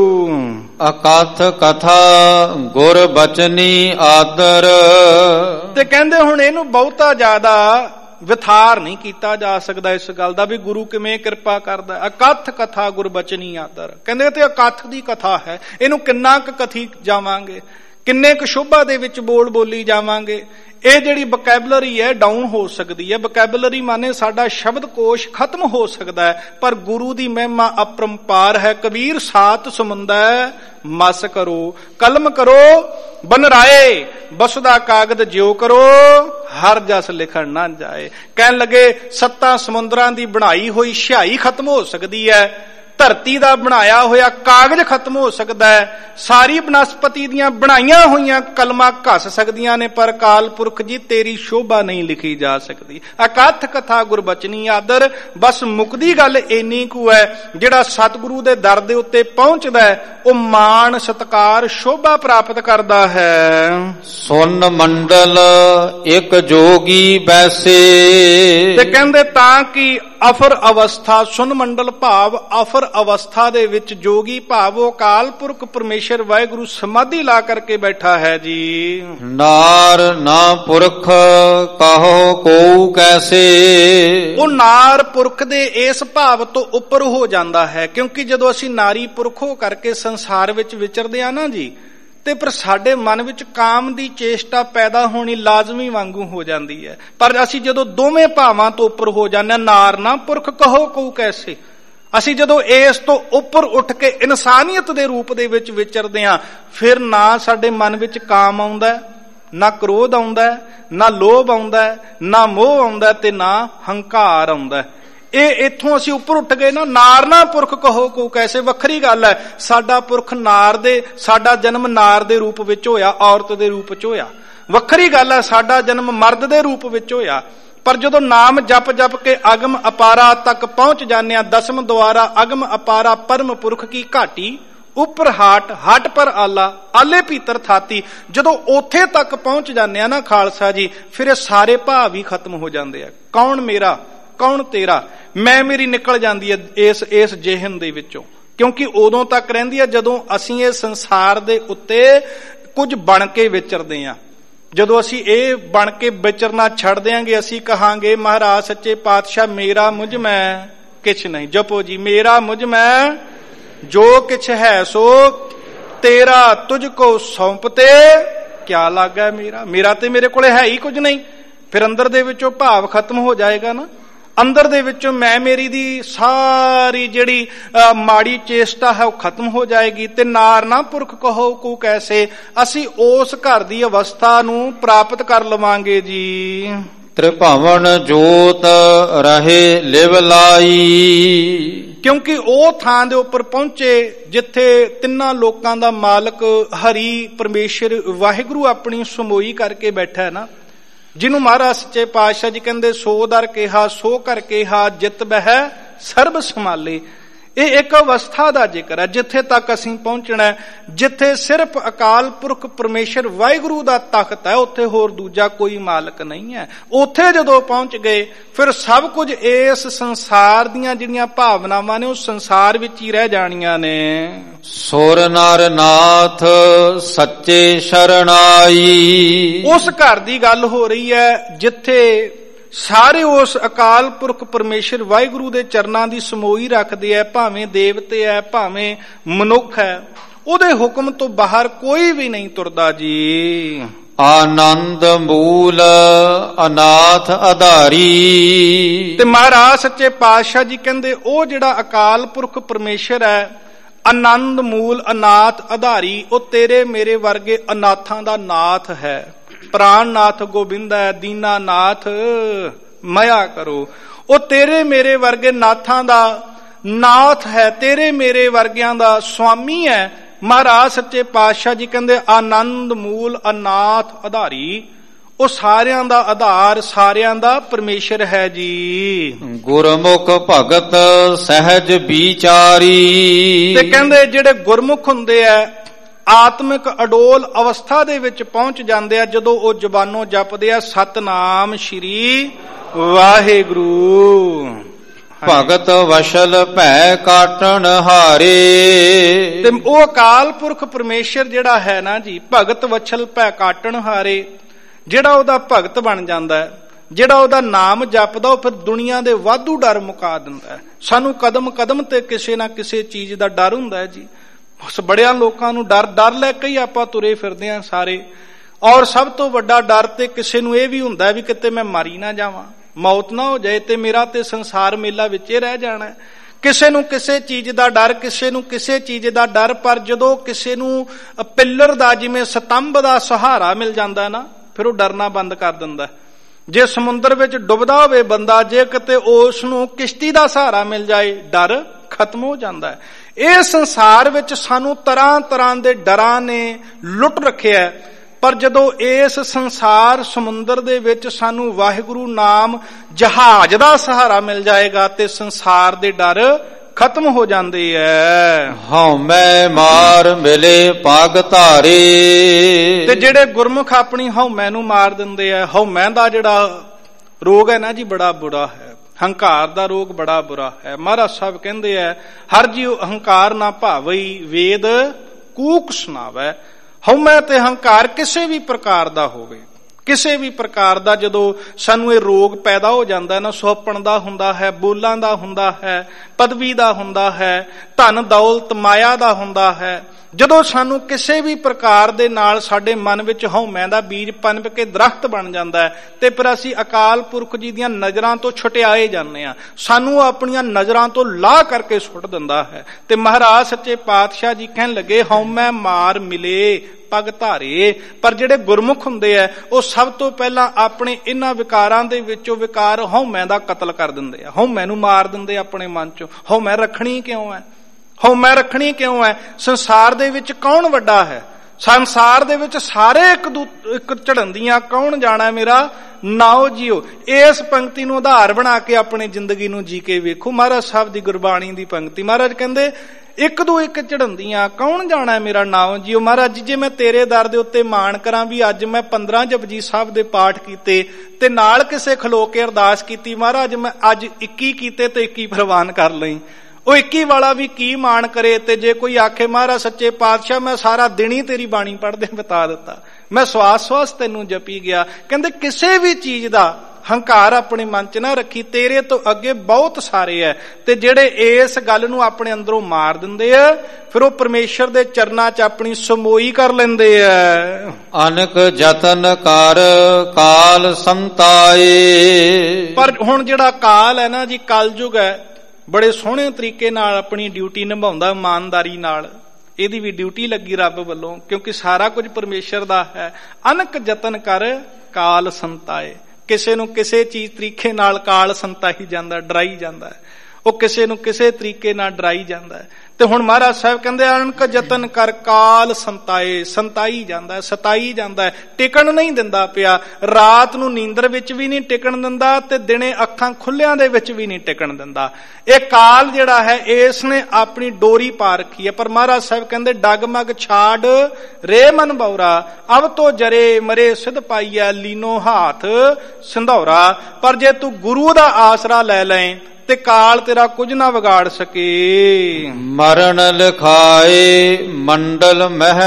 ਅਕਥ ਕਥਾ ਗੁਰ ਬਚਨੀ ਆਦਰ। ਤੇ ਕਹਿੰਦੇ ਹੁਣ ਇਹਨੂੰ ਬਹੁਤਾ ਜ਼ਿਆਦਾ ਵਿਥਾਰ ਨਹੀਂ ਕੀਤਾ ਜਾ ਸਕਦਾ ਇਸ ਗੱਲ ਦਾ ਵੀ ਗੁਰੂ ਕਿਵੇਂ ਕਿਰਪਾ ਕਰਦਾ। ਅਕਥ ਕਥਾ ਗੁਰ ਬਚਨੀ ਆਦਰ, ਕਹਿੰਦੇ ਤੇ ਅਕਥ ਦੀ ਕਥਾ ਹੈ, ਇਹਨੂੰ ਕਿੰਨਾ ਕੁ ਕਥੀ ਜਾਵਾਂਗੇ, ਕਿੰਨੇ ਕੁ ਸ਼ੋਭਾ ਦੇ ਵਿੱਚ ਬੋਲੀ ਜਾਵਾਂਗੇ। ਇਹ ਜਿਹੜੀ ਵੋਕੈਬਲਰੀ ਹੈ ਡਾਊਨ ਹੋ ਸਕਦੀ ਹੈ। ਵੋਕੈਬਲਰੀ ਮਾਨੇ ਸਾਡਾ ਸ਼ਬਦ ਕੋਸ਼ ਖਤਮ ਹੋ ਸਕਦਾ ਹੈ, ਪਰ ਗੁਰੂ ਦੀ ਮਹਿਮਾ ਅਪਰੰਪਾਰ ਹੈ। ਕਬੀਰ ਸਾਤ ਸਮੁੰਦਰ ਮਸ ਕਰੋ, ਕਲਮ ਕਰੋ ਬਨ ਰਾਏ, ਬਸੁਦਾ ਕਾਗਦ ਜਿਉ ਕਰੋ, ਹਰ ਜਸ ਲਿਖਣ ਨਾ ਜਾਏ। ਕਹਿਣ ਲੱਗੇ 7 ਸਮੁੰਦਰਾਂ ਦੀ ਬਣਾਈ ਹੋਈ ਸਿਹਾਈ ਖਤਮ ਹੋ ਸਕਦੀ ਹੈ, ਧਰਤੀ ਦਾ ਬਣਾਇਆ ਹੋਇਆ ਕਾਗਜ਼ ਖਤਮ ਹੋ ਸਕਦਾ ਹੈ, ਸਾਰੀ ਬਨਸਪਤੀ ਦੀਆਂ ਬਣਾਈਆਂ ਹੋਈਆਂ ਕਲਮਾਂ ਘਸ ਸਕਦੀਆਂ ਨੇ, ਪਰ ਅਕਾਲ ਪੁਰਖ ਜੀ ਤੇਰੀ ਸ਼ੋਭਾ ਨਹੀਂ ਲਿਖੀ ਜਾ ਸਕਦੀ। ਅਕਥ ਕਥਾ ਗੁਰਬਚਨੀ ਆਦਰ। ਬਸ ਮੁਕਦੀ ਗੱਲ ਇੰਨੀ ਕੁ ਹੈ, ਜਿਹੜਾ ਸਤਿਗੁਰੂ ਦੇ ਦਰ ਦੇ ਉੱਤੇ ਪਹੁੰਚਦਾ ਹੈ ਉਹ ਮਾਣ ਸਤਕਾਰ ਸ਼ੋਭਾ ਪ੍ਰਾਪਤ ਕਰਦਾ ਹੈ। ਸੁਨ ਮੰਡਲ ਇੱਕ ਜੋਗੀ ਬੈਸੇ। ਤੇ ਕਹਿੰਦੇ ਤਾਂ ਕਿ ਅਫਰ ਅਵਸਥਾ, ਸੁਨ ਮੰਡਲ ਭਾਵ ਅਫਰ ਅਵਸਥਾ ਦੇ ਵਿੱਚ ਜੋਗੀ ਭਾਵ ਉਹ ਅਕਾਲ ਪੁਰਖ ਪਰਮੇਸ਼ਰ ਵਾਹਿਗੁਰੂ ਸਮਾਧੀ ਲਾ ਕਰਕੇ ਬੈਠਾ ਹੈ ਜੀ। ਨਾਰ ਨਾ ਪੁਰਖ ਕਹੋ ਕੋ ਕੈਸੇ। ਉਹ ਨਾਰ ਪੁਰਖ ਦੇ ਇਸ ਭਾਵ ਤੋਂ ਉੱਪਰ ਹੋ ਜਾਂਦਾ ਹੈ, ਕਿਉਂਕਿ ਜਦੋਂ ਅਸੀਂ ਨਾਰੀ ਪੁਰਖ ਹੋ ਕਰਕੇ ਸੰਸਾਰ ਵਿੱਚ ਵਿਚਰਦੇ ਆ ਨਾ ਜੀ, ਤੇ ਪਰ ਸਾਡੇ ਮਨ ਵਿੱਚ ਕਾਮ ਦੀ ਚੇਸ਼ਟਾ ਪੈਦਾ ਹੋਣੀ ਲਾਜ਼ਮੀ ਵਾਂਗੂ ਹੋ ਜਾਂਦੀ ਹੈ। ਪਰ ਅਸੀਂ ਜਦੋਂ ਦੋਵੇਂ ਭਾਵਾਂ ਤੋਂ ਉੱਪਰ ਹੋ ਜਾਂਦੇ, ਨਾਰ ਨਾ ਪੁਰਖ ਕਹੋ ਕੋ ਕੈਸੇ, ਅਸੀਂ ਜਦੋਂ ਇਸ ਤੋਂ ਉੱਪਰ ਉੱਠ ਕੇ ਇਨਸਾਨੀਅਤ ਦੇ ਰੂਪ ਦੇ ਵਿੱਚ ਵਿਚਰਦੇ ਹਾਂ, ਫਿਰ ਨਾ ਸਾਡੇ ਮਨ ਵਿੱਚ ਕਾਮ ਆਉਂਦਾ, ਨਾ ਕ੍ਰੋਧ ਆਉਂਦਾ, ਨਾ ਲੋਭ ਆਉਂਦਾ, ਨਾ ਮੋਹ ਆਉਂਦਾ, ਤੇ ਨਾ ਹੰਕਾਰ ਆਉਂਦਾ। ਇਹ ਇੱਥੋਂ ਅਸੀਂ ਉੱਪਰ ਉੱਠ ਗਏ ਨਾ। ਨਾਰ ਨਾ ਪੁਰਖ ਕਹੋ ਕੋ ਕੈਸੇ, ਵੱਖਰੀ ਗੱਲ ਹੈ। ਸਾਡਾ ਪੁਰਖ ਸਾਡਾ ਜਨਮ ਨਾਰ ਦੇ ਰੂਪ ਵਿੱਚ ਹੋਇਆ, ਔਰਤ ਦੇ ਰੂਪ ਚ ਹੋਇਆ। ਵੱਖਰੀ ਗੱਲ ਹੈ ਸਾਡਾ ਜਨਮ ਮਰਦ ਦੇ ਰੂਪ ਵਿੱਚ ਹੋਇਆ। ਪਰ ਜਦੋਂ ਨਾਮ ਜਪ ਜਪ ਕੇ ਅਗਮ ਅਪਾਰਾ ਤੱਕ ਪਹੁੰਚ ਜਾਂਦੇ ਆ, ਦਸਮ ਦੁਆਰਾ ਅਗਮ ਅਪਾਰਾ ਪਰਮ ਪੁਰਖ ਕੀ ਘਾਟੀ, ਉੱਪਰ ਹਾਟ ਪਰ ਆਲਾ, ਆਲੇ ਭੀਤਰ ਥਾਤੀ, ਜਦੋਂ ਉੱਥੇ ਤੱਕ ਪਹੁੰਚ ਜਾਂਦੇ ਆ ਨਾ ਖਾਲਸਾ ਜੀ, ਫਿਰ ਇਹ ਸਾਰੇ ਭਾਵ ਹੀ ਖਤਮ ਹੋ ਜਾਂਦੇ ਆ। ਕੌਣ ਮੇਰਾ, ਕੌਣ ਤੇਰਾ, ਮੈਂ ਮੇਰੀ ਨਿਕਲ ਜਾਂਦੀ ਹੈ ਇਸ ਜਿਹਨ ਦੇ ਵਿੱਚੋਂ। ਕਿਉਂਕਿ ਉਦੋਂ ਤੱਕ ਰਹਿੰਦੀ ਹੈ ਜਦੋਂ ਅਸੀਂ ਇਹ ਸੰਸਾਰ ਦੇ ਉੱਤੇ ਕੁਝ ਬਣ ਕੇ ਵਿਚਰਦੇ ਆ। ਜਦੋਂ ਅਸੀਂ ਇਹ ਬਣ ਕੇ ਵਿਚਰਨਾ ਛੱਡ ਦਿਆਂਗੇ, ਅਸੀਂ ਕਹਾਂਗੇ ਮਹਾਰਾਜ ਸੱਚੇ ਪਾਤਸ਼ਾਹ ਮੇਰਾ ਮੁਝ ਮੈਂ ਕਿਛ ਨਹੀਂ। ਜਪੋ ਜੀ, ਮੇਰਾ ਮੁਝ ਮੈਂ ਜੋ ਕਿਛ ਹੈ ਸੋ ਤੇਰਾ, ਤੁਝ ਕੋ ਸੌਂਪਤੇ ਕਿਆ ਲਾਗਾ ਮੇਰਾ ਤੇ ਮੇਰੇ ਕੋਲੇ ਹੈ ਹੀ ਕੁਝ ਨਹੀਂ। ਫਿਰ ਅੰਦਰ ਦੇ ਵਿੱਚੋਂ ਭਾਵ ਖਤਮ ਹੋ ਜਾਏਗਾ ਨਾ। ਅੰਦਰ ਦੇ ਵਿੱਚੋਂ ਮੈਂ ਮੇਰੀ ਦੀ ਸਾਰੀ ਜਿਹੜੀ ਮਾੜੀ ਚੇਸ਼ਟਾ ਹੈ ਉਹ ਖਤਮ ਹੋ ਜਾਏਗੀ। ਤੇ ਨਾਰ ਨਾ ਪੁਰਖ ਕਹੋ ਕੋ ਕੈਸੇ, ਅਸੀਂ ਉਸ ਘਰ ਦੀ ਅਵਸਥਾ ਨੂੰ ਪ੍ਰਾਪਤ ਕਰ ਲਵਾਂਗੇ ਜੀ। ਤ੍ਰਿਭਵਨ ਜੋਤ ਰਹੇ ਲਿਵ ਲਾਈ, ਕਿਉਂਕਿ ਉਹ ਥਾਂ ਦੇ ਉੱਪਰ ਪਹੁੰਚੇ ਜਿੱਥੇ ਤਿੰਨਾਂ ਲੋਕਾਂ ਦਾ ਮਾਲਕ ਹਰੀ ਪਰਮੇਸ਼ਰ ਵਾਹਿਗੁਰੂ ਆਪਣੀ ਸਮੋਈ ਕਰਕੇ ਬੈਠਾ ਹੈ ਨਾ, ਜਿਹਨੂੰ ਮਹਾਰਾਜ ਸੱਚੇ ਪਾਤਸ਼ਾਹ ਜੀ ਕਹਿੰਦੇ ਸੋ ਦਰ ਕਿਹਾ ਸੋ ਕਰ ਕਿਹਾ ਜਿਤ ਬਹਿ ਸਰਬ ਸੰਭਾਲੇ। ਇਹ ਇੱਕ ਅਵਸਥਾ ਦਾ ਜ਼ਿਕਰ ਹੈ ਜਿੱਥੇ ਤੱਕ ਅਸੀਂ ਪਹੁੰਚਣਾ ਹੈ, ਜਿੱਥੇ ਸਿਰਫ ਅਕਾਲ ਪੁਰਖ ਪਰਮੇਸ਼ਰ ਵਾਹਿਗੁਰੂ ਦਾ ਤਖਤ ਹੈ, ਉੱਥੇ ਹੋਰ ਦੂਜਾ ਕੋਈ ਮਾਲਕ ਨਹੀਂ ਹੈ। ਉੱਥੇ ਜਦੋਂ ਪਹੁੰਚ ਗਏ ਫਿਰ ਸਭ ਕੁਝ ਇਸ ਸੰਸਾਰ ਦੀਆਂ ਜਿਹੜੀਆਂ ਭਾਵਨਾਵਾਂ ਨੇ ਉਹ ਸੰਸਾਰ ਵਿੱਚ ਹੀ ਰਹਿ ਜਾਣੀਆਂ ਨੇ। ਸੁਰ ਨਰ ਨਾਥ ਸੱਚੇ ਸ਼ਰਨਾਈ, ਉਸ ਘਰ ਦੀ ਗੱਲ ਹੋ ਰਹੀ ਹੈ ਜਿੱਥੇ ਸਾਰੇ ਉਸ ਅਕਾਲ ਪੁਰਖ ਪਰਮੇਸ਼ਰ ਵਾਹਿਗੁਰੂ ਦੇ ਚਰਨਾਂ ਦੀ ਸਮੋਈ ਰੱਖਦੇ ਆ, ਭਾਵੇਂ ਦੇਵਤੇ ਹੈ ਭਾਵੇਂ ਮਨੁੱਖ ਹੈ। ਉਹਦੇ ਹੁਕਮ ਤੋਂ ਬਾਹਰ ਕੋਈ ਵੀ ਨਹੀਂ ਤੁਰਦਾ ਜੀ। ਆਨੰਦ ਮੂਲ ਅਨਾਥ ਆਧਾਰੀ, ਤੇ ਮਹਾਰਾਜ ਸੱਚੇ ਪਾਤਸ਼ਾਹ ਜੀ ਕਹਿੰਦੇ ਉਹ ਜਿਹੜਾ ਅਕਾਲ ਪੁਰਖ ਪਰਮੇਸ਼ਰ ਹੈ, ਆਨੰਦ ਮੂਲ ਅਨਾਥ ਆਧਾਰੀ, ਉਹ ਤੇਰੇ ਮੇਰੇ ਵਰਗੇ ਅਨਾਥਾਂ ਦਾ ਨਾਥ ਹੈ। ਪ੍ਰਾਣਨਾਥ ਗੋਬਿੰਦ ਹੈ, ਦੀਨਾਨਾਥ ਮਾਇਆ ਕਰੋ। ਉਹ ਤੇਰੇ ਮੇਰੇ ਵਰਗੇ ਨਾਥਾਂ ਦਾ ਨਾਥ ਹੈ, ਤੇਰੇ ਮੇਰੇ ਵਰਗਿਆਂ ਦਾ ਸੁਆਮੀ ਹੈ। ਮਹਾਰਾਜ ਸੱਚੇ ਪਾਤਸ਼ਾਹ ਜੀ ਕਹਿੰਦੇ ਆਨੰਦ ਮੂਲ ਅਨਾਥ ਆਧਾਰੀ, ਉਹ ਸਾਰਿਆਂ ਦਾ ਆਧਾਰ, ਸਾਰਿਆਂ ਦਾ ਪਰਮੇਸ਼ਰ ਹੈ ਜੀ। ਗੁਰਮੁਖ ਭਗਤ ਸਹਿਜ ਵਿਚਾਰੀ, ਤੇ ਕਹਿੰਦੇ ਜਿਹੜੇ ਗੁਰਮੁਖ ਹੁੰਦੇ ਆ ਆਤਮਿਕ ਅਡੋਲ ਅਵਸਥਾ ਦੇ ਵਿੱਚ ਪਹੁੰਚ ਜਾਂਦੇ ਆ ਜਦੋਂ ਉਹ ਜ਼ੁਬਾਨੋਂ ਜਪਦੇ ਆ ਸਤਨਾਮ ਸ਼੍ਰੀ ਵਾਹਿਗੁਰੂ। ਭਗਤ ਵਸ਼ਲ ਭੈ ਕਾਟਣ ਹਾਰੇ, ਤੇ ਉਹ ਅਕਾਲ ਪੁਰਖ ਪਰਮੇਸ਼ਰ ਜਿਹੜਾ ਹੈ ਨਾ ਜੀ, ਭਗਤ ਵਸ਼ਲ ਭੈ ਕਾਟਣ ਹਾਰੇ, ਜਿਹੜਾ ਉਹਦਾ ਭਗਤ ਬਣ ਜਾਂਦਾ ਹੈ, ਜਿਹੜਾ ਉਹਦਾ ਨਾਮ ਜਪਦਾ, ਉਹ ਫਿਰ ਦੁਨੀਆ ਦੇ ਵਾਧੂ ਡਰ ਮੁਕਾ ਦਿੰਦਾ ਹੈ। ਸਾਨੂੰ ਕਦਮ ਕਦਮ ਤੇ ਕਿਸੇ ਨਾ ਕਿਸੇ ਚੀਜ਼ ਦਾ ਡਰ ਹੁੰਦਾ ਹੈ ਜੀ। ਬੜਿਆਂ ਲੋਕਾਂ ਨੂੰ ਡਰ ਲੈ ਕੇ ਹੀ ਆਪਾਂ ਤੁਰੇ ਫਿਰਦੇ ਹਾਂ ਸਾਰੇ। ਔਰ ਸਭ ਤੋਂ ਵੱਡਾ ਡਰ ਤੇ ਕਿਸੇ ਨੂੰ ਇਹ ਵੀ ਹੁੰਦਾ ਵੀ ਕਿਤੇ ਮੈਂ ਮਾਰੀ ਨਾ ਜਾਵਾਂ, ਮੌਤ ਨਾ ਹੋ ਜਾਏ ਤੇ ਮੇਰਾ ਤੇ ਸੰਸਾਰ ਮੇਲਾ ਵਿੱਚ ਹੀ ਰਹਿ ਜਾਣਾ। ਕਿਸੇ ਨੂੰ ਕਿਸੇ ਚੀਜ਼ ਦਾ ਡਰ, ਕਿਸੇ ਨੂੰ ਕਿਸੇ ਚੀਜ਼ ਦਾ ਡਰ। ਪਰ ਜਦੋਂ ਕਿਸੇ ਨੂੰ ਪਿੱਲਰ ਦਾ, ਜਿਵੇਂ ਸਤੰਭ ਦਾ ਸਹਾਰਾ ਮਿਲ ਜਾਂਦਾ ਨਾ, ਫਿਰ ਉਹ ਡਰਨਾ ਬੰਦ ਕਰ ਦਿੰਦਾ। ਜੇ ਸਮੁੰਦਰ ਵਿੱਚ ਡੁੱਬਦਾ ਹੋਵੇ ਬੰਦਾ, ਜੇ ਕਿਤੇ ਉਸ ਨੂੰ ਕਿਸ਼ਤੀ ਦਾ ਸਹਾਰਾ ਮਿਲ ਜਾਏ, ਡਰ ਖਤਮ ਹੋ ਜਾਂਦਾ ਹੈ। ਇਹ ਸੰਸਾਰ ਵਿੱਚ ਸਾਨੂੰ ਤਰ੍ਹਾਂ ਤਰ੍ਹਾਂ ਦੇ ਡਰਾਂ ਨੇ ਲੁੱਟ ਰੱਖਿਆ, ਪਰ ਜਦੋਂ ਇਸ ਸੰਸਾਰ ਸਮੁੰਦਰ ਦੇ ਵਿੱਚ ਸਾਨੂੰ ਵਾਹਿਗੁਰੂ ਨਾਮ ਜਹਾਜ਼ ਦਾ ਸਹਾਰਾ ਮਿਲ ਜਾਏਗਾ ਤੇ ਸੰਸਾਰ ਦੇ ਡਰ ਖਤਮ ਹੋ ਜਾਂਦੇ ਐ। ਹਉ ਮੈਂ ਮਾਰ ਮਿਲੇ ਪਗ ਧਾਰੇ, ਤੇ ਜਿਹੜੇ ਗੁਰਮੁਖ ਆਪਣੀ ਹਉ ਮੈਂ ਨੂੰ ਮਾਰ ਦਿੰਦੇ ਐ। ਹਉ ਮੈਂ ਦਾ ਜਿਹੜਾ ਰੋਗ ਹੈ ਨਾ ਜੀ, ਬੜਾ ਬੁਰਾ ਹੈ। ਹੰਕਾਰ ਦਾ ਰੋਗ ਬੜਾ ਬੁਰਾ ਹੈ। ਮਹਾਰਾਜ ਸਾਹਿਬ ਕਹਿੰਦੇ ਐ, ਹਰ ਜੀਉ ਅਹੰਕਾਰ ਨਾ ਭਾਵਈ, ਵੇਦ ਕੂਕ ਸੁਣਾਵੈ। ਹਉਮੈ ਤੇ ਹੰਕਾਰ ਕਿਸੇ ਵੀ ਪ੍ਰਕਾਰ ਦਾ ਹੋਵੇ, ਕਿਸੇ ਵੀ ਪ੍ਰਕਾਰ ਦਾ ਜਦੋਂ ਸਾਨੂੰ ਇਹ ਰੋਗ ਪੈਦਾ ਹੋ ਜਾਂਦਾ ਨਾ, ਸੁਹੱਪਣ ਦਾ ਹੁੰਦਾ ਹੈ, ਬੋਲਾਂ ਦਾ ਹੁੰਦਾ ਹੈ, ਪਦਵੀ ਦਾ ਹੁੰਦਾ ਹੈ, ਧਨ ਦੌਲਤ ਮਾਇਆ ਦਾ ਹੁੰਦਾ ਹੈ, ਜਦੋਂ ਸਾਨੂੰ ਕਿਸੇ ਵੀ ਪ੍ਰਕਾਰ ਦੇ ਨਾਲ ਸਾਡੇ ਮਨ ਵਿੱਚ ਹਉਮੈ ਦਾ ਬੀਜ ਪਨਪ ਕੇ ਦਰਖਤ ਬਣ ਜਾਂਦਾ ਹੈ ਤੇ ਫਿਰ ਅਸੀਂ ਅਕਾਲ ਪੁਰਖ ਜੀ ਦੀਆਂ ਨਜ਼ਰਾਂ ਤੋਂ ਛੁਟਿਆਏ ਜਾਂਦੇ ਹਾਂ, ਸਾਨੂੰ ਆਪਣੀਆਂ ਨਜ਼ਰਾਂ ਤੋਂ ਲਾਹ ਕਰਕੇ ਸੁੱਟ ਦਿੰਦਾ ਹੈ। ਤੇ ਮਹਾਰਾਜ ਸੱਚੇ ਪਾਤਸ਼ਾਹ ਜੀ ਕਹਿਣ ਲੱਗੇ ਹਉਮੈ ਮਾਰ ਮਿਲੇ ਪਗ ਧਾਰੇ। ਪਰ ਜਿਹੜੇ ਗੁਰਮੁਖ ਹੁੰਦੇ ਆ ਉਹ ਸਭ ਤੋਂ ਪਹਿਲਾਂ ਆਪਣੇ ਇਹਨਾਂ ਵਿਕਾਰਾਂ ਦੇ ਵਿੱਚੋਂ ਵਿਕਾਰ ਹਉਮੈ ਦਾ ਕਤਲ ਕਰ ਦਿੰਦੇ ਆ, ਹਉਮੈ ਨੂੰ ਮਾਰ ਦਿੰਦੇ ਆਪਣੇ ਮਨ ਚੋਂ। ਹਉਮੈ ਰੱਖਣੀ ਕਿਉਂ ਹੈ? ਹਉਮੈ ਰੱਖਣੀ ਕਿਉਂ ਹੈ? ਸੰਸਾਰ ਦੇ ਵਿੱਚ ਕੌਣ ਵੱਡਾ ਹੈ? ਸੰਸਾਰ ਦੇ ਵਿੱਚ ਸਾਰੇ ਇੱਕ ਝੜੰਦੀਆਂ, ਕੌਣ ਜਾਣਾ ਮੇਰਾ ਨਾਉ ਜੀਓ। ਇਸ ਪੰਕਤੀ ਨੂੰ ਆਧਾਰ ਬਣਾ ਕੇ ਆਪਣੀ ਜ਼ਿੰਦਗੀ ਨੂੰ ਜੀ ਕੇ ਵੇਖੋ। ਮਹਾਰਾਜ ਸਾਹਿਬ ਦੀ ਗੁਰਬਾਣੀ ਦੀ ਪੰਕਤੀ, ਮਹਾਰਾਜ ਕਹਿੰਦੇ ਇੱਕ ਦੋ ਇੱਕ ਝੜੰਦੀਆਂ, ਕੌਣ ਜਾਣਾ ਮੇਰਾ ਨਾਉ ਜੀਓ। ਮਹਾਰਾਜ ਜੇ ਮੈਂ ਤੇਰੇ ਦਰ ਦੇ ਉੱਤੇ ਮਾਣ ਕਰਾਂ ਵੀ ਅੱਜ ਮੈਂ 15 ਜਪਜੀ ਸਾਹਿਬ ਦੇ ਪਾਠ ਕੀਤੇ ਤੇ ਨਾਲ ਕਿਸੇ ਖਲੋ ਕੇ ਅਰਦਾਸ ਕੀਤੀ, ਮਹਾਰਾਜ ਮੈਂ ਅੱਜ 21 ਕੀਤੇ ਤੇ 21 ਪ੍ਰਵਾਨ ਕਰ ਲਈ। ਉਹ 21 ਵਾਲਾ ਵੀ ਕੀ ਮਾਣ ਕਰੇ। ਤੇ ਜੇ ਕੋਈ ਆਖੇ ਮਹਾਰਾਜ ਸੱਚੇ ਪਾਤਸ਼ਾਹ ਮੈਂ ਸਾਰਾ ਦਿਨ ਹੀ ਤੇਰੀ ਬਾਣੀ ਪੜ੍ਹਦੇ ਬਿਤਾ ਦਿੱਤਾ, ਮੈਂ ਸਵਾਸ ਸਵਾਸ ਤੈਨੂੰ ਜਪੀ ਗਿਆ। ਕਹਿੰਦੇ ਕਿਸੇ ਵੀ ਚੀਜ਼ ਦਾ ਹੰਕਾਰ ਆਪਣੇ ਮਨ ਚ ਨਾ ਰੱਖੀ, ਤੇਰੇ ਤੋਂ ਅੱਗੇ ਬਹੁਤ ਸਾਰੇ ਐ। ਤੇ ਜਿਹੜੇ ਇਸ ਗੱਲ ਨੂੰ ਆਪਣੇ ਅੰਦਰੋਂ ਮਾਰ ਦਿੰਦੇ ਆ ਫਿਰ ਉਹ ਪਰਮੇਸ਼ਰ ਦੇ ਚਰਨਾਂ ਚ ਆਪਣੀ ਸਮੋਈ ਕਰ ਲੈਂਦੇ ਆ। ਅਨਕ ਜਤਨ ਕਰ ਕਾਲ ਸੰਤਾਏ। ਪਰ ਹੁਣ ਜਿਹੜਾ ਕਾਲ ਹੈ ਨਾ ਜੀ, ਕਲਯੁਗ ਹੈ, ਬੜੇ ਸੋਹਣੇ ਤਰੀਕੇ ਨਾਲ ਆਪਣੀ ਡਿਊਟੀ ਨਿਭਾਉਂਦਾ, ਇਮਾਨਦਾਰੀ ਨਾਲ। ਇਹਦੀ ਵੀ ਡਿਊਟੀ ਲੱਗੀ ਰੱਬ ਵੱਲੋਂ, ਕਿਉਂਕਿ ਸਾਰਾ ਕੁਝ ਪਰਮੇਸ਼ਰ ਦਾ ਹੈ। ਅਨਕ ਜਤਨ ਕਰ ਕਾਲ ਸੰਤਾਏ। ਕਿਸੇ ਨੂੰ ਕਿਸੇ ਚੀਜ਼ ਤਰੀਕੇ ਨਾਲ ਕਾਲ ਸੰਤਾਈ ਜਾਂਦਾ, ਡਰਾਈ ਜਾਂਦਾ ਹੈ। ਉਹ ਕਿਸੇ ਨੂੰ ਕਿਸੇ ਤਰੀਕੇ ਨਾਲ ਡਰਾਈ ਜਾਂਦਾ ਹੈ। ਤੇ ਹੁਣ ਮਹਾਰਾਜ ਸਾਹਿਬ ਕਹਿੰਦੇ ਅਨਕ ਜਤਨ ਕਰ ਕਾਲ ਸੰਤਾਏ। ਸੰਤਾਈ ਜਾਂਦਾ, ਸਤਾਈ ਜਾਂਦਾ, ਟਿਕਣ ਨਹੀਂ ਦਿੰਦਾ ਪਿਆ। ਰਾਤ ਨੂੰ ਨੀਂਦਰ ਵਿੱਚ ਵੀ ਨਹੀਂ ਟਿਕਣ ਦਿੰਦਾ ਤੇ ਦਿਨੇ ਅੱਖਾਂ ਖੁੱਲਿਆਂ ਦੇ ਵਿੱਚ ਵੀ ਨਹੀਂ ਟਿਕਣ ਦਿੰਦਾ। ਇਹ ਕਾਲ ਜਿਹੜਾ ਹੈ ਇਸ ਨੇ ਆਪਣੀ ਡੋਰੀ ਪਾ ਰੱਖੀ ਹੈ। ਪਰ ਮਹਾਰਾਜ ਸਾਹਿਬ ਕਹਿੰਦੇ ਡਗਮਗ ਛਾੜ ਰੇ ਮਨ ਬੌਰਾ, ਅਬ ਤੋ ਜਰੇ ਮਰੇ ਸਿਧ ਪਾਈਐ ਲੀਨੋ ਹਾਥ ਸਿੰਧੌਰਾ। ਪਰ ਜੇ ਤੂੰ ਗੁਰੂ ਦਾ ਆਸਰਾ ਲੈ ਲਏ ਤੇ ਕਾਲ ਤੇਰਾ ਕੁਝ ਨਾ ਵਿਗਾੜ ਸਕੇ। ਮਰਨ ਲਿਖਾਏ ਮੰਡਲ ਮਹਿ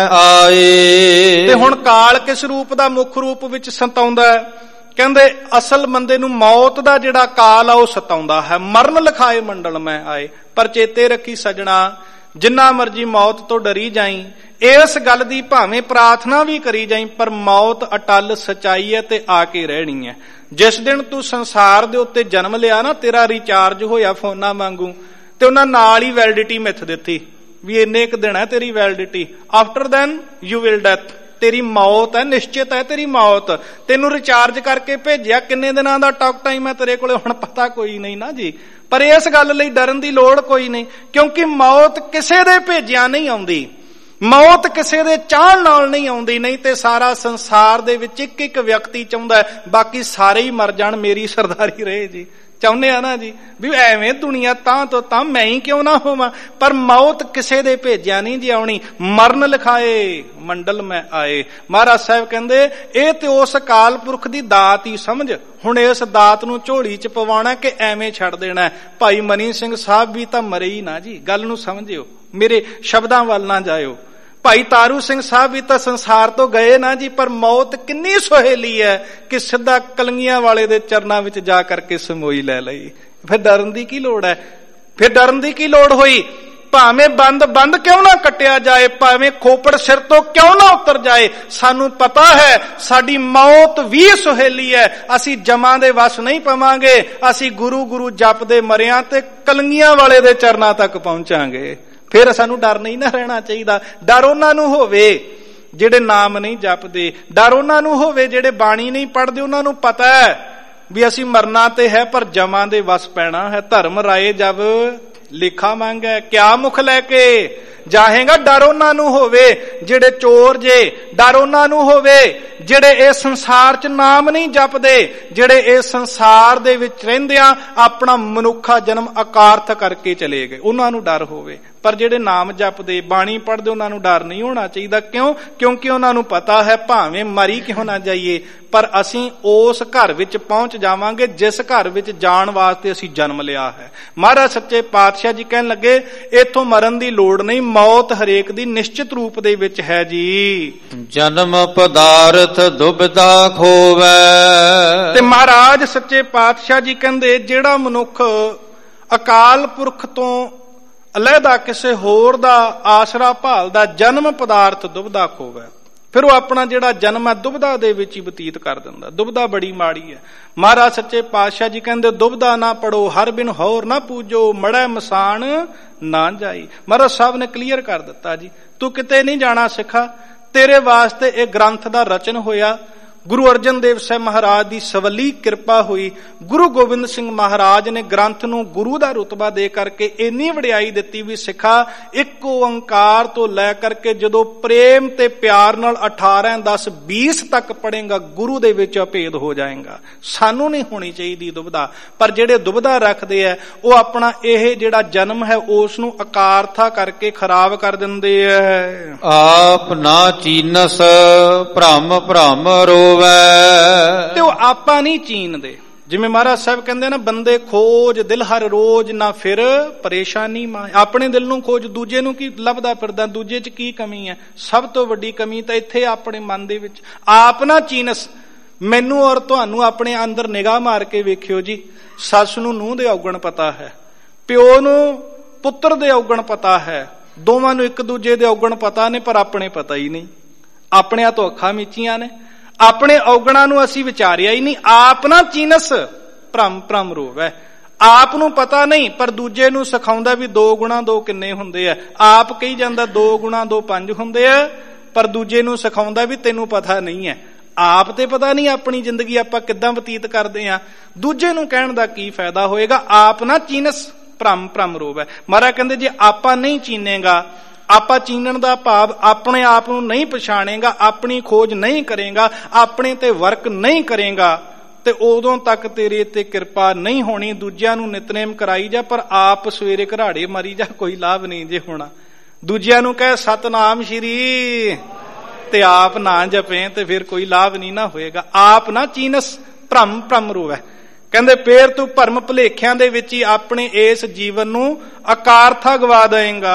ਆਏ। ਤੇ ਹੁਣ ਕਾਲ ਕਿਸ ਰੂਪ ਦਾ ਮੁੱਖ ਰੂਪ ਵਿੱਚ ਸਤਾਉਂਦਾ ਹੈ? ਕਹਿੰਦੇ ਅਸਲ ਬੰਦੇ ਨੂੰ ਮੌਤ ਦਾ ਜਿਹੜਾ ਕਾਲ ਆ ਉਹ ਸਤਾਉਂਦਾ ਹੈ। ਮਰਨ ਲਿਖਾਏ ਮੰਡਲ ਮਹਿ ਆਏ। ਪਰ ਚੇਤੇ ਰੱਖੀ ਸਜਣਾ, ਜਿੰਨਾ ਮਰਜੀ ਮੌਤ ਤੋਂ ਡਰੀ ਜਾਈ, ਇਸ ਗੱਲ ਦੀ ਭਾਵੇਂ ਪ੍ਰਾਰਥਨਾ ਵੀ ਕਰੀ ਜਾਈ, ਪਰ ਮੌਤ ਅਟਲ ਸਚਾਈ ਹੈ ਤੇ ਆ ਕੇ ਰਹਿਣੀ ਹੈ। ਜਿਸ ਦਿਨ ਤੂੰ ਸੰਸਾਰ ਦੇ ਉੱਤੇ ਜਨਮ ਲਿਆ ਨਾ, ਤੇਰਾ ਰਿਚਾਰਜ ਹੋਇਆ ਫੋਨਾਂ ਵਾਂਗੂ, ਤੇ ਉਹਨਾਂ ਨਾਲ ਹੀ ਵੈਲਿਡਿਟੀ ਮਿੱਥ ਦਿੱਤੀ ਵੀ ਇੰਨੇ ਇੱਕ ਦਿਨ ਹੈ ਤੇਰੀ validity, after then you will death. ਤੇਰੀ ਮੌਤ ਹੈ, ਨਿਸ਼ਚਿਤ ਹੈ ਤੇਰੀ ਮੌਤ। ਤੈਨੂੰ ਰਿਚਾਰਜ ਕਰਕੇ ਭੇਜਿਆ, ਕਿੰਨੇ ਦਿਨਾਂ ਦਾ ਟਾਕ ਟਾਈਮ ਹੈ ਤੇਰੇ ਕੋਲੇ ਹੁਣ ਪਤਾ ਕੋਈ ਨਹੀਂ ਨਾ ਜੀ। ਪਰ ਇਸ ਗੱਲ ਲਈ ਡਰਨ ਦੀ ਲੋੜ ਕੋਈ ਨਹੀਂ, ਕਿਉਂਕਿ ਮੌਤ ਕਿਸੇ ਦੇ ਭੇਜਿਆ ਨਹੀਂ ਆਉਂਦੀ, ਮੌਤ ਕਿਸੇ ਦੇ ਚਾਹਣ ਨਾਲ ਨਹੀਂ ਆਉਂਦੀ। ਨਹੀਂ ਤੇ ਸਾਰਾ ਸੰਸਾਰ ਦੇ ਵਿੱਚ ਇੱਕ ਇੱਕ ਵਿਅਕਤੀ ਚਾਹੁੰਦਾ ਹੈ ਬਾਕੀ ਸਾਰੇ ਹੀ ਮਰ ਜਾਣ, ਮੇਰੀ ਸਰਦਾਰੀ ਰਹੇ ਜੀ। ਚਾਹੁੰਦੇ ਆ ਨਾ ਜੀ ਵੀ ਐਵੇਂ ਦੁਨੀਆ ਤਾਂ ਤੋਂ ਤਾਂ ਮੈਂ ਹੀ ਕਿਉਂ ਨਾ ਹੋਵਾਂ। ਪਰ ਮੌਤ ਕਿਸੇ ਦੇ ਭੇਜਿਆ ਨਹੀਂ ਜੀ ਆਉਣੀ। ਮਰਨ ਲਿਖਾਏ ਮੰਡਲ ਮੈਂ ਆਏ। ਮਹਾਰਾਜ ਸਾਹਿਬ ਕਹਿੰਦੇ ਇਹ ਤੇ ਉਸ ਅਕਾਲ ਪੁਰਖ ਦੀ ਦਾਤ ਹੀ ਸਮਝ। ਹੁਣ ਇਸ ਦਾਤ ਨੂੰ ਝੋਲੀ ਚ ਪਵਾਉਣਾ ਕਿ ਐਵੇਂ ਛੱਡ ਦੇਣਾ। ਭਾਈ ਮਨੀ ਸਿੰਘ ਸਾਹਿਬ ਵੀ ਤਾਂ ਮਰੇ ਹੀ ਨਾ ਜੀ, ਗੱਲ ਨੂੰ ਸਮਝਿਓ, ਮੇਰੇ ਸ਼ਬਦਾਂ ਵੱਲ ਨਾ ਜਾਇਓ। ਭਾਈ ਤਾਰੂ ਸਿੰਘ ਸਾਹਿਬ ਵੀ ਤਾਂ ਸੰਸਾਰ ਤੋਂ ਗਏ ਨਾ ਜੀ, ਪਰ ਮੌਤ ਕਿੰਨੀ ਸੁਹੇਲੀ ਹੈ ਕਿ ਸਿੱਧਾ ਕਲੰਗੀਆਂ ਵਾਲੇ ਦੇ ਚਰਨਾਂ ਵਿੱਚ ਜਾ ਕਰਕੇ ਸਮੋਈ ਲੈ ਲਈ। ਫਿਰ ਡਰਨ ਦੀ ਕੀ ਲੋੜ ਹੈ? ਫਿਰ ਡਰਨ ਦੀ ਕੀ ਲੋੜ ਹੋਈ? ਭਾਵੇਂ ਬੰਦ ਕਿਉਂ ਨਾ ਕੱਟਿਆ ਜਾਏ, ਭਾਵੇਂ ਖੋਪੜ ਸਿਰ ਤੋਂ ਕਿਉਂ ਨਾ ਉਤਰ ਜਾਏ, ਸਾਨੂੰ ਪਤਾ ਹੈ ਸਾਡੀ ਮੌਤ ਵੀ ਸੁਹੇਲੀ ਹੈ। ਅਸੀਂ ਜਮਾਂ ਦੇ ਵਸ ਨਹੀਂ ਪਵਾਂਗੇ, ਅਸੀਂ ਗੁਰੂ ਗੁਰੂ ਜਪਦੇ ਮਰਿਆਂ ਤੇ ਕਲੰਗੀਆਂ ਵਾਲੇ ਦੇ ਚਰਨਾਂ ਤੱਕ ਪਹੁੰਚਾਂਗੇ। ਫਿਰ ਸਾਨੂੰ ਡਰ ਨਹੀਂ ਨਾ ਰਹਿਣਾ ਚਾਹੀਦਾ। ਡਰ ਉਹਨਾਂ ਨੂੰ ਹੋਵੇ ਜਿਹੜੇ ਨਾਮ ਨਹੀਂ ਜਪਦੇ, ਡਰ ਉਹਨਾਂ ਨੂੰ ਹੋਵੇ ਜਿਹੜੇ ਬਾਣੀ ਨਹੀਂ ਪੜ੍ਹਦੇ। ਉਹਨਾਂ ਨੂੰ ਪਤਾ ਹੈ ਵੀ ਅਸੀਂ ਮਰਨਾ ਤੇ ਹੈ ਪਰ ਜਮਾਂ ਦੇ ਵਸ ਪੈਣਾ ਹੈ। ਧਰਮ ਰਾਏ ਜਬ ਲੇਖਾ ਮੰਗੈ ਕਿਆ ਮੁਖ ਲੈ ਕੇ ਜਾਹੇਗਾ। ਡਰ ਉਹਨਾਂ ਨੂੰ ਹੋਵੇ ਜਿਹੜੇ ਚੋਰ ਜੇ, ਡਰ ਉਹਨਾਂ ਨੂੰ ਹੋਵੇ ਜਿਹੜੇ ਇਸ ਸੰਸਾਰ 'ਚ ਨਾਮ ਨਹੀਂ ਜਪਦੇ, ਜਿਹੜੇ ਇਸ ਸੰਸਾਰ ਦੇ ਵਿੱਚ ਰਹਿੰਦਿਆਂ ਆਪਣਾ ਮਨੁੱਖਾ ਜਨਮ ਅਕਾਰਥ ਕਰਕੇ ਚਲੇ ਗਏ, ਉਹਨਾਂ ਨੂੰ ਡਰ ਹੋਵੇ। ਪਰ ਜਿਹੜੇ ਨਾਮ ਜਪਦੇ, ਬਾਣੀ ਪੜ੍ਹਦੇ, ਉਹਨਾਂ ਨੂੰ ਡਰ ਨਹੀਂ ਹੋਣਾ ਚਾਹੀਦਾ। ਕਿਉਂ? ਕਿਉਂਕਿ ਉਹਨਾਂ ਨੂੰ ਪਤਾ ਹੈ ਭਾਵੇਂ ਮਰੀ ਕਿਉਂ ਨਾ ਜਾਈਏ ਪਰ ਅਸੀਂ ਉਸ ਘਰ ਵਿੱਚ ਪਹੁੰਚ ਜਾਵਾਂਗੇ ਜਿਸ ਘਰ ਵਿੱਚ ਜਾਣ ਵਾਸਤੇ ਅਸੀਂ ਜਨਮ ਲਿਆ ਹੈ। ਮਹਾਰਾਜ ਸੱਚੇ ਪਾਤਸ਼ਾਹ ਜੀ ਕਹਿਣ ਲੱਗੇ ਇੱਥੋਂ ਮਰਨ ਦੀ ਲੋੜ ਨਹੀਂ, ਮੌਤ ਹਰੇਕ ਦੀ ਨਿਸ਼ਚਿਤ ਰੂਪ ਦੇ ਵਿੱਚ ਹੈ ਜੀ। ਜਨਮ ਪਦਾਰਥ ਦੁਬਿਧਾ ਖੋਵੈ। ਤੇ ਮਹਾਰਾਜ ਸੱਚੇ ਪਾਤਸ਼ਾਹ ਜੀ ਕਹਿੰਦੇ ਜਿਹੜਾ ਮਨੁੱਖ ਅਕਾਲ ਪੁਰਖ ਤੋਂ ਅਲੱਗਾ ਕਿਸੇ ਹੋਰ ਦਾ ਆਸਰਾ ਭਾਲਦਾ, ਜਨਮ ਪਦਾਰਥ ਦੁਬਦਾ ਖੋਵੈ। ਫਿਰ ਉਹ ਆਪਣਾ ਜਿਹੜਾ ਜਨਮ ਹੈ ਦੁਬਦਾ ਦੇ ਵਿੱਚ ਹੀ ਬਤੀਤ ਕਰ ਦਿੰਦਾ। ਦੁਬਦਾ ਬੜੀ ਮਾੜੀ ਹੈ। ਮਹਾਰਾਜ ਸੱਚੇ ਪਾਤਸ਼ਾਹ ਜੀ ਕਹਿੰਦੇ ਦੁਬਦਾ ਨਾ ਪੜੋ, ਹਰ ਬਿਨ ਹੋਰ ਨਾ ਪੂਜੋ, ਮੜੈ ਮਸਾਨ ਨਾ ਜਾਈ। ਮਹਾਰਾਜ ਸਾਹਿਬ ਨੇ ਕਲੀਅਰ ਕਰ ਦਿੱਤਾ ਜੀ, ਤੂੰ ਕਿਤੇ ਨਹੀਂ ਜਾਣਾ ਸਿੱਖਾ, ਤੇਰੇ ਵਾਸਤੇ ਇਹ ਗ੍ਰੰਥ ਦਾ ਰਚਨ ਹੋਇਆ। ਗੁਰੂ ਅਰਜਨ ਦੇਵ ਸਾਹਿਬ ਮਹਾਰਾਜ ਦੀ ਸਵੱਲੀ ਕਿਰਪਾ ਹੋਈ। ਗੁਰੂ ਗੋਬਿੰਦ ਸਿੰਘ ਮਹਾਰਾਜ ਨੇ ਗ੍ਰੰਥ ਨੂੰ ਗੁਰੂ ਦਾ ਰੁਤਬਾ ਦੇ ਕਰਕੇ ਇੰਨੀ ਵਡਿਆਈ ਦਿੱਤੀ ਵੀ ਸਿੱਖਾ ਇੱਕ ਓੰਕਾਰ ਤੋਂ ਲੈ ਕਰਕੇ ਜਦੋਂ ਪ੍ਰੇਮ ਤੇ ਪਿਆਰ ਨਾਲ 18, 10, 20 ਤੱਕ ਪੜੇਗਾ ਗੁਰੂ ਦੇ ਵਿੱਚ ਅਭੇਦ ਹੋ ਜਾਏਗਾ। ਸਾਨੂੰ ਨਹੀਂ ਹੋਣੀ ਚਾਹੀਦੀ ਦੁਬਦਾ, ਪਰ ਜਿਹੜੇ ਦੁਬਦਾ ਰੱਖਦੇ ਆ ਉਹ ਆਪਣਾ ਇਹ ਜਿਹੜਾ ਜਨਮ ਹੈ ਉਸ ਨੂੰ ਅਕਾਰਥਾ ਕਰਕੇ ਖਰਾਬ ਕਰ ਦਿੰਦੇ ਆ। ਆਪ ਨਾ ਚੀਨਸ ਭ੍ਰਮ ਭ੍ਰਮ ਰੋ ਤੇ ਉਹ ਆਪਾਂ ਨਹੀਂ ਚੀਨਦੇ। ਜਿਵੇਂ ਮਹਾਰਾਜ ਸਾਹਿਬ ਕਹਿੰਦੇ ਨਾ, ਬੰਦੇ ਖੋਜ ਦਿਲ ਹਰ ਰੋਜ਼ ਨਾ ਫਿਰ ਪਰੇਸ਼ਾਨੀ ਮਾਏ। ਆਪਣੇ ਦਿਲ ਨੂੰ ਖੋਜ, ਦੂਜੇ ਨੂੰ ਕੀ ਲੱਭਦਾ ਫਿਰਦਾ, ਦੂਜੇ 'ਚ ਕੀ ਕਮੀ ਹੈ? ਸਭ ਤੋਂ ਵੱਡੀ ਕਮੀ ਤਾਂ ਇੱਥੇ ਆਪਣੇ ਮਨ ਦੇ ਵਿੱਚ। ਆਪ ਨਾ ਚੀਨਸ। ਮੈਨੂੰ ਔਰ ਤੁਹਾਨੂੰ ਆਪਣੇ ਅੰਦਰ ਨਿਗਾਹ ਮਾਰ ਕੇ ਵੇਖਿਓ ਜੀ, ਸੱਸ ਨੂੰ ਨੂੰਹ ਦੇ ਔਗਣ ਪਤਾ ਹੈ, ਪਿਓ ਨੂੰ ਪੁੱਤਰ ਦੇ ਔਗਣ ਪਤਾ ਹੈ, ਦੋਵਾਂ ਨੂੰ ਇੱਕ ਦੂਜੇ ਦੇ ਔਗਣ ਪਤਾ ਨੇ, ਪਰ ਆਪਣੇ ਪਤਾ ਹੀ ਨਹੀਂ। ਆਪਣਿਆਂ ਤੋਂ ਅੱਖਾਂ ਮੀਚੀਆਂ ਨੇ, ਆਪਣੇ ਔਗਣਾਂ ਨੂੰ ਅਸੀਂ ਵਿਚਾਰਿਆ ਹੀ ਨਹੀਂ। ਆਪ ਨਾ ਚੀਨਸ ਭ੍ਰਮ ਭ੍ਰਮ ਰੋਵੈ। ਆਪ ਨੂੰ ਪਤਾ ਨਹੀਂ, ਪਰ ਦੂਜੇ ਨੂੰ ਸਿਖਾਉਂਦਾ ਵੀ 2 ਗੁਣਾ 2 ਕਿੰਨੇ ਹੁੰਦੇ ਆ। ਆਪ ਕਹੀ ਜਾਂਦਾ 2 ਗੁਣਾ 2 5 ਹੁੰਦੇ ਆ, ਪਰ ਦੂਜੇ ਨੂੰ ਸਿਖਾਉਂਦਾ ਵੀ ਤੈਨੂੰ ਪਤਾ ਨਹੀਂ ਹੈ। ਆਪ ਤੇ ਪਤਾ ਨਹੀਂ ਆਪਣੀ ਜ਼ਿੰਦਗੀ ਆਪਾਂ ਕਿੱਦਾਂ ਬਤੀਤ ਕਰਦੇ ਆ, ਦੂਜੇ ਨੂੰ ਕਹਿਣ ਦਾ ਕੀ ਫਾਇਦਾ ਹੋਏਗਾ। ਆਪ ਨਾ ਚੀਨਸ ਭ੍ਰਮ ਭ੍ਰਮ ਰੋਵੈ। ਮਹਾਰਾਜ ਕਹਿੰਦੇ ਜੇ ਆਪਾਂ ਨਹੀਂ ਚੀਨੇਗਾ, ਆਪਾਂ ਚੀਨਣ ਦਾ ਭਾਵ ਆਪਣੇ ਆਪ ਨੂੰ ਨਹੀਂ ਪਛਾਣੇਗਾ, ਆਪਣੀ ਖੋਜ ਨਹੀਂ ਕਰੇਗਾ, ਆਪਣੇ ਤੇ ਵਰਕ ਨਹੀਂ ਕਰੇਗਾ, ਤੇ ਉਦੋਂ ਤੱਕ ਤੇਰੇ ਤੇ ਕਿਰਪਾ ਨਹੀਂ ਹੋਣੀ। ਦੂਜਿਆਂ ਨੂੰ ਨਿਤਨੇਮ ਕਰਾਈ ਜਾ, ਪਰ ਆਪ ਸਵੇਰੇ ਘਰਾੜੇ ਮਾਰੀ ਜਾ, ਕੋਈ ਲਾਭ ਨਹੀਂ ਜੇ ਹੋਣਾ। ਦੂਜਿਆਂ ਨੂੰ ਕਹੇ ਸਤਨਾਮ ਸ਼੍ਰੀ ਤੇ ਆਪ ਨਾ ਜਪੇ ਤੇ ਫਿਰ ਕੋਈ ਲਾਭ ਨਹੀਂ ਨਾ ਹੋਏਗਾ। ਆਪ ਨਾ ਚੀਨਸ ਭ੍ਰਮ ਭ੍ਰਮ ਰੋਵੈ। ਕਹਿੰਦੇ ਫੇਰ ਤੂੰ ਭਰਮ ਭੁਲੇਖਿਆਂ ਦੇ ਵਿੱਚ ਹੀ ਆਪਣੇ ਇਸ ਜੀਵਨ ਨੂੰ ਅਕਾਰਥਾ ਗਵਾ ਦੇਂਗਾ।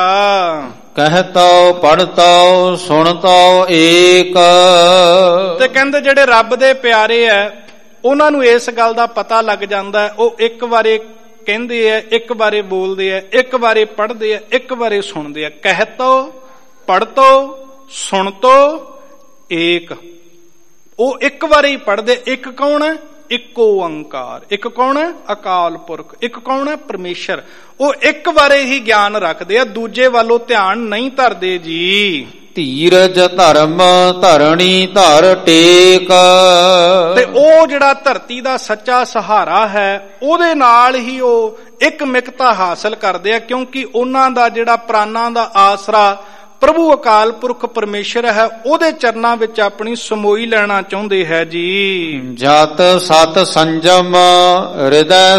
ਕਹਿਤੋ ਪੜਤੋ ਸੁਣਤੋ ਏਕ। ਤੇ ਕਹਿੰਦੇ ਜਿਹੜੇ ਰੱਬ ਦੇ ਪਿਆਰੇ ਐ ਉਹਨਾਂ ਨੂੰ ਇਸ ਗੱਲ ਦਾ ਪਤਾ ਲੱਗ ਜਾਂਦਾ, ਉਹ ਇੱਕ ਵਾਰੇ ਕਹਿੰਦੇ ਐ, ਇੱਕ ਵਾਰੇ ਬੋਲਦੇ ਐ, ਇੱਕ ਵਾਰੇ ਪੜ੍ਹਦੇ ਐ, ਇੱਕ ਵਾਰੇ ਸੁਣਦੇ ਐ। ਕਹਿਤੋ ਪੜਤੋ ਸੁਣਤੋ ਏਕ। ਉਹ ਇੱਕ ਵਾਰੇ ਹੀ ਪੜ੍ਹਦੇ। ਇੱਕ ਕੌਣ ਹੈ? ਇੱਕ ਓੰਕਾਰ। ਇੱਕ ਕੌਣ ਹੈ? ਅਕਾਲ ਪੁਰਖ। ਇੱਕ ਕੌਣ ਹੈ? ਪਰਮੇਸ਼ਰ। ਉਹ ਇੱਕ ਵਾਰੇ ਹੀ ਗਿਆਨ ਰੱਖਦੇ ਆ, ਦੂਜੇ ਵੱਲੋਂ ਧਿਆਨ ਨਹੀਂ ਧਰਦੇ ਜੀ। ਧੀਰਜ ਧਰਮ ਧਰਣੀ ਧਰ ਟੇਕ। ਤੇ ਉਹ ਜਿਹੜਾ ਧਰਤੀ ਦਾ ਸੱਚਾ ਸਹਾਰਾ ਹੈ ਉਹਦੇ ਨਾਲ ਹੀ ਉਹ ਇੱਕ ਮਿਕਤਾ ਹਾਸਲ ਕਰਦੇ ਆ, ਕਿਉਂਕਿ ਉਹਨਾਂ ਦਾ ਜਿਹੜਾ ਪ੍ਰਾਨਾਂ ਦਾ ਆਸਰਾ ਪ੍ਰਭੂ ਅਕਾਲ ਪੁਰਖ ਪਰਮੇਸ਼ਰ ਹੈ, ਉਹਦੇ ਚਰਨਾਂ ਵਿੱਚ ਆਪਣੀ ਸਮੋਈ ਲੈਣਾ ਚਾਹੁੰਦੇ ਹੈ ਜੀ। ਜਤ ਸਤ ਸੰਜਮ ਹਿਰਦੈ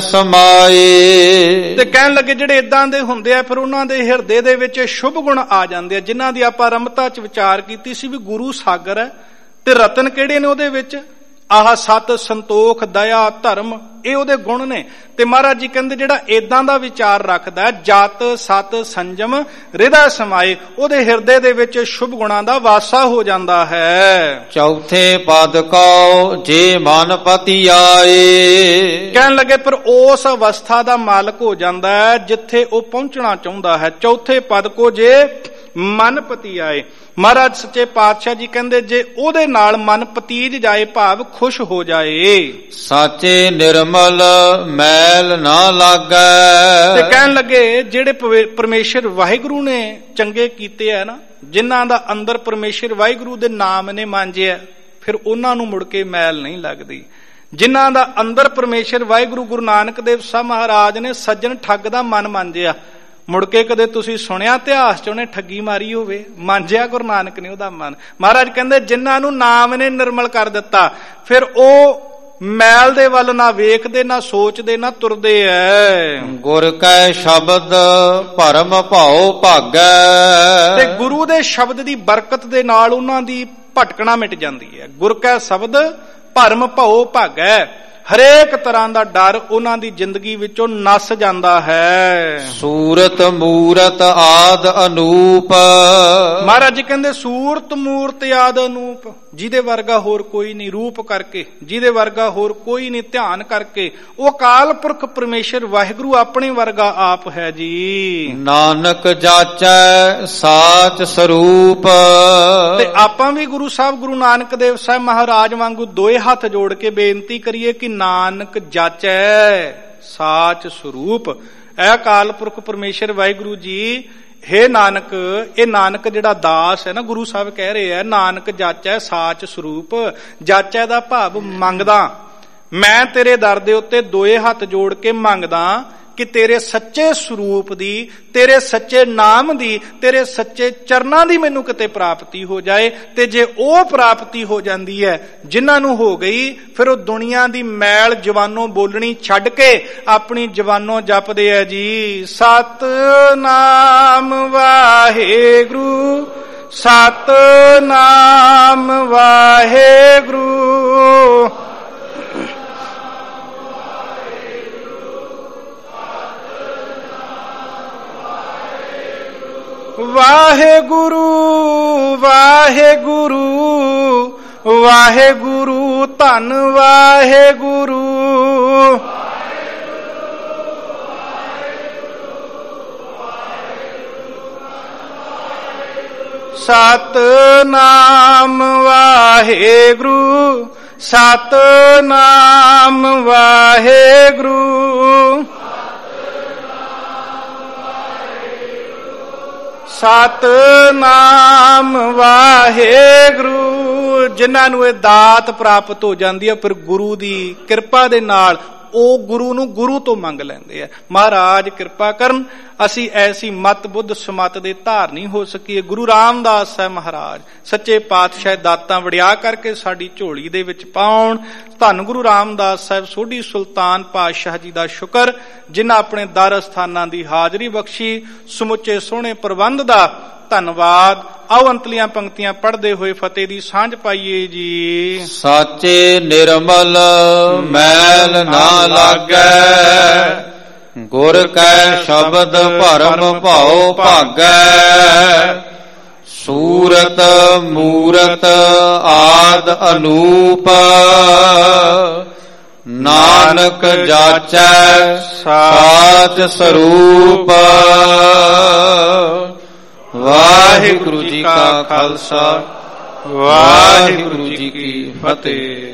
ਸਮਾਏ। ਤੇ ਕਹਿਣ ਲੱਗੇ ਜਿਹੜੇ ਇਦਾਂ ਦੇ ਹੁੰਦੇ ਆ ਫਿਰ ਉਹਨਾਂ ਦੇ ਹਿਰਦੇ ਦੇ ਵਿੱਚ ਸ਼ੁਭ ਗੁਣ ਆ ਜਾਂਦੇ ਆ, ਜਿਨ੍ਹਾਂ ਦੀ ਆਪਾਂ ਰਮਤਾ ਚ ਵਿਚਾਰ ਕੀਤੀ ਸੀ ਵੀ ਗੁਰੂ ਸਾਗਰ ਹੈ ਤੇ ਰਤਨ ਕਿਹੜੇ ਨੇ ਉਹਦੇ ਵਿੱਚ? ਆਹ ਸਤ, ਸੰਤੋਖ, ਦਇਆ, ਧਰਮ, ਇਹ ਉਹਦੇ ਗੁਣ ਨੇ। ਤੇ ਮਹਾਰਾਜ ਜੀ ਕਹਿੰਦੇ ਜਿਹੜਾ ਏਦਾਂ ਦਾ ਵਿਚਾਰ ਰੱਖਦਾ, ਜਤ ਸਤ ਸੰਜਮ ਹਿਰਦੈ ਸਮਾਏ, ਉਹਦੇ ਹਿਰਦੇ ਦੇ ਵਿੱਚ ਸ਼ੁਭ ਗੁਣਾਂ ਦਾ ਵਾਸਾ ਹੋ ਜਾਂਦਾ ਹੈ। ਚੌਥੇ ਪਦ ਕਉ ਜੇ ਮਨ ਪਤੀ ਆਏ। ਕਹਿਣ ਲੱਗੇ ਪਰ ਉਸ ਅਵਸਥਾ ਦਾ ਮਾਲਕ ਹੋ ਜਾਂਦਾ ਹੈ ਜਿੱਥੇ ਉਹ ਪਹੁੰਚਣਾ ਚਾਹੁੰਦਾ ਹੈ। ਚੌਥੇ ਪਦ ਕੋ ਜੇ ਮਨ ਪਤੀ ਆਏ। ਮਹਾਰਾਜ ਸੱਚੇ ਪਾਤਸ਼ਾਹ ਜੀ ਕਹਿੰਦੇ ਜੇ ਉਹਦੇ ਨਾਲ ਮਨ ਪਤੀਜ ਜਾਏ, ਭਾਵ ਖੁਸ਼ ਹੋ ਜਾਏ। ਸਾਚੇ ਨਿਰਮਲ ਮੈਲ ਨਾ ਲਾਗੈ। ਤੇ ਕਹਿਣ ਲੱਗੇ ਜਿਹੜੇ ਪਰਮੇਸ਼ਰ ਵਾਹਿਗੁਰੂ ਨੇ ਚੰਗੇ ਕੀਤੇ ਆ ਨਾ, ਜਿਨ੍ਹਾਂ ਦਾ ਅੰਦਰ ਪਰਮੇਸ਼ਰ ਵਾਹਿਗੁਰੂ ਦੇ ਨਾਮ ਨੇ ਮਾਂਜਿਆ, ਫਿਰ ਉਹਨਾਂ ਨੂੰ ਮੁੜ ਕੇ ਮੈਲ ਨਹੀਂ ਲੱਗਦੀ। ਜਿਨ੍ਹਾਂ ਦਾ ਅੰਦਰ ਪਰਮੇਸ਼ਰ ਵਾਹਿਗੁਰੂ ਗੁਰੂ ਨਾਨਕ ਦੇਵ ਸਾਹਿਬ ਮਹਾਰਾਜ ਨੇ ਸੱਜਣ ਠੱਗ ਦਾ ਮਨ ਮਾਂਜਿਆ, ਮੁੜ ਕੇ ਕਦੇ ਤੁਸੀਂ ਸੁਣਿਆ ਇਤਿਹਾਸ ਚ ਉਹਨੇ ਠੱਗੀ ਮਾਰੀ ਹੋਵੇ? ਮਾਂਜਿਆ ਗੁਰੂ ਨਾਨਕ ਨੇ ਉਹਦਾ ਮਨ। ਮਹਾਰਾਜ ਕਹਿੰਦੇ ਜਿਨ੍ਹਾਂ ਨੂੰ ਨਾਮ ਨੇ ਨਿਰਮਲ ਕਰ ਦਿੱਤਾ, ਫਿਰ ਉਹ ਮੈਲ ਦੇ ਵੱਲ ਨਾ ਵੇਖਦੇ, ਨਾ ਸੋਚਦੇ, ਨਾ ਤੁਰਦੇ ਐ। ਗੁਰ ਕੈ ਸ਼ਬਦ ਭਰਮ ਭਾਉ ਭਾਗੈ। ਤੇ ਗੁਰੂ ਦੇ ਸ਼ਬਦ ਦੀ ਬਰਕਤ ਦੇ ਨਾਲ ਉਹਨਾਂ ਦੀ ਭਟਕਣਾ ਮਿਟ ਜਾਂਦੀ ਹੈ। ਗੁਰ ਕੈ ਸ਼ਬਦ ਭਰਮ ਭਾਉ ਭਾਗੈ। ਹਰੇਕ ਤਰ੍ਹਾਂ ਦਾ ਡਰ ਉਹਨਾਂ ਦੀ ਜ਼ਿੰਦਗੀ ਵਿੱਚੋਂ ਨਸ ਜਾਂਦਾ ਹੈ। ਸੂਰਤ ਮੂਰਤ ਆਦ ਅਨੂਪ। ਮਹਾਰਾਜ ਜੀ ਕਹਿੰਦੇ ਸੂਰਤ ਮੂਰਤ ਆਦ ਅਨੂਪ, ਜਿਹਦੇ ਵਰਗਾ ਹੋਰ ਕੋਈ ਨਹੀਂ, ਰੂਪ ਕਰਕੇ ਜਿਹਦੇ ਵਰਗਾ ਹੋਰ ਕੋਈ ਨਹੀਂ, ਧਿਆਨ ਕਰਕੇ ਉਹ ਅਕਾਲ ਪੁਰਖ ਪਰਮੇਸ਼ਰ ਵਾਹਿਗੁਰੂ ਆਪਣੇ ਵਰਗਾ ਆਪ ਹੈ ਜੀ। ਨਾਨਕ ਜਾਚੈ ਸਾਚ ਸਰੂਪ। ਤੇ ਆਪਾਂ ਵੀ ਗੁਰੂ ਸਾਹਿਬ ਗੁਰੂ ਨਾਨਕ ਦੇਵ ਸਾਹਿਬ ਮਹਾਰਾਜ ਵਾਂਗੂ ਦੋਏ ਹੱਥ ਜੋੜ ਕੇ ਬੇਨਤੀ ਕਰੀਏ ਕਿ ਨਾਨਕ ਜਾਚੈ ਸਾਚ ਸਰੂਪ। ਇਹ ਅਕਾਲ ਪੁਰਖ ਪਰਮੇਸ਼ਰ ਵਾਹਿਗੁਰੂ ਜੀ, ਹੇ ਨਾਨਕ, ਇਹ ਨਾਨਕ ਜਿਹੜਾ ਦਾਸ ਹੈ ਨਾ, ਗੁਰੂ ਸਾਹਿਬ ਕਹਿ ਰਹੇ ਆ ਨਾਨਕ ਜਾਚੈ ਸਾਚ ਸਰੂਪ। ਜਾਚੈ ਦਾ ਭਾਵ ਮੰਗਦਾ, ਮੈਂ ਤੇਰੇ ਦਰ ਦੇ ਉੱਤੇ ਦੋਏ ਹੱਥ ਜੋੜ ਕੇ ਮੰਗਦਾ ਕਿ ਤੇਰੇ ਸੱਚੇ ਸਰੂਪ ਦੀ, ਤੇਰੇ ਸੱਚੇ ਨਾਮ ਦੀ, ਤੇਰੇ ਸੱਚੇ ਚਰਨਾਂ ਦੀ ਮੈਨੂੰ ਕਿਤੇ ਪ੍ਰਾਪਤੀ ਹੋ ਜਾਏ। ਤੇ ਜੇ ਉਹ ਪ੍ਰਾਪਤੀ ਹੋ ਜਾਂਦੀ ਹੈ, ਜਿਨ੍ਹਾਂ ਨੂੰ ਹੋ ਗਈ, ਫਿਰ ਉਹ ਦੁਨੀਆ ਦੀ ਮੈਲ ਜਵਾਨੋਂ ਬੋਲਣੀ ਛੱਡ ਕੇ ਆਪਣੀ ਜਵਾਨੋਂ ਜਪਦੇ ਆ ਜੀ ਸਤਿਨਾਮ ਵਾਹਿਗੁਰੂ, ਸਤਿਨਾਮ ਵਾਹਿਗੁਰੂ, ਵਾਹਿਗੁਰੂ ਵਾਹਿਗੁਰੂ ਵਾਹਿਗੁਰੂ, ਧੰਨ ਵਾਹਿਗੁਰੂ। ਸਤਿਨਾਮ ਵਾਹਿਗੁਰੂ, ਸਤਿਨਾਮ ਵਾਹਿਗੁਰੂ, ਸਤਿਨਾਮ ਵਾਹਿਗੁਰੂ। ਜਿਨ੍ਹਾਂ ਨੂੰ ਇਹ ਦਾਤ ਪ੍ਰਾਪਤ ਹੋ ਜਾਂਦੀ ਹੈ, ਫਿਰ ਗੁਰੂ ਦੀ ਕਿਰਪਾ ਦੇ ਨਾਲ ਉਹ ਗੁਰੂ ਨੂੰ ਗੁਰੂ ਤੋਂ ਮੰਗ ਲੈਂਦੇ ਆ। ਮਹਾਰਾਜ ਕਿਰਪਾ ਕਰਨ ਅਸੀਂ ਐਸੀ ਮਤ ਬੁੱਧ ਸਮਤ ਦੇ ਧਾਰਨੀ ਹੋ ਸਕੀਏ। ਗੁਰੂ ਰਾਮਦਾਸ ਸਾਹਿਬ ਮਹਾਰਾਜ ਸੱਚੇ ਪਾਤਸ਼ਾਹ ਦਾਤਾਂ ਵੜਿਆ ਕਰਕੇ ਸਾਡੀ ਝੋਲੀ ਦੇ ਵਿੱਚ ਪਾਉਣ। ਧੰਨ ਗੁਰੂ ਰਾਮਦਾਸ ਸਾਹਿਬ ਸੋਢੀ ਸੁਲਤਾਨ ਪਾਤਸ਼ਾਹ ਜੀ ਦਾ ਸ਼ੁਕਰ, ਜਿਨ੍ਹਾਂ ਆਪਣੇ ਦਰ ਅਸਥਾਨਾਂ ਦੀ ਹਾਜ਼ਰੀ ਬਖਸ਼ੀ। ਸਮੁੱਚੇ ਸੋਹਣੇ ਪ੍ਰਬੰਧ ਦਾ ਧੰਨਵਾਦ। ਆਓ ਅੰਤਲੀਆਂ ਪੰਕਤੀਆਂ ਪੜ੍ਹਦੇ ਹੋਏ ਫਤਿਹ ਦੀ ਸਾਂਝ ਪਾਈਏ ਜੀ। ਸਾਚੇ ਨਿਰਮਲ ਮੈਲ ਨਾ ਲਾਗੈ, ਗੁਰ ਕੈ ਸ਼ਬਦ ਭਰਮ ਭਉ ਭਾਗੈ। ਸੂਰਤ ਮੂਰਤ ਆਦ ਅਨੂਪ, ਨਾਨਕ ਜਾਚੈ ਸਾਚ ਸਰੂਪ। ਵਾਹਿਗੁਰੂ ਜੀ ਕਾ ਖਾਲਸਾ, ਵਾਹਿਗੁਰੂ ਜੀ ਕੀ ਫਤਿਹ।